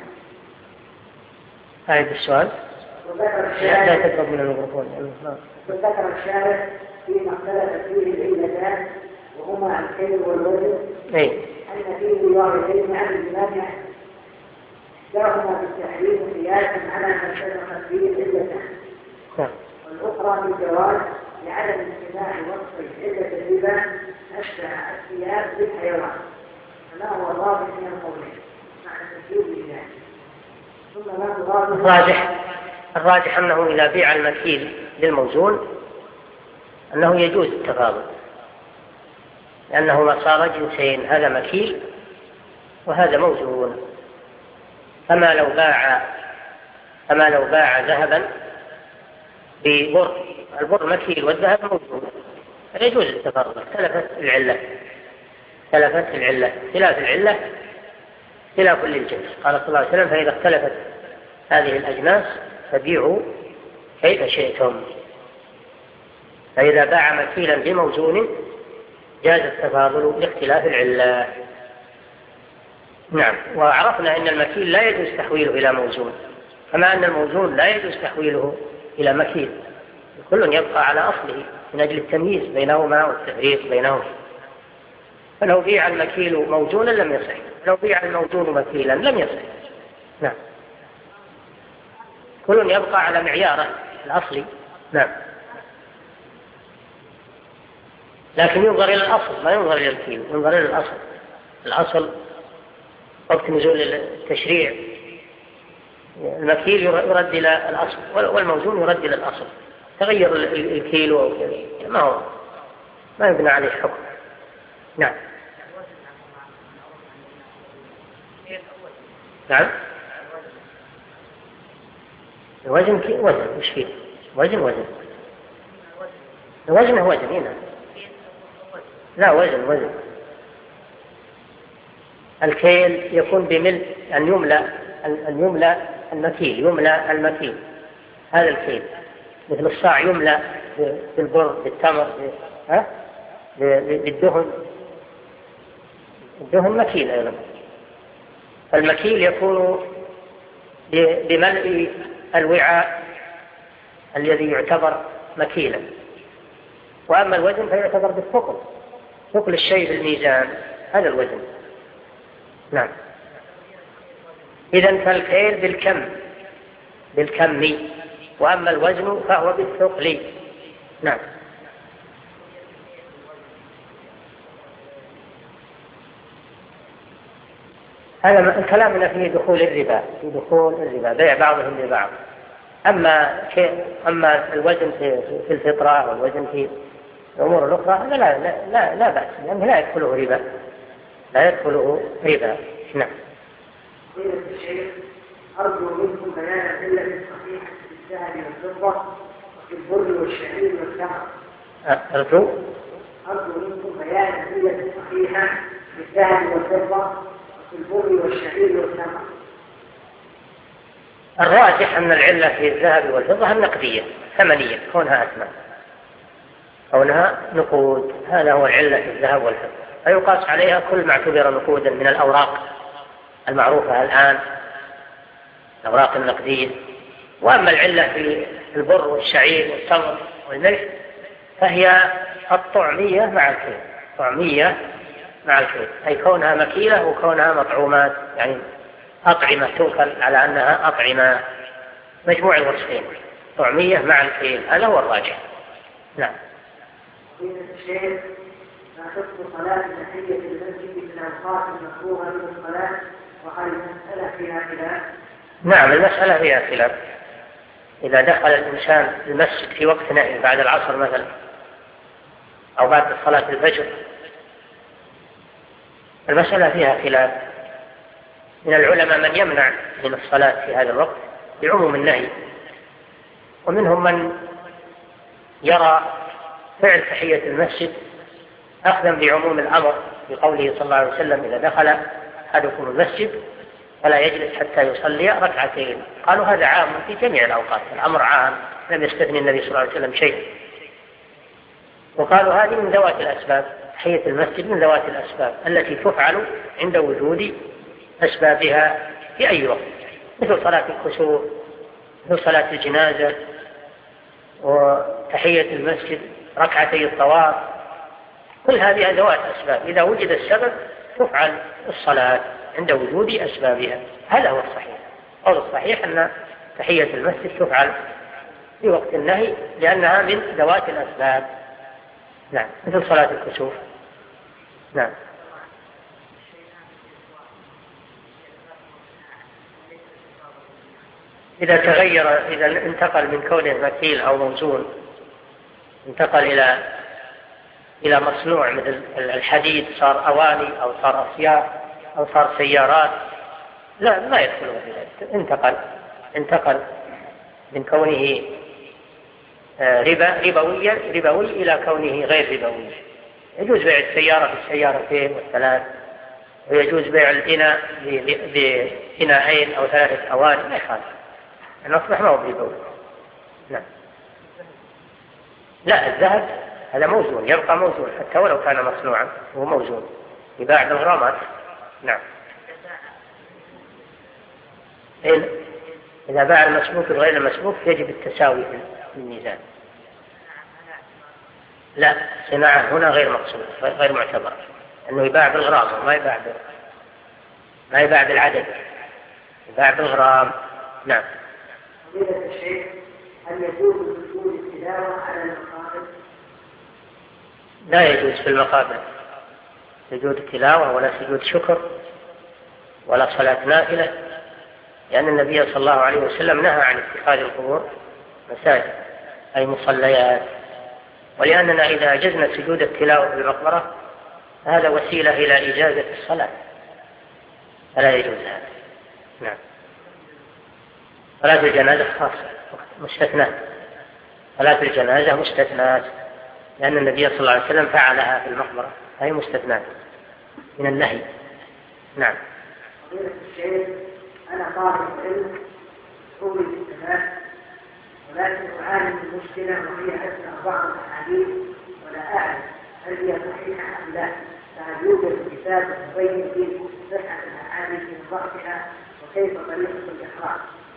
أعيد السؤال. لا تقرب من الميكروفون. وذكر الشارع فيما اختلفت فيه العلتان وهما الكيل والوزن أن فيه روايتين عن الإمام كلاهما بالتحريم قياسا على ما اتفقت فيه العلتان، والأخرى بالجواز لعدم استماع وصف علة الربا أشبه الثياب بالحيوان، فما هو الراجح من القولين مع تثبيت ذلك، ثم ما تراد الراجح الراجح أنه إذا بيع المكيل بالموزون أنه يجوز التفاضل، لأنهما صار جنسين، هذا مكيل وهذا موزون. أما لو باع أما لو باع ذهبا ببر، البر مكيل والذهب موزون، يجوز التفاضل. اختلفت العلة اختلفت العلة خلاف العلة خلاف للجنس. قال صلى الله عليه وسلم: فإذا اختلفت هذه الأجناس فبيعوا كيف شئتم. فإذا باع مكيلا بموزون جاز التفاضل لاختلاف العلة. نعم. وعرفنا أن المكيل لا يجوز تحويله إلى موزون، كما أن الموزون لا يجوز تحويله إلى مكيل، كل يبقى على أصله من أجل التمييز بينهما والتفريق بينهما. فلو بيع المكيل موزونا لم يصح، لو بيع الموزون مكيلا لم يصح. نعم. كل يبقى على معياره الأصلي. نعم. لكن ينظر إلى الأصل، ما ينظر إلى الكيل، ينظر إلى الأصل. الأصل وقت نزول التشريع المكيل يرد إلى الأصل والموزون يرد إلى الأصل. تغير الكيلو أو كذا ما هو ما يبنى عليه حكم. نعم. نعم. الوزن كي وزن مش فيه وزن وزن الوزن هو وزن هنا. لا وزن وزن الكيل يكون بملء أن يملأ أن يملأ المكيل يملأ المكيل هذا الكيل، مثل الصاع يملأ بالبر بالتمر ها بالدهن. الدهن مكيل أيضا. المكيل يكون بملء الوعاء الذي يعتبر مكيلا، وأما الوزن فيعتبر بالثقل، ثقل الشيء بالميزان، هذا الوزن. نعم. إذن فالكيل بالكم بالكم وأما الوزن فهو بالثقل. نعم. هذا كلامنا في دخول الربا في دخول الربا بيع بعضهم لبعض. أما أما الوزن في في الفطرة والوزن في الأمور الأخرى هذا لا لا لا, لا بأس، لأنه لا يدخله ربا لا يدخله ربا. نعم. الشيخ أرجو منكم بيان الأدلة الصحيحة في الذهب والفضة وفي البر والشعير والتمر. أرجو أرجو منكم بيان الأدلة الصحيحة في الذهب والفضة وفي البر والشعير والتمر. الراجح أن العلة في الذهب والفضة النقدية ثمنية، كونها أثمان كونها نقود، هذا هو العلة في الذهب والفضة. فيقاس عليها كل ما اعتبر نقودا من الأوراق المعروفة الآن، الأوراق النقدية وأما العلة في البر والشعير والتمر والملح فهي الطعمية مع الكيل، طعمية مع الكيل، أي كونها مكيلة وكونها مطعومات، يعني أطعمة توكل على أنها أطعمة، مجموع الوصفين طعمية مع الكيل، هذا هو الراجح. نعم. الشيخ ما حكم صلاة تحية المسجد في الأوقات المكروهة من الصلاة، وهل المسألة فيها خلاف؟ نعم المسألة فيها خلاف. إذا دخل الإنسان المسجد في وقت نهي بعد العصر مثلا أو بعد صلاة الفجر، المسألة فيها خلاف. من العلماء من يمنع من الصلاة في هذا الوقت بعموم النهي، ومنهم من يرى فعل تحية المسجد أخذا بعموم الأمر بقوله صلى الله عليه وسلم إذا دخل أحدكم المسجد فلا يجلس حتى يصلي ركعتين. قالوا هذا عام في جميع الأوقات، الأمر عام لم يستثني النبي صلى الله عليه وسلم شيء. وقالوا هذه من ذوات الأسباب، تحية المسجد من ذوات الأسباب التي تفعل عند وجود أسبابها في أي وقت، مثل صلاة الكسوف، مثل صلاة الجنازة، وتحية المسجد، ركعتي الطواف، كل هذه ذوات أسباب، إذا وجد السبب تفعل الصلاة عند وجود أسبابها. هذا هو الصحيح. قول الصحيح أن تحية المسجد تفعل في وقت النهي لأنها من ذوات الأسباب. نعم، مثل صلاة الكسوف. نعم. إذا تغير، إذا انتقل من كونه مكيل أو موزون انتقل إلى إلى مصنوع مثل الحديد، صار أواني أو صار أصياف أو صار سيارات، لا ما يدخلون في ذلك. انتقل انتقل من كونه ربا ربويا ربوي إلى كونه غير ربوي. يجوز بيع السيارة بالسيارتين والثلاث، ويجوز بيع الإناء بإناءين أو ثلاثة أواني، ما يخالف، أن أصبح ما هو ربوي. نعم. لا، الذهب هذا موزون، يبقى موزون حتى ولو كان مصنوعا، هو موزون يباع بالغرامات. نعم. إذا باع المسبوك بغير المسبوك يجب التساوي في الميزان. لا، صناعة هنا غير مقصود، غير معتبر، أنه يباع بالغرام وما يباع بال... ما يباع بالعدد، يباع بالغرام. نعم. فضيلة الشيخ، هل يجوز سجود التلاوة على المقابر؟ لا يجوز في المقابر سجود التلاوة ولا سجود شكر ولا صلاة نافلة، لأن النبي صلى الله عليه وسلم نهى عن اتخاذ القبور مساجد أي مصليات، ولأننا إذا أجزنا سجود التلاوة في المقبرة هذا وسيلة إلى إجازة الصلاة، فلا يجوز هذا. نعم. صلاة الجنازة خاصة مستثنات، صلاة الجنازة مستثنات، لأن النبي صلى الله عليه وسلم فعلها في المقبرة، هي مستثنات من النهي. نعم. فضيلة الشيخ، أنا طالب علم طول السنوات، ولكن أعاني من مشكلة وهي أسمع بعض الأحاديث ولا أعلم هل هي صحيحة أم لا، فهل يوجد كتاب يبين فيه صحة الأحاديث من ضعفها وكيف طريقة الإخراج؟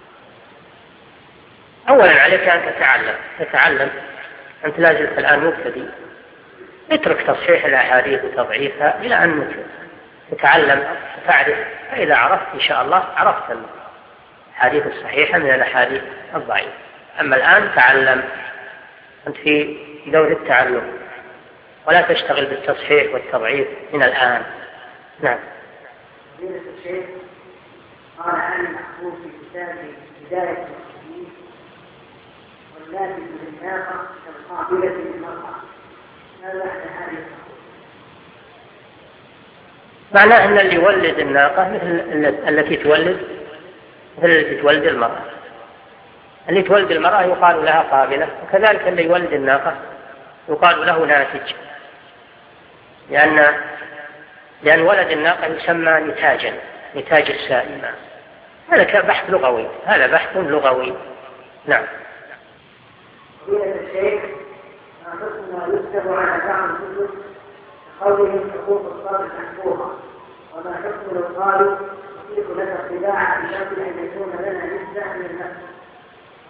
أولا عليك أن تتعلم تتعلم أنت لازم الآن مبتدئ، اترك تصحيح الأحاديث وتضعيفها إلى أن تتعلم تعرف، فإذا عرفت إن شاء الله عرفت الأحاديث الصحيحة من الأحاديث الضعيفة. أما الآن تعلم، أنت في دور التعلم، ولا تشتغل بالتصحيح والتضعيف من الآن. نعم. فضيلة الشيخ، قال عن المحفوظ في كتاب بداية المسلمين والناس بالناقة القابلة للمرأة، ماذا عن هذه؟ معناه أن اللي يولد الناقة مثل التي تولد مثل التي تولد المرأة، اللي تولد المرأة يقال لها قابلة، وكذلك اللي يولد الناقة يقال له ناتج، لأن لأن ولد الناقة يسمى نتاجا، نتاج السائمة. هذا بحث لغوي، هذا بحث لغوي. نعم. فضيلة الشيخ، ما حكم ما يكتب على بعض الكتب قولهم حقوق الصالح محفوظة، وما حكم لو قالوا نطيق لك الطباعة بشرط أن يكون لنا نسبة من النفس؟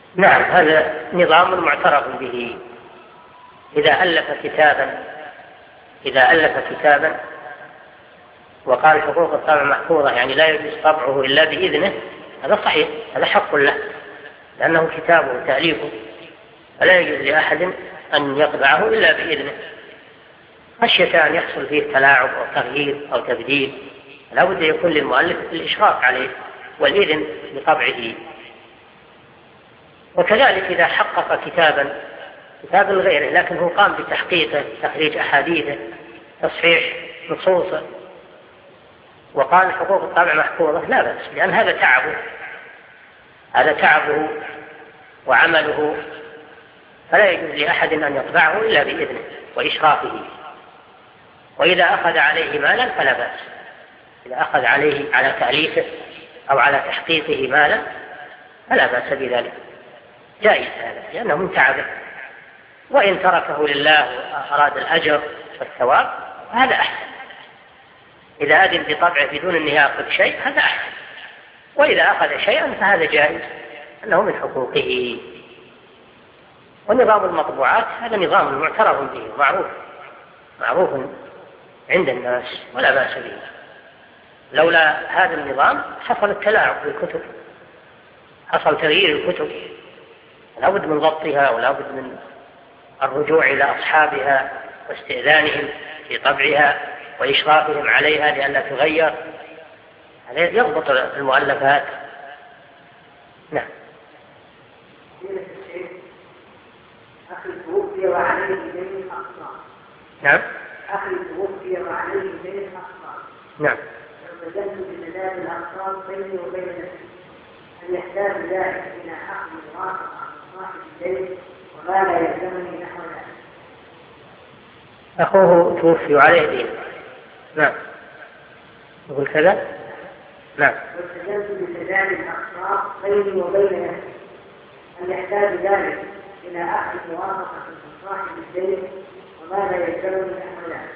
نعم، هذا نظام معترف به. إذا ألف كتابا إذا ألف كتابا وقال حقوق الطبع محفوظة، يعني لا يجوز طبعه إلا بإذنه، هذا صحيح، هذا حق له لأنه كتابه وتأليفه، فلا يجوز لأحد أن يطبعه إلا بإذنه، خشية أن يحصل فيه تلاعب أو تغيير أو تبديل. لا بد يكون للمؤلف الإشراف عليه والإذن بطبعه. وكذلك إذا حقق كتابا كتاب غيره لكن هو قام بتحقيقه، تخريج أحاديثه، تصحيح نصوصه، وقال حقوق الطبع محفوظة، لا بأس، لأن هذا تعبه هذا تعبه وعمله، فلا يجوز لأحد أن يطبعه إلا بإذنه وإشرافه. وإذا أخذ عليه مالا فلا بأس، إذا أخذ عليه على تأليفه أو على تحقيقه مالا فلا بأس بذلك، جائز هذا لأنه من تعبه. وإن تركه لله وأراد الأجر والثواب هذا أحسن. إذا أذن بطبعه بدون أن يأخذ شيء هذا أحسن، وإذا أخذ شيئا فهذا جائز أنه من حقوقه. ونظام المطبوعات هذا نظام معترف به معروف معروف عند الناس ولا بأس به. لولا هذا النظام حصل التلاعب بالكتب، حصل تغيير الكتب، لا بد من ضبطها ولا بد من الرجوع إلى أصحابها واستئذانهم في طبعها وإشرافهم عليها لئلا تغير، يضبط المؤلفات. نعم. أخي توفي وعليه دين أخطاء. نعم. أخي توفي وعليه دين أخطاء. نعم. فالتزمت بسداد الأخطاء بيني وبين نفسي، هل يحتاج ذلك إلى أخذ موافقة عن صاحب الدين وما لا يلزمني نحو ذلك؟ أخوه توفي وعليه دين. نعم. يقول كذا. نعم. والتزمت بسداد الأخطاء بيني وبين نفسي، هل يحتاج ذلك إلى أخذ موافقة من صاحب الدين وما لا يلزمني نحو ذلك؟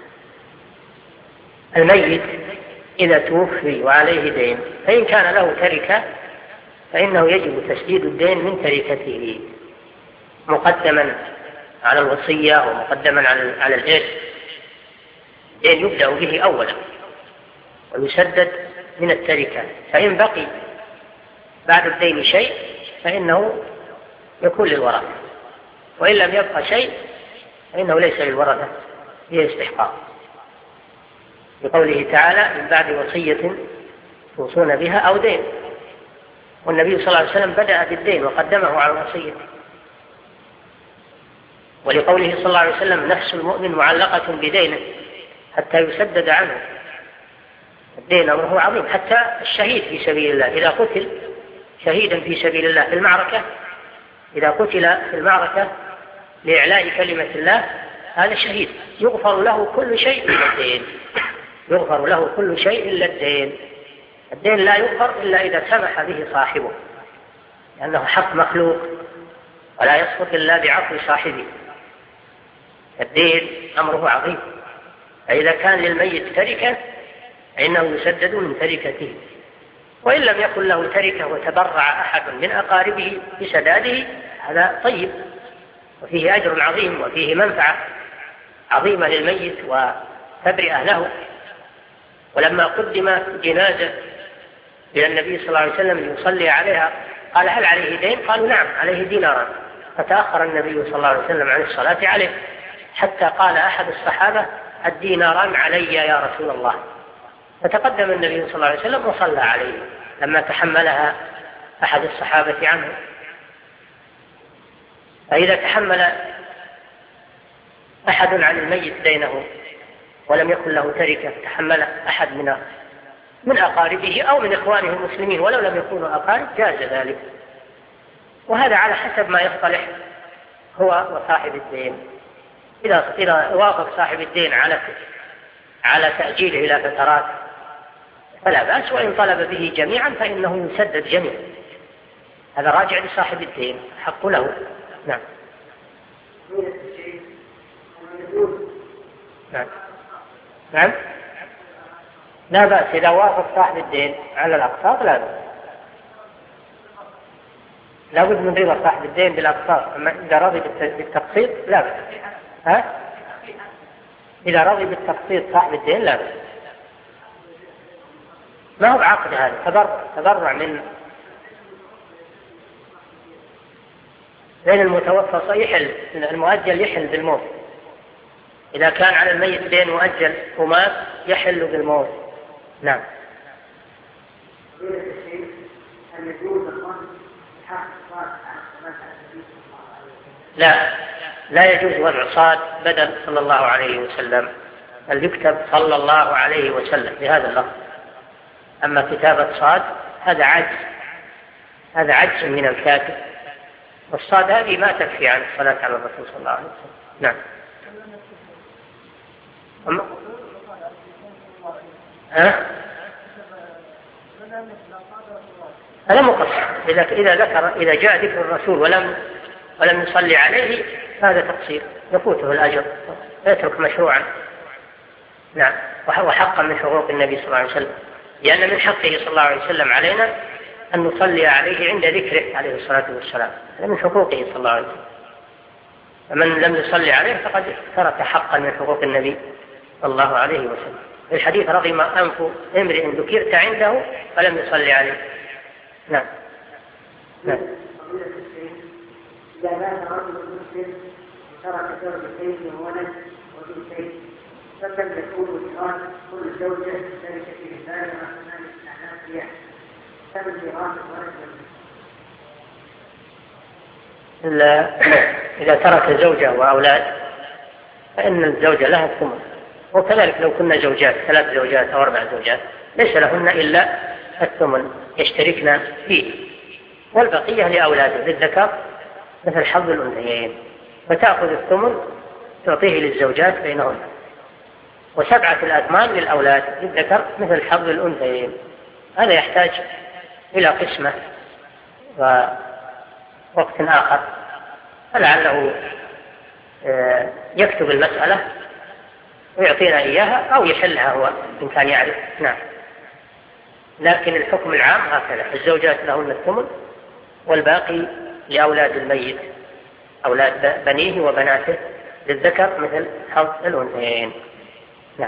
الميت إذا توفي وعليه دين فإن كان له تركة فإنه يجب تسديد الدين من تركته مقدما على الوصية ومقدما على الإرث. الدين يبدأ به أولا ويسدد من التركة، فإن بقي بعد الدين شيء فإنه يكون للورثة، وإن لم يبقى شيء فإنه ليس للورثة، هي استحقاق، بقوله تعالى من بعد وصية توصون بها أو دين. والنبي صلى الله عليه وسلم بدأ بالدين وقدمه على الوصية، ولقوله صلى الله عليه وسلم نفس المؤمن معلقة بدينه حتى يسدد عنه. الدين أمره عظيم، حتى الشهيد في سبيل الله إذا قتل شهيدا في سبيل الله في المعركة، إذا قتل في المعركة لإعلاء كلمة الله هذا شهيد، يغفر له كل شيء إلا الدين، يغفر له كل شيء إلا الدين. الدين لا يغفر إلا إذا سمح به صاحبه، لأنه حق مخلوق ولا يسقط إلا بعفو صاحبه. الدين أمره عظيم، فإذا كان للميت تركة فإنه يسدد من تركته، وإن لم يكن له تركة وتبرع أحد من أقاربه بسداده هذا طيب وفيه أجر عظيم وفيه منفعة عظيمة للميت وتبرئة له. ولما قدم جنازة إلى النبي صلى الله عليه وسلم يصلي عليها قال هل عليه دين؟ قالوا نعم عليه ديناران، فتأخر النبي صلى الله عليه وسلم عن الصلاة عليه حتى قال أحد الصحابة الديناران علي يا رسول الله، فتقدم النبي صلى الله عليه وسلم وصلى عليه لما تحملها أحد الصحابة عنه. فإذا تحمل أحد عن الميت دينه ولم يكن له تركة، تحمل أحد من من أقاربه أو من إخوانه المسلمين ولو لم يكونوا أقارب جاز ذلك، وهذا على حسب ما يصطلح هو وصاحب الدين. إذا إذا وافق صاحب الدين على على تأجيله إلى فترات فلا بأس، وإن طلب به جميعا فإنه يسدد جميعا، هذا راجع لصاحب الدين حق له. نعم. نعم. نعم. لا بأس إذا وافق صاحب الدين على الأقساط لا بأس. لابد من رضا صاحب الدين بالأقساط، أما إذا رضي بالتقسيط لا بأس. ها؟ إذا رضي بالتقسيط صاحب الدين لا بأس. ما هو بعقد هذا، تبرع تبرع من لأن المتوفى يحل، المؤجل يحل بالموت. إذا كان على الميت دين مؤجل ومات يحل بالموت. نعم. لا لا يجوز وضع صاد بدل صلى الله عليه وسلم، بل يكتب صلى الله عليه وسلم بهذا اللفظ. أما كتابة صاد هذا عجز، هذا عجز من الكاتب، والصاد هذه ما تكفي عن الصلاة على الرسول صلى الله عليه وسلم. نعم. أما... ها؟ هذا مقصر. إذا إذا ذكر إذا جاء ذكر الرسول ولم ولم يصلي عليه هذا تقصير، يفوته الأجر ويترك مشروعا. نعم. وحقا من حقوق النبي صلى الله عليه وسلم، لأن من حقه صلى الله عليه وسلم علينا أن نصلي عليه عند ذكره عليه الصلاة والسلام، هذا من حقوقه صلى الله عليه وسلم. فمن لم يصلي عليه فقد ترك حقا من حقوق النبي صلى الله عليه وسلم. في الحديث رغم أنف امرئ ذكرت عنده فلم يصلي عليه. نعم. نعم. إذا مات رجل مسلم وترك زوجتين وولد وبنتين فكم يكون ميراث كل زوجة ذلك في مثال وأثناء الاستعناف فيها كم الميراث الولد؟ إذا ترك زوجة وأولاد فإن الزوجة لها الثمن، وكذلك لو كنا زوجات ثلاث زوجات أو أربع زوجات ليس لهن إلا الثمن يشتركن فيه، والبقية لأولاده للذكر مثل حظ الأنثيين، فتأخذ الثمن تعطيه للزوجات بينهن، وسبعة الأثمان للأولاد للذكر مثل حظ الأنثيين. هذا يحتاج إلى قسمة ووقت آخر، فلعله يكتب المسألة ويعطينا إياها أو يحلها هو إن كان يعرف. نعم. لكن الحكم العام هكذا، الزوجات لهن الثمن والباقي لأولاد الميت، أولاد بنيه وبناته للذكر مثل حظ الأنثيين. نعم.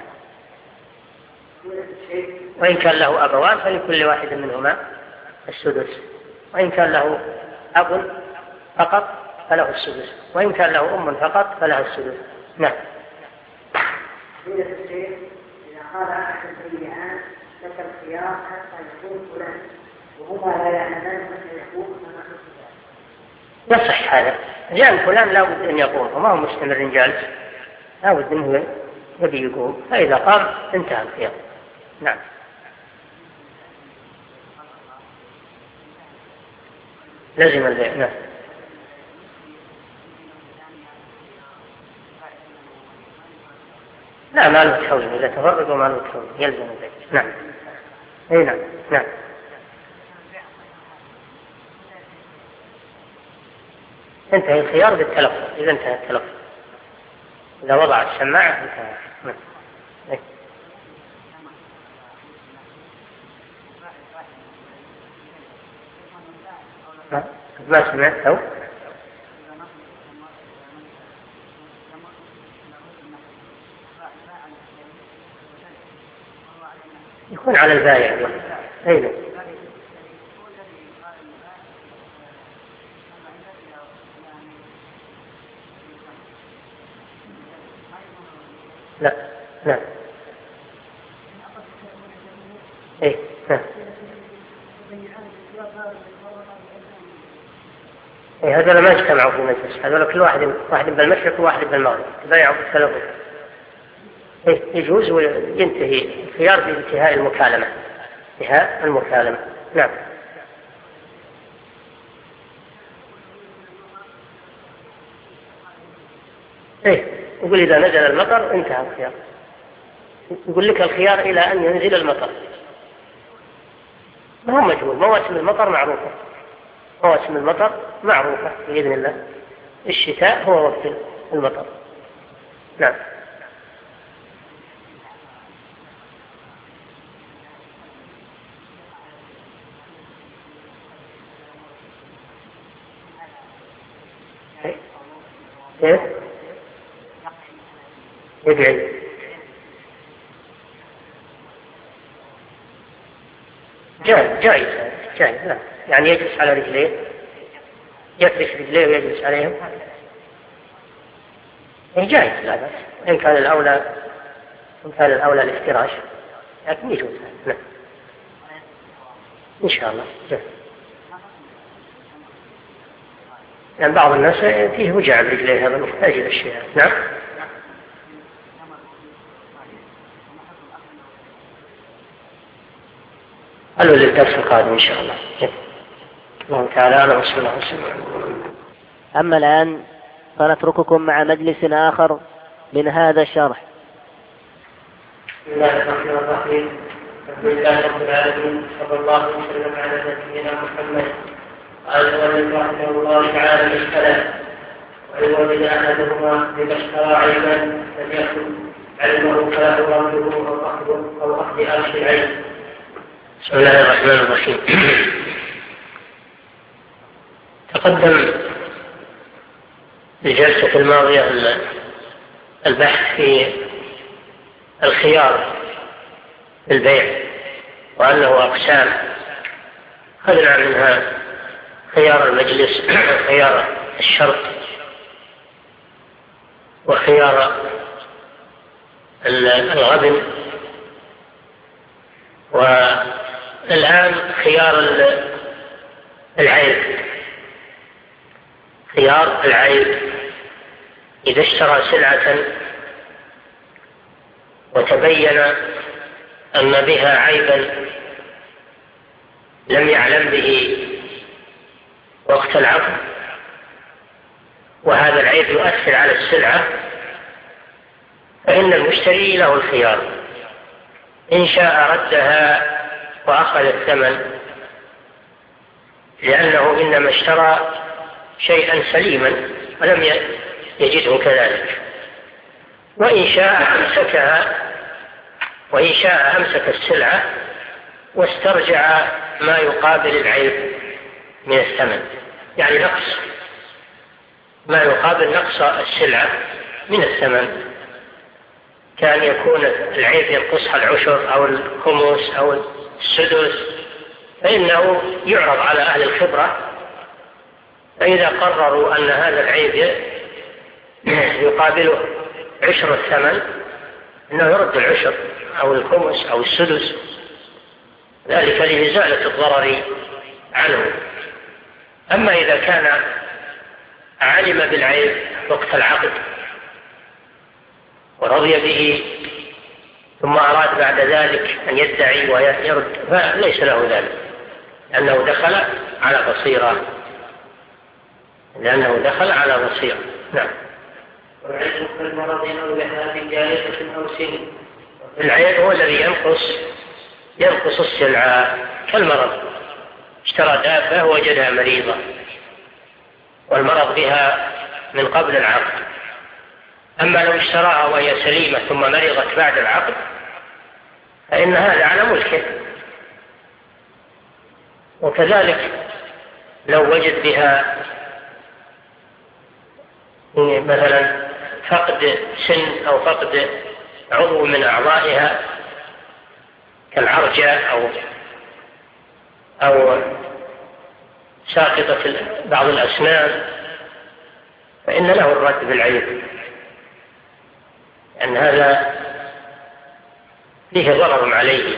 وإن كان له أبوان فلكل واحد منهما السدس، وإن كان له أب فقط فله السدس، وإن كان له أم فقط فله السدس. نعم. إذا قال أحد السيئات ذكر الخيار حتى يكون فلان وهما لا يعلمان متى يكون يصح هذا. جاء فلان لا بد أن يقوم وما هو مستمر جالس، لا بد أنه يبي يقوم، فإذا قام انتهى الخيار. نعم. لازم البيع. نعم. لا ما له تحول، إذا تفرق وما له تحول يلزم البيع. نعم. أي نعم. نعم. انتهى الخيار بالتلفظ، إذا انتهى التلفظ، إذا وضع السماعة انتهى. نعم. أي. ما سمعت أو يكون على البائع. أيضا لا لا ايه ها. ايه هذول ما اجتمعوا في مجلس، هذول كل واحد واحد بالمشرق وواحد بالمغرب تبايعوا بالتلفظ. ايه يجوز وينتهي الخيار بانتهاء المكالمة، انتهاء المكالمة. نعم. ايه يقول إذا نزل المطر انتهى الخيار، يقول لك الخيار إلى أن ينزل المطر. ما هو مجهول، مواسم المطر معروفة، مواسم المطر معروفة بإذن الله، الشتاء هو وقت المطر. نعم. كيف؟ يقعد جائز جائز جائز لا. يعني يجلس على رجليه، يفرش رجليه ويجلس عليهم، جائز لا بأس. إن كان الأولى إن كان الأولى الافتراش لكن يجوز. نعم إن شاء الله. يعني بعض الناس فيه وجع برجليه هذا محتاج إلى الشيء. نعم قالوا للدرس القادم إن شاء الله. الله تعالى أعلم وصلى الله وسلم. أما الآن فنترككم مع مجلس آخر من هذا الشرح. بسم الله الرحمن الرحيم. الحمد لله رب العالمين، صلى الله وسلم على نبينا محمد. قال المؤلف رحمه الله تعالى الكلام: وإن وجد أحدهما إذا اشترى عيبا لم يكن علمه فلا يرده أو أخذ أو أخذ أرش العين. بسم الله الرحمن الرحيم. تقدم الجلسة الماضية البحث في الخيار في البيع وأنه أقسام، خذنا منها خيار المجلس، خيار الشرط، وخيار الغبن، والآن خيار العيب. خيار العيب إذا اشترى سلعة وتبين أن بها عيبا لم يعلم به وقت العقد، وهذا العيب يؤثر على السلعة، فإن المشتري له الخيار: إن شاء ردها وأخذ الثمن لأنه إنما اشترى شيئا سليما ولم يجده كذلك، وإن شاء أمسكها وإن شاء أمسك السلعة واسترجع ما يقابل العيب من الثمن، يعني نقص ما يقابل نقص السلعة من الثمن، كان يكون العيب ينقصها العشر أو الخمس أو السدس، فإنه يعرض على أهل الخبرة، فإذا قرروا أن هذا العيب يقابله عشر الثمن إنه يرد العشر أو الخمس أو السدس، ذلك لإزالة الضرر عنه. أما إذا كان علم بالعيب وقت العقد ورضي به ثم أراد بعد ذلك أن يدعي ويرد، فليس له ذلك، لأنه دخل على بصيرة لأنه دخل على بصيرة. نعم. والعيب كالمرض أو لحاف جالسة أو سن. العيب هو الذي ينقص ينقص السلعة، كالمرض، اشترى دابة ووجدها مريضة والمرض بها من قبل العقد، أما لو اشتراها وهي سليمة ثم مرضت بعد العقد فإن هذا على ملكه. وكذلك لو وجد بها مثلا فقد سن أو فقد عضو من أعضائها كالعرجة أو أو ساقطة بعض الأسنان، فإن له الرد بالعيب، لأن هذا فيه ضرر عليه.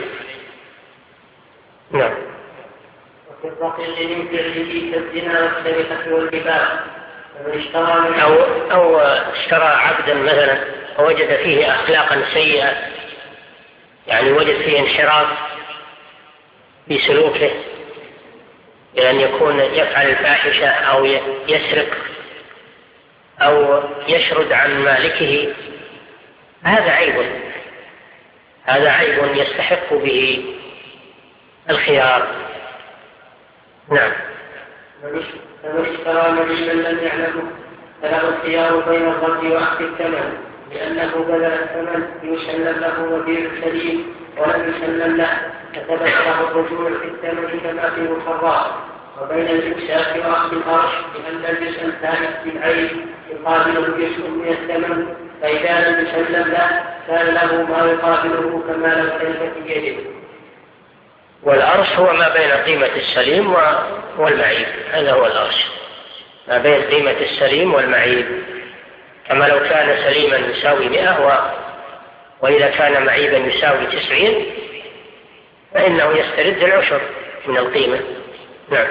نعم. وفي الرقيق من فعله كالزنا والسرقة والربا. أو أو اشترى عبدا مثلا ووجد فيه أخلاقا سيئة، يعني وجد فيه انحراف في سلوكه بأن يكون يفعل الفاحشة أو يسرق أو يشرد عن مالكه، هذا عيب هذا عيب يستحق به الخيار. نعم. فمن اشترى مبينا لم يعلمه فله الخيار بين الرد وأخذ الثمن، لأنه بذل الثمن يسلم له وبيع سليم ولم يسلم له، فثبت له الرجوع في الثمن كما في الخراء، وبين الإمساك وأخذ الأرش لأن الجزء الثالث بالعين يقابله جزء من الثمن، فإذا لم يسلم له كان له ما يقابله كما لو كان في يده. والأرش هو ما بين قيمة السليم والمعيب، هذا هو الأرش، ما بين قيمة السليم والمعيب، كما لو كان سليما يساوي مئة و... وإذا كان معيبا يساوي تسعين فإنه يسترد العشر من القيمة. نعم.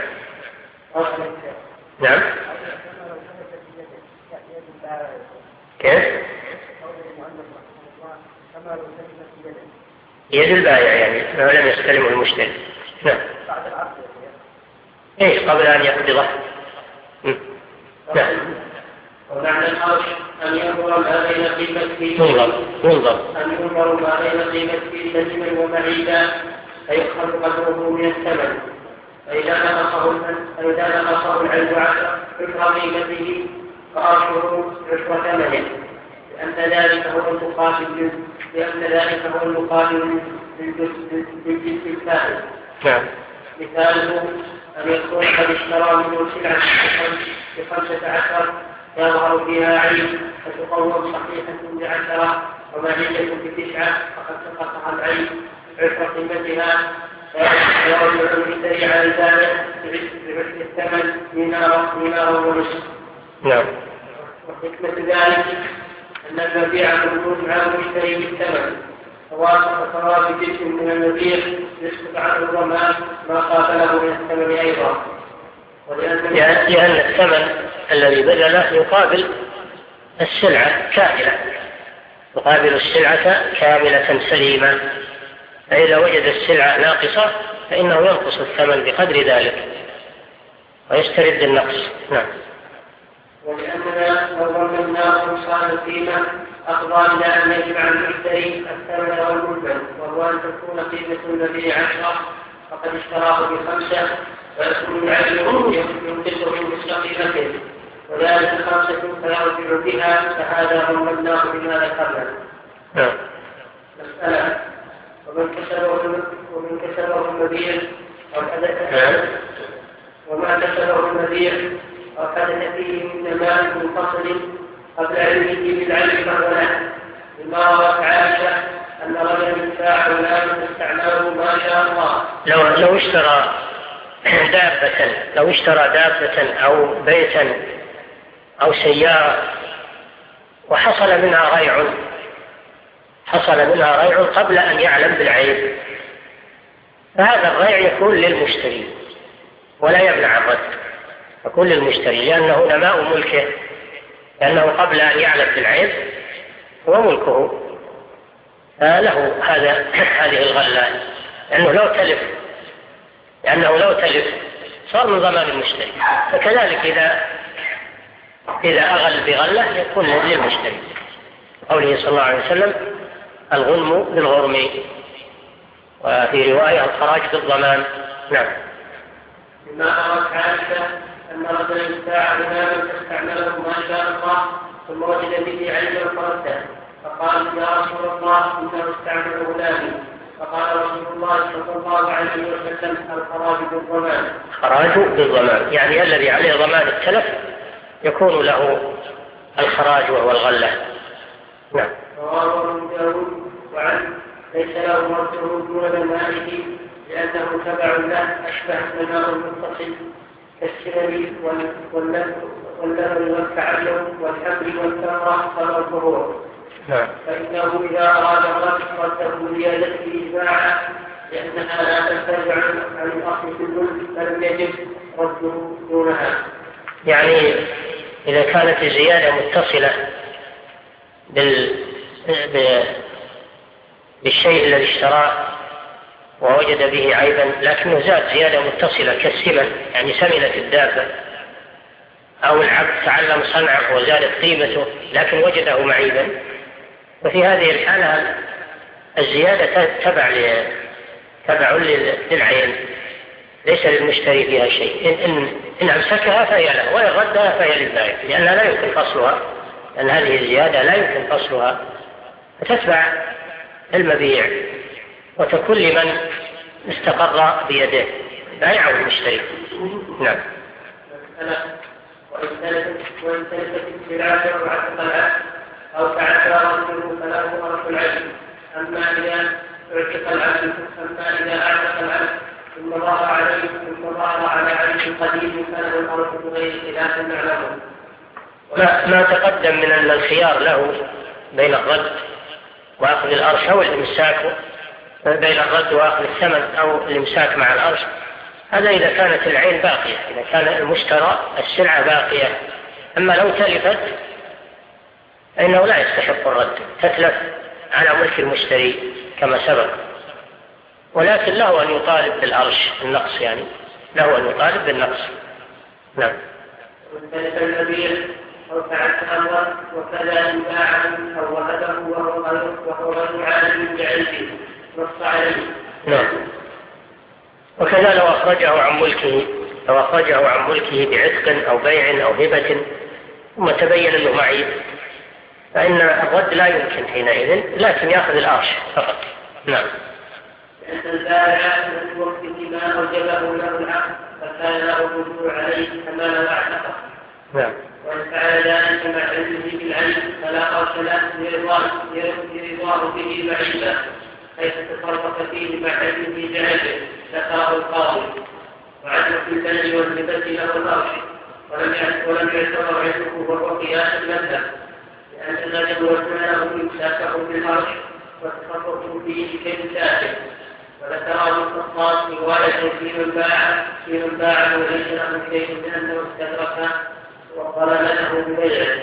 نعم. كيف؟ يد البائع يعني ما لم يستلمه المشتري. نعم. ايش قبل ان يقبضه؟ نعم. ومعنى الأرش أن ينظر ما بين قيمته ينظر ينظر أن ينظر ما بين قيمته سليما ومعيبا فيؤخذ قدره من الثمن، فإذا نقصه فإذا نقصه العين عشر عشر قيمته فأرشه عشر ثمنه، لأن ذلك هو المقابل لأن ذلك هو المقابل للجنس الفائد. نعم. مثاله أن يكون قد اشترى منه سلعة بخمسة عشر يظهر فيها عين فتقوم صحيحة بعشرة ومعيشة بتسعة فقد تقطع العين عشر قيمتها فيرجع المشتري على ذلك بعشر الثمن دينارا ونصف. نعم. وحكمة ذلك أن المبيع موجود على المشتري بالثمن، فوافق ثواب جزء من المبيع يسقط عنه الضمان ما قابله من الثمن أيضا. لأن الثمن الذي بذله يقابل السلعة كاملة، يقابل السلعة كاملة سليمة، فإذا وجد السلعة ناقصة فإنه ينقص الثمن بقدر ذلك ويسترد النقص. نعم. ولأننا لو ظننا نقصان القيمة أفضل إلى أن يجمع المشتري الثمن والمنتج، وهو أن تكون قيمة النبي عشرة فقد اشتراه بخمسة ويكون العدل ينقصه مثل قيمته، وذلك خمسة فيرجع بها، فهذا ظنناه بما ذكرنا. نعم. مسألة ومن كسبه ومن كسبه المبيع أو حدث وما كسبه المبيع أو حدث فيه من مال منفصل قبل علمه بالعلم فهو له، لما روت عائشة أن رجلا باع غلاما فاستعمله ما شاء الله. لو لو اشترى دابة لو اشترى دابة أو بيتا أو سيارة وحصل منها ريع حصل منها ريع قبل أن يعلم بالعيب، فهذا الريع يكون للمشتري ولا يمنع الرد، يكون للمشتري لأنه نماء ملكه، لأنه قبل أن يعلم بالعيب هو ملكه، له هذا هذه الغلة، لأنه لو تلف لأنه لو تلف صار من ضمان المشتري. فكذلك إذا إذا أغل بغلة يكون للمشتري، قوله صلى الله عليه وسلم الغنم بالغرم، وفي رواية الخراج بالضمان. نعم. مما روت عائشة أن رجلا باع غلاما فاستعمله ما شاء الله ثم وجد به عيبا فرده، فقال يا رسول الله إنه استعمل غلامي، فقال رسول الله صلى الله عليه وسلم الخراج بالضمان. خراج بالضمان يعني الذي عليه ضمان التلف يكون له الخراج وهو الغلة. نعم. رواه ابن داود وعن ليس له مرده دون ماله لأنه تبع له أشبه النماء المتصل كالسلم واللبن والتعلم والحبل والثمرة والظهور. نعم. فإنه إذا أراد الرد رده زيادته إجماعا لأنها لا تنتج عن الأصل في الملك فلم يجب رده دونها. يعني إذا كانت الزيادة متصلة بال... بالشيء الذي اشتراه ووجد به عيبا لكنه زاد زيادة متصلة كالسمن، يعني سمنت الدابة، أو العبد تعلم صنعه وزادت قيمته لكن وجده معيبا، وفي هذه الحالة الزيادة تبع تبع للعين ليس للمشتري فيها شيء، إن, إن أمسكها فهي له وإن ردها فهي للبائع، لأنها لا يمكن فصلها، لأن هذه الزيادة لا يمكن فصلها، فتتبع المبيع وتكون لمن استقر بيده البائع أو المشتري. نعم. وإن تلفت السلعة وعتق العبد أو تعدى رجله فله أرش العبد. أما إذا اعتق العبد أما إذا أعتق العبد ثم ظهر عليه ثم ظهر على عبد قديم فله الأرش بغير خلاف نعلمه. ما, ما تقدم من أن الخيار له بين الرد وأخذ الأرش أو الإمساك، بين الرد وأخذ الثمن أو الإمساك مع الأرش، هذا إذا كانت العين باقية، إذا كان المشترى السلعة باقية. أما لو تلفت فإنه لا يستحق الرد، تتلف على ملك المشتري كما سبق، ولكن له أن يطالب بالأرش النقص، يعني له أن يطالب بالنقص. نعم. وتلف النبيل أو تعدى الرد وكذا إن باعه أو وهبه وهو غير عالم بعيبه نص عليه. نعم. وكذا لو أخرجه عن ملكه لو أخرجه عن ملكه بعتق أو بيع أو هبة ثم تبين أنه معيب، فإن الرد لا يمكن حينئذ، لكن يأخذ الأرش فقط. نعم. لأن البائع من وقته ما أوجبه له العقد فكان له الرجوع عليه كما لو اعتقه. نعم. وإن فعل ذلك مع علمه بالعين فلا أرش له لرضاه به بعيدا حيث تصرف فيه مع علمه بعينه ذكره القاضي، وعدم في البلد والهبة له الأرش ولم يعتبر علمه وهو قياس المذهب، لأن الغنم وزنه يمساكه بالأرش والتصرف فيه كمساكه. وذكره الخطاب رواية في من باع في من باع وليس له شيء لأنه استدرك وقال له ببيعه.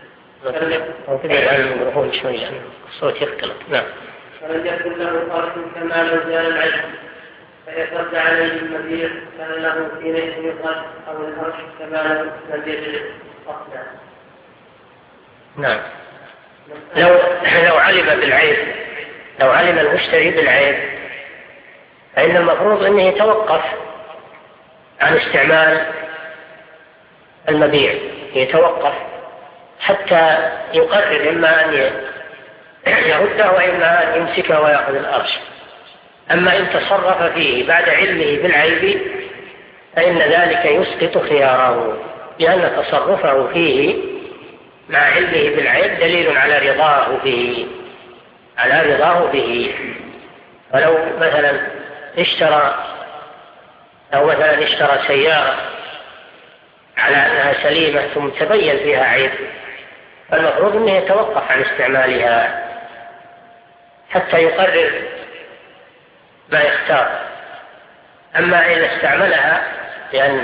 الصوت يختلط. نعم. فلم يكن له فرق كما لو زال العلم فيرد عليه المبيع كان له حينئذ يقال أو الأرش كما لو لم يجد أصلا. نعم. لو لو علم بالعيب لو علم المشتري بالعيب فإن المفروض أنه يتوقف عن استعمال المبيع، يتوقف حتى يقرر إما أن يرده وإما أن يمسكه ويأخذ الأرش. أما إن تصرف فيه بعد علمه بالعيب فإن ذلك يسقط خياره، لأن تصرفه فيه مع علمه بالعيب دليل على رضاه به على رضاه به. ولو مثلا اشترى أو مثلا اشترى سيارة على أنها سليمة ثم تبين فيها عيب، فالمفروض أنه يتوقف عن استعمالها حتى يقرر ما يختار. أما إن استعملها لأن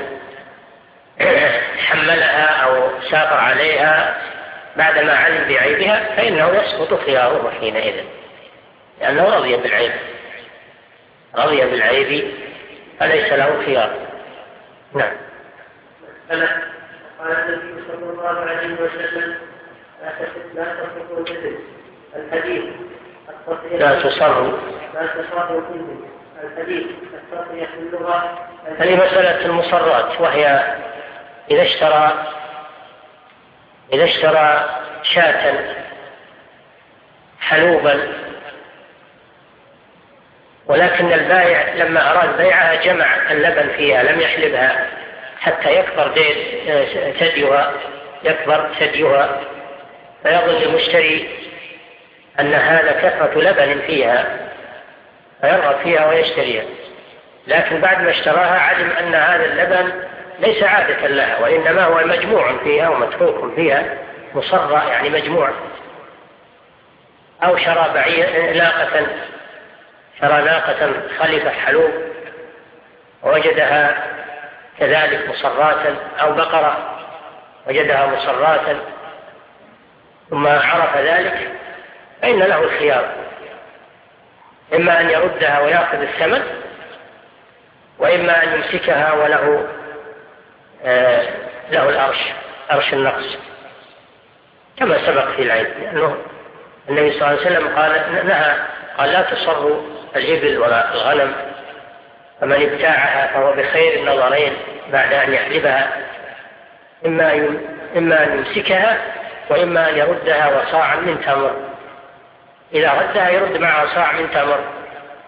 حملها أو سافر عليها بعدما علم بعيبها فإنه يسقط خياره حينئذ، لأنه رضي بالعيب رضي بالعيب فليس له خيار. نعم. قال النبي صلى الله عليه وسلم لا تصرفوا الجسد الحديث لا تصرفوا لا تصرفوا فيه الحديث التصريح في اللغة. هذه مسألة المصرات، وهي إذا اشترى إذا اشترى شاة حلوبا ولكن البائع لما أراد بيعها جمع اللبن فيها لم يحلبها حتى يكبر ثديها يكبر ثديها فيظن المشتري أن هذا كثرة لبن فيها فيرغب فيها ويشتريها، لكن بعد ما اشتراها علم أن هذا اللبن ليس عادة لها وإنما هو مجموع فيها ومتروك فيها مصرى يعني مجموع. أو شرى بعير ناقة شرى ناقة خلفة حلوب ووجدها كذلك مصراتا، أو بقرة وجدها مصراتا ثم عرف ذلك فإن له الخيار، إما أن يردها ويأخذ الثمن وإما أن يمسكها وله آه له الأرش أرش النقص كما سبق في العيد، لأنه النبي صلى الله عليه وسلم قال نهى قال لا تصروا الإبل ولا الغنم، فمن ابتاعها فهو بخير النظرين بعد أن يحلبها، إما إما أن يمسكها وإما أن يردها وصاعا من تمر، إذا ردها يرد معها صاع من تمر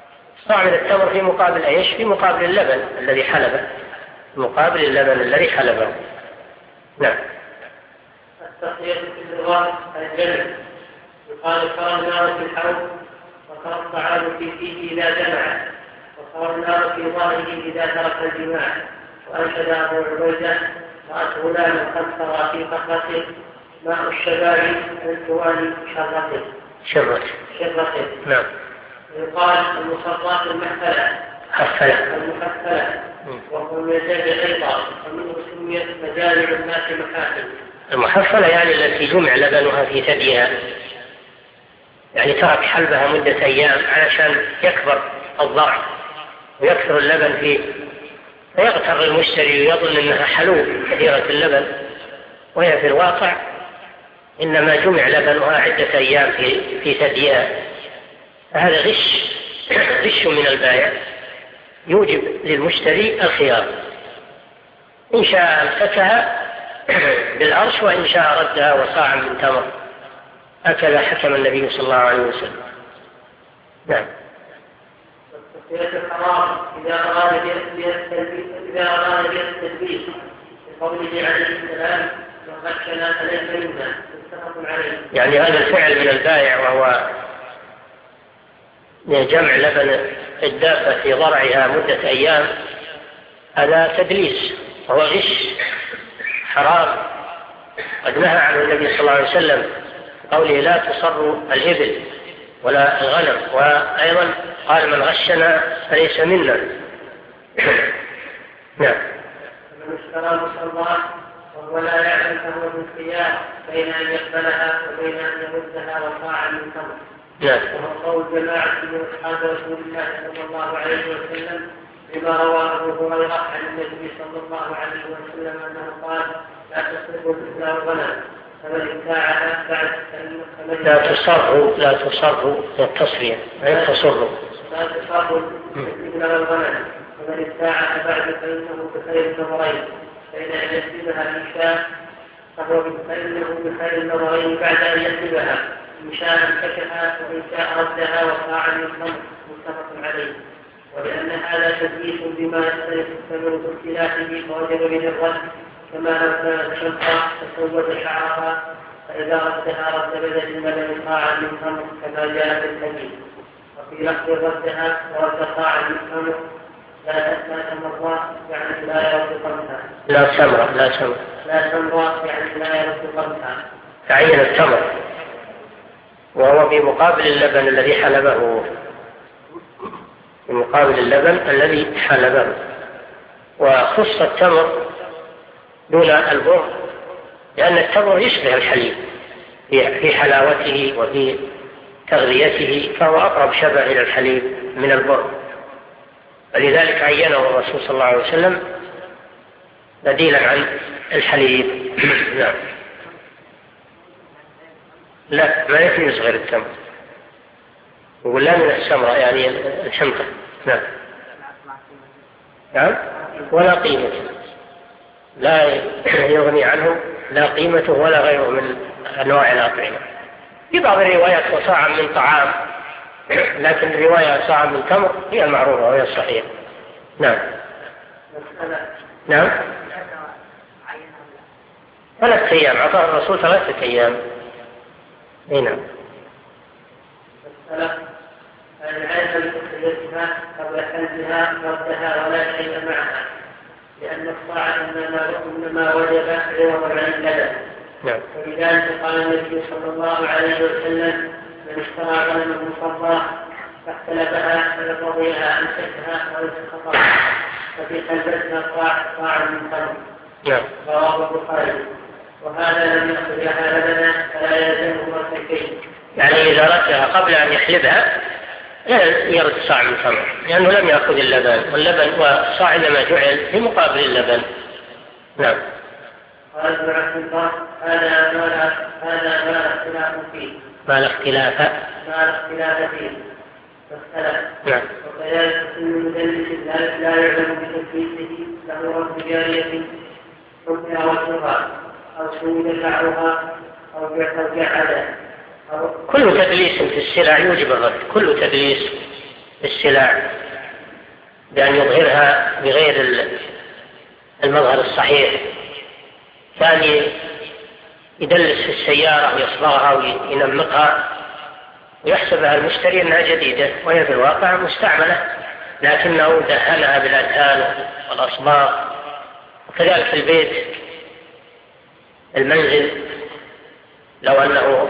صاع من التمر في مقابل ايش؟ في مقابل اللبن الذي حلبه، مقابل اللبن الذي حلبه. نعم. التقية في اللغة الجمع، يقال صار النار في الحوض وصار الطعام في فيه إذا جمع، وصار النار في ظهره إذا ترك الجماع. وأنشد أبو عبيدة: رأت غلام قد سرى في صخرته ماء الشباب من طوال شرته. شرته. شرته. نعم. يقال المصرات المحفلة. حفلة. المحفلة. وهو من الجبل أيضا، ومنه سميت مجامع الناس محافل. المحفلة يعني التي جمع لبنها في ثديها، يعني ترك حلبها مدة أيام علشان يكبر الضرع ويكثر اللبن فيه، فيغتر المشتري ويظن أنها حلوب كثيرة اللبن، وهي في الواقع إنما جمع لبنها عدة أيام في في ثديها. هذا غش غش من البائع يوجب للمشتري الخيار، إن شاء امسكها بالعرش وإن شاء ردها وصاعا من تمر. هكذا حكم النبي صلى الله عليه وسلم. نعم. والتقية الحرام إذا أراد إذا أراد التلبيس بقوله عليه السلام: وغشنا فليس منا، متفق عليه. يعني هذا الفعل من البائع وهو جمع لبن الدابة في ضرعها مدة أيام، هذا تدليس وهو غش حرام، قد نهى عنه النبي صلى الله عليه وسلم قوله: لا تصر الإبل ولا الغنم، وأيضا قال: من غشنا فليس منا. نعم. من اشترى مصرات وهو لا يعلم فهو في الخيار بين أن يقبلها وبين أن يردها وصاعا من تمر. نعم. وهو قول جماعة من أصحاب رسول الله صلى الله عليه وسلم بما رواه أبو هريرة عن النبي صلى الله عليه وسلم أنه قال: لا تصرفوا الإبل والغنم، فمن ابتاعها بعد فإن لا تصروا لا تصروا التصفية لا تصروا لا تصرفوا الإبل والغنم، فمن ابتاعها بعد فإنه بخير النظرين، فإن أن يسلبها من شاء فهو فإنه بخير النظرين بعد أن يسلبها، إن شاء امسكها وإن شاء ردها وصاعا من تمر، متفق عليه. ولأن هذا تدليس بما يختلف الثمن باختلافه فوجب به الرد، كما لو كانت شمسا تسود شعرها فإذا ردها رد بدل اللبن صاعا من تمر كما جاء في الحديث. وفي لفظ ردها ورد صاعا من تمر لا لا تمر يعني لا يرد قمتها. لا تمر لا تمر لا تمر يعني لا يرد قمتها. تعين التمر وهو بمقابل اللبن الذي حلبه، بمقابل اللبن الذي حلبه. وخص التمر دون البر لأن التمر يشبه الحليب في حلاوته وفي تغذيته، فهو أقرب شبه إلى الحليب من البر، ولذلك عينه الرسول صلى الله عليه وسلم بديلا عن الحليب. نعم. لا، ما يجوز غير التمر، ولا من السمرة يعني الحنطة. نعم. نعم. ولا قيمة، لا يغني عنه لا قيمته ولا غيره من أنواع الأطعمة. في بعض الروايات وصاعا من طعام، لكن الرواية صاعا من تمر هي المعروفة وهي الصحيحة. نعم. نعم. ثلاثة أيام أعطاه الرسول ثلاثة أيام. نعم. العلم بتخليتها قبل حلبها ردها ولا شيء معها، لأن الصاع إنما وجب عوضا عن اللبن. نعم. ولذلك قال النبي صلى الله عليه وسلم: من اشترى غنما مصراه فاختلفها فليقضيها امسكها وليس خطأ، ففي حلبتها صاع صاع من تمر. نعم. رواه البخاري. وهذا لم يأخذ لها لبنا فلا يلزمه مرتكين. يعني إذا ردها قبل أن يحلبها لا يرد صاع من تمر، لأنه لم يأخذ اللبن، واللبن والصاع إنما جعل في مقابل اللبن. نعم. قال ابن عبد الله: هذا ما هذا ما اختلاف فيه. ما الاختلاف؟ ما الاختلاف فيه. فاختلف. نعم. وكذلك كل مدلس لا يعلم بتدليسه له رد جارية حكمها وجهها أو سود شعرها أو جعل. كل تدليس في السلع يوجب الرد، كل تدليس السلع بأن يظهرها بغير المظهر الصحيح. ثاني يدلس في السيارة ويصبغها وينمقها ويحسبها المشتري أنها جديدة وهي في الواقع مستعملة، لكنه دهنها بالأدهان والأصباغ. وكذلك في البيت المنزل لو أنه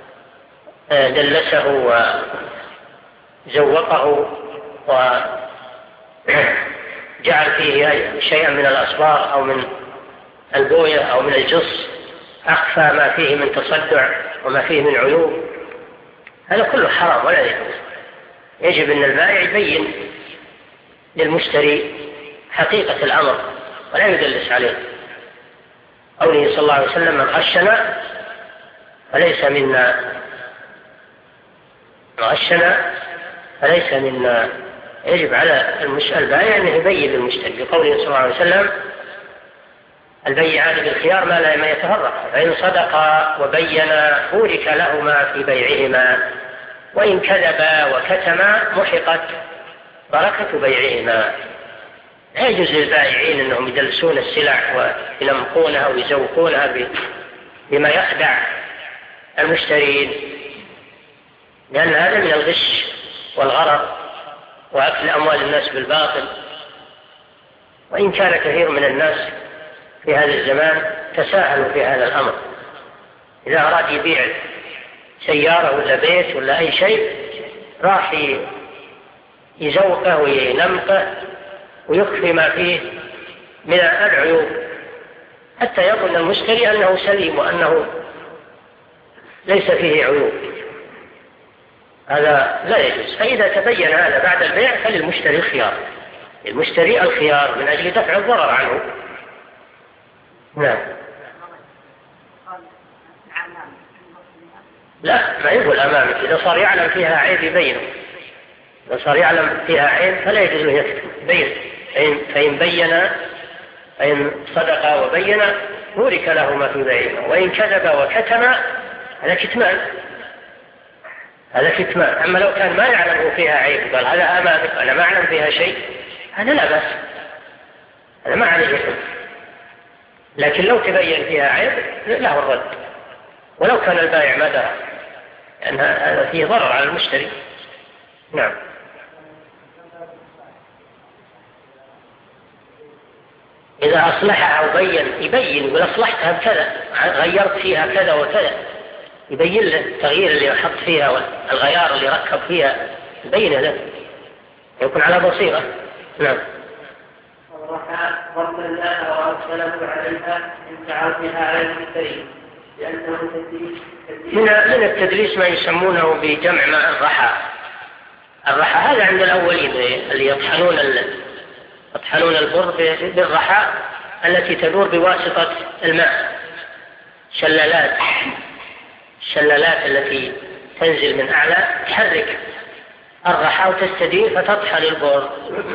دلسه وزوقه وجعل فيه شيئا من الأصباغ أو من البوية أو من الجص، أخفى ما فيه من تصدع وما فيه من عيوب، هذا كله حرام ولا يجوز. يجب أن البائع يبين للمشتري حقيقة الأمر ولا يدلس عليه. قوله صلى الله عليه وسلم: من غشنا فليس منا، من غشنا فليس منا. يجب على البائع أن يبين للمشتري، بقوله صلى الله عليه وسلم: البيعان بالخيار ما لا ما يتفرق، فإن صدقا وبينا بورك لهما في بيعهما، وإن كذبا وكتما محقت بركة بيعهما. لا يجوز للبائعين أنهم يدلسون السلع وينمقونها ويزوقونها بما يخدع المشترين، لأن هذا من الغش والغرر وأكل أموال الناس بالباطل. وإن كان كثير من الناس في هذا الزمان تساهلوا في هذا الأمر، إذا أراد يبيع سيارة ولا بيت ولا أي شيء راح يزوقه وينمقه ويخفي ما فيه من العيوب حتى يظن المشتري أنه سليم وأنه ليس فيه عيوب. هذا لا يجوز. فإذا تبين هذا بعد البيع فللمشتري الخيار، المشتري الخيار من أجل دفع الضرر عنه. نعم. لا، ما يقول أمامك. إذا صار يعلم فيها عيب يبينه، إذا صار يعلم فيها عيب فلا يجوز له يكتب بين. فإن بين فإن صدق وبين بورك لهما في بيعهما، وإن كذب وكتم هذا كتمان، هذا كتمان. أما لو كان ما يعلم فيها عيب قال هذا أمامك أنا ما أعلم فيها شيء، هذا لا بأس، هذا ما عليه حكم. لكن لو تبين فيها عيب له الرد، ولو كان البائع ما درى، لأن هذا فيه ضرر على المشتري. نعم. إذا أصلحها وبين يبين يقول أصلحتها بكذا، غيرت فيها كذا وكذا، يبين له التغيير اللي حط فيها والغيار اللي ركب فيها، يبين له، يكون على بصيرة. نعم. ورفع ضرب الله وأرسله عليها إن تعرفها على المشتري لأنه تدليس. من التدليس ما يسمونه بجمع ماء الرحى. الرحى هذا عند الأولين اللي يطحنون يطحنون البر بالرحى التي تدور بواسطة الماء، شلالات الشلالات التي تنزل من أعلى تحرك الرحى وتستدير فتطحن البر.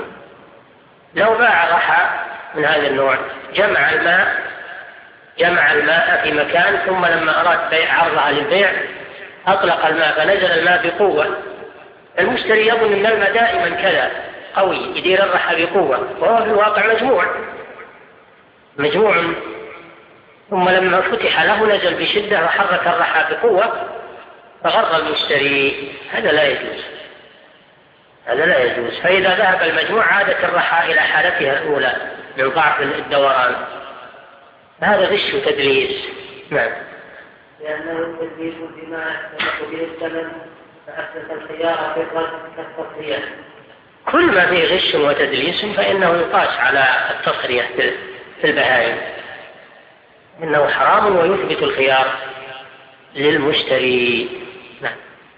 لو باع رحى من هذا النوع جمع الماء جمع الماء في مكان، ثم لما أراد بيع عرضها للبيع أطلق الماء فنزل الماء بقوة، المشتري يظن أن الماء دائما كذا قوي يدير الرحى بقوة، وهو في الواقع مجموع مجموع ثم لما فتح له نزل بشدة وحرك الرحى بقوة فغر المشتري. هذا لا يجوز، هذا لا يجوز. فإذا ذهب المجموع عادت الرحى إلى حالتها الأولى من ضعف الدوران، هذا غش وتدليس. نعم. لأنه التدليس بما يستحق به الثمن فأحدث الخيار في الرد كالتصرية. كل ما فيه غش وتدليس فإنه يقاس على التصرية في البهائم، إنه حرام ويثبت الخيار للمشتري. نعم.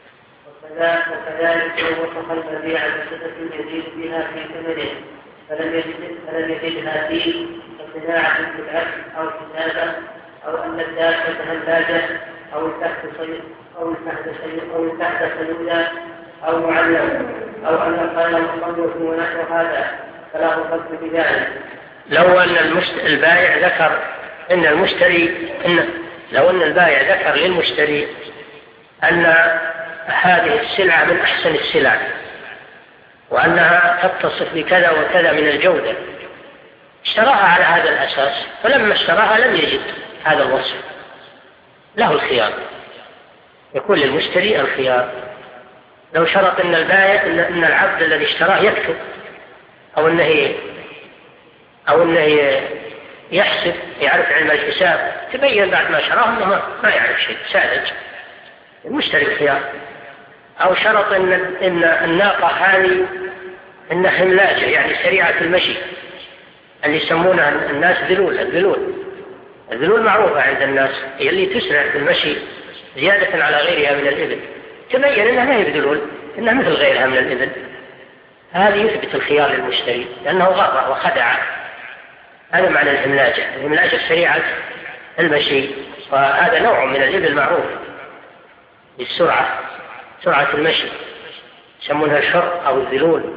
وكذلك لو وصف المبيع بصفة يزيد بها في ثمنه فلم يجد فلم يجدها فيه كصناعة بالعكس أو كتابة أو أن الدابة هلاجة أو التحت صيد أو التحت صيد أو التحت صيودا أو معلم أو أن القلم مصنف ونحو هذا فلا قصد بذلك. لو أن البائع ذكر إن المشتري إن لو أن البائع ذكر للمشتري أن هذه السلعة من أحسن السلع وأنها تتصف بكذا وكذا من الجودة، اشتراها على هذا الأساس، فلما اشتراها لم يجد هذا الوصف، له الخيار، يكون للمشتري الخيار. لو شرط أن البائع أن العبد الذي اشتراه يكتب أو أنه أو أنه يحسب، يعرف علم الحساب، تبين بعد ما شراه أنه ما يعرف شيء، ساذج، المشتري الخيار. أو شرط أن أن الناقة هذه أنها حملاجة، يعني سريعة المشي، اللي يسمونها الناس ذلول. الذلول الذلول معروفة عند الناس، هي اللي تسرع في المشي زيادة على غيرها من الإبل، تبين أنها ما هي بذلول، إنها مثل غيرها من الإبل. هذه يثبت الخيار للمشتري لأنه غر وخدع. هذا معنى الحملاجة، الحملاجة سريعة المشي، وهذا نوع من الإبل معروف بالسرعة، سرعة المشي، يسمونها الشر أو الذلول.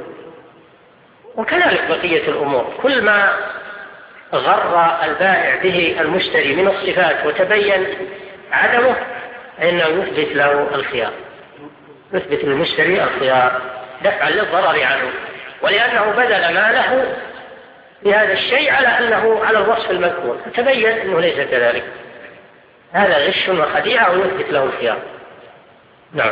وكذلك بقية الأمور، كل ما غر البائع به المشتري من الصفات وتبين عدمه فإنه يثبت له الخيار، يثبت للمشتري الخيار دفعا للضرر عنه، ولأنه بذل ماله في هذا الشيء على أنه على الوصف المذكور، فتبين أنه ليس كذلك، هذا غش وخديعة ويثبت له الخيار. نعم.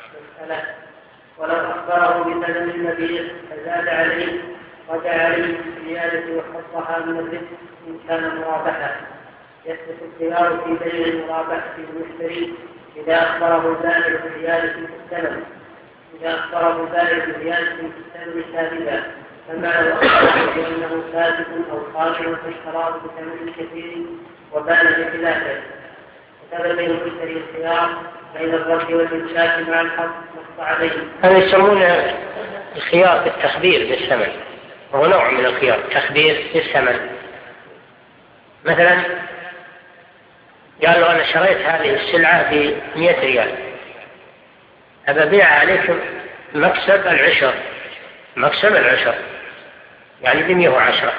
ولو أخبره بثمن النبي فزاد عليه رجع عليه بالزيادة وخصها من الرزق إن كان مرابحا. يثبت الخيار في بيع المرابحة للمشتري إذا أخبره البائع بزيادة في الثمن، إذا أخبره البائع بزيادة في الثمن ثابتا، فما لو أخبره بأنه ثابت أو خارج فاشتراه بثمن كثير وبان بخلافه، وثبت المشتري الخيار بين الرد والإمساك مع الحق نص عليه. هذا يسمونه الخيار بالتخبير بالثمن، وهو نوع من الخيار، تخبير بالثمن. مثلا قال له أنا شريت هذه السلعة بمئة ريال، أبى أبيعها عليكم مكسب العشر، مكسب العشر يعني بمئة وعشرة،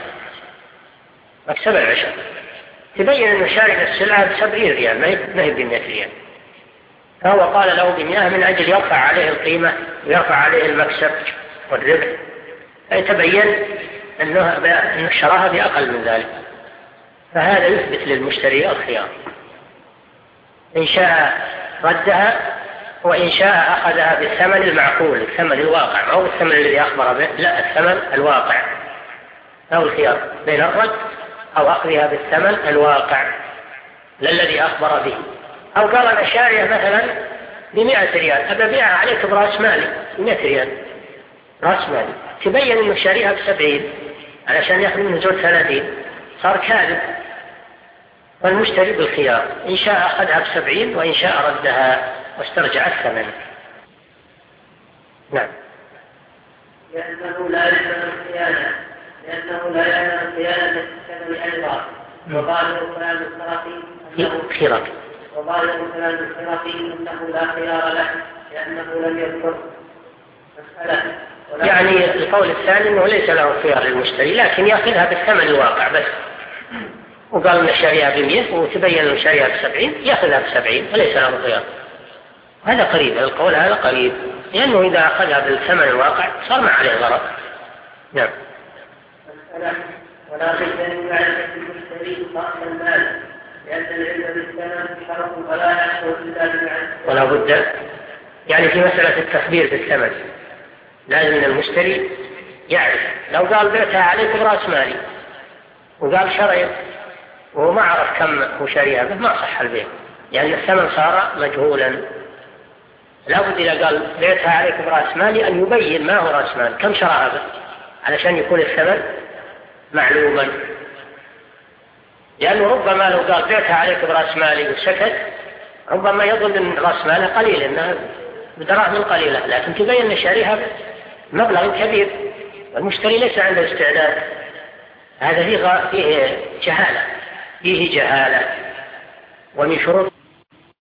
مكسب العشر، تبين أنه شاري السلعة بسبعين ريال ما هي بمئة ريال، فهو قال له بمئة من أجل يرفع عليه القيمة ويرفع عليه المكسب والربح، فيتبين أنه شراها بأقل من ذلك، فهذا يثبت للمشتري الخيار، إن شاء ردها وإن شاء أخذها بالثمن المعقول، الثمن الواقع، أو الثمن الذي أخبر به، لا، الثمن الواقع، له الخيار بين الرد أو أخذها بالثمن الواقع لا الذي أخبر به. أو قال أنا شارية مثلا بمئة ريال، أبى أبيعها عليك برأس مالي بمئة ريال، رأس مالي، تبين أنه شاريها بسبعين علشان يأخذ منه زود ثلاثين، صار كاذب. والمشتري بالخيار، إن شاء أخذها بسبعين وإن شاء ردها واسترجع الثمن. نعم. لأنه لا يلزم الخيانة، لأنه لا يلزم الخيانة في الثمن أيضا، وظاهر كلام الخرقي أنه خيرك وظاهر كلام الخرقي أنه لا خيار له لأنه لم يذكر مسألة. يعني القول الثاني أنه ليس له خيار للمشتري، لكن يأخذها بالثمن الواقع بس، وقال أن شاريها بمئة وتبين أنه شاريها بسبعين، يأخذها بسبعين وليس له خيار. هذا قريب، القول هذا قريب، لأنه إذا أخذها بالثمن الواقع صار ما عليه ضرر. نعم. مسألة ولا بد أن يعرف المشتري رأس المال، لأن العلم بالثمن شرط ولا يحصل إلا بمعنى. ولا بد، يعني في مسألة التخبير بالثمن لازم من المشتري يعرف. لو قال بعتها عليك برأس مالي وقال شريت وهو ما عرف كم هو شاريها به، ما صح البيع، لأن الثمن صار مجهولا. لا بد إذا قال بعتها عليك برأس مالي أن يبين ما هو رأس مال، كم شراها به، علشان يكون الثمن معلوما. لأنه ربما لو قال بعتها عليك برأس مالي وسكت، ربما يظن أن رأس ماله قليل، إنها بدراهم قليلة، لكن تبين أن شاريها مبلغ كبير والمشتري ليس عنده استعداد. هذا فيه جهالة، فيه جهالة. ومن شروط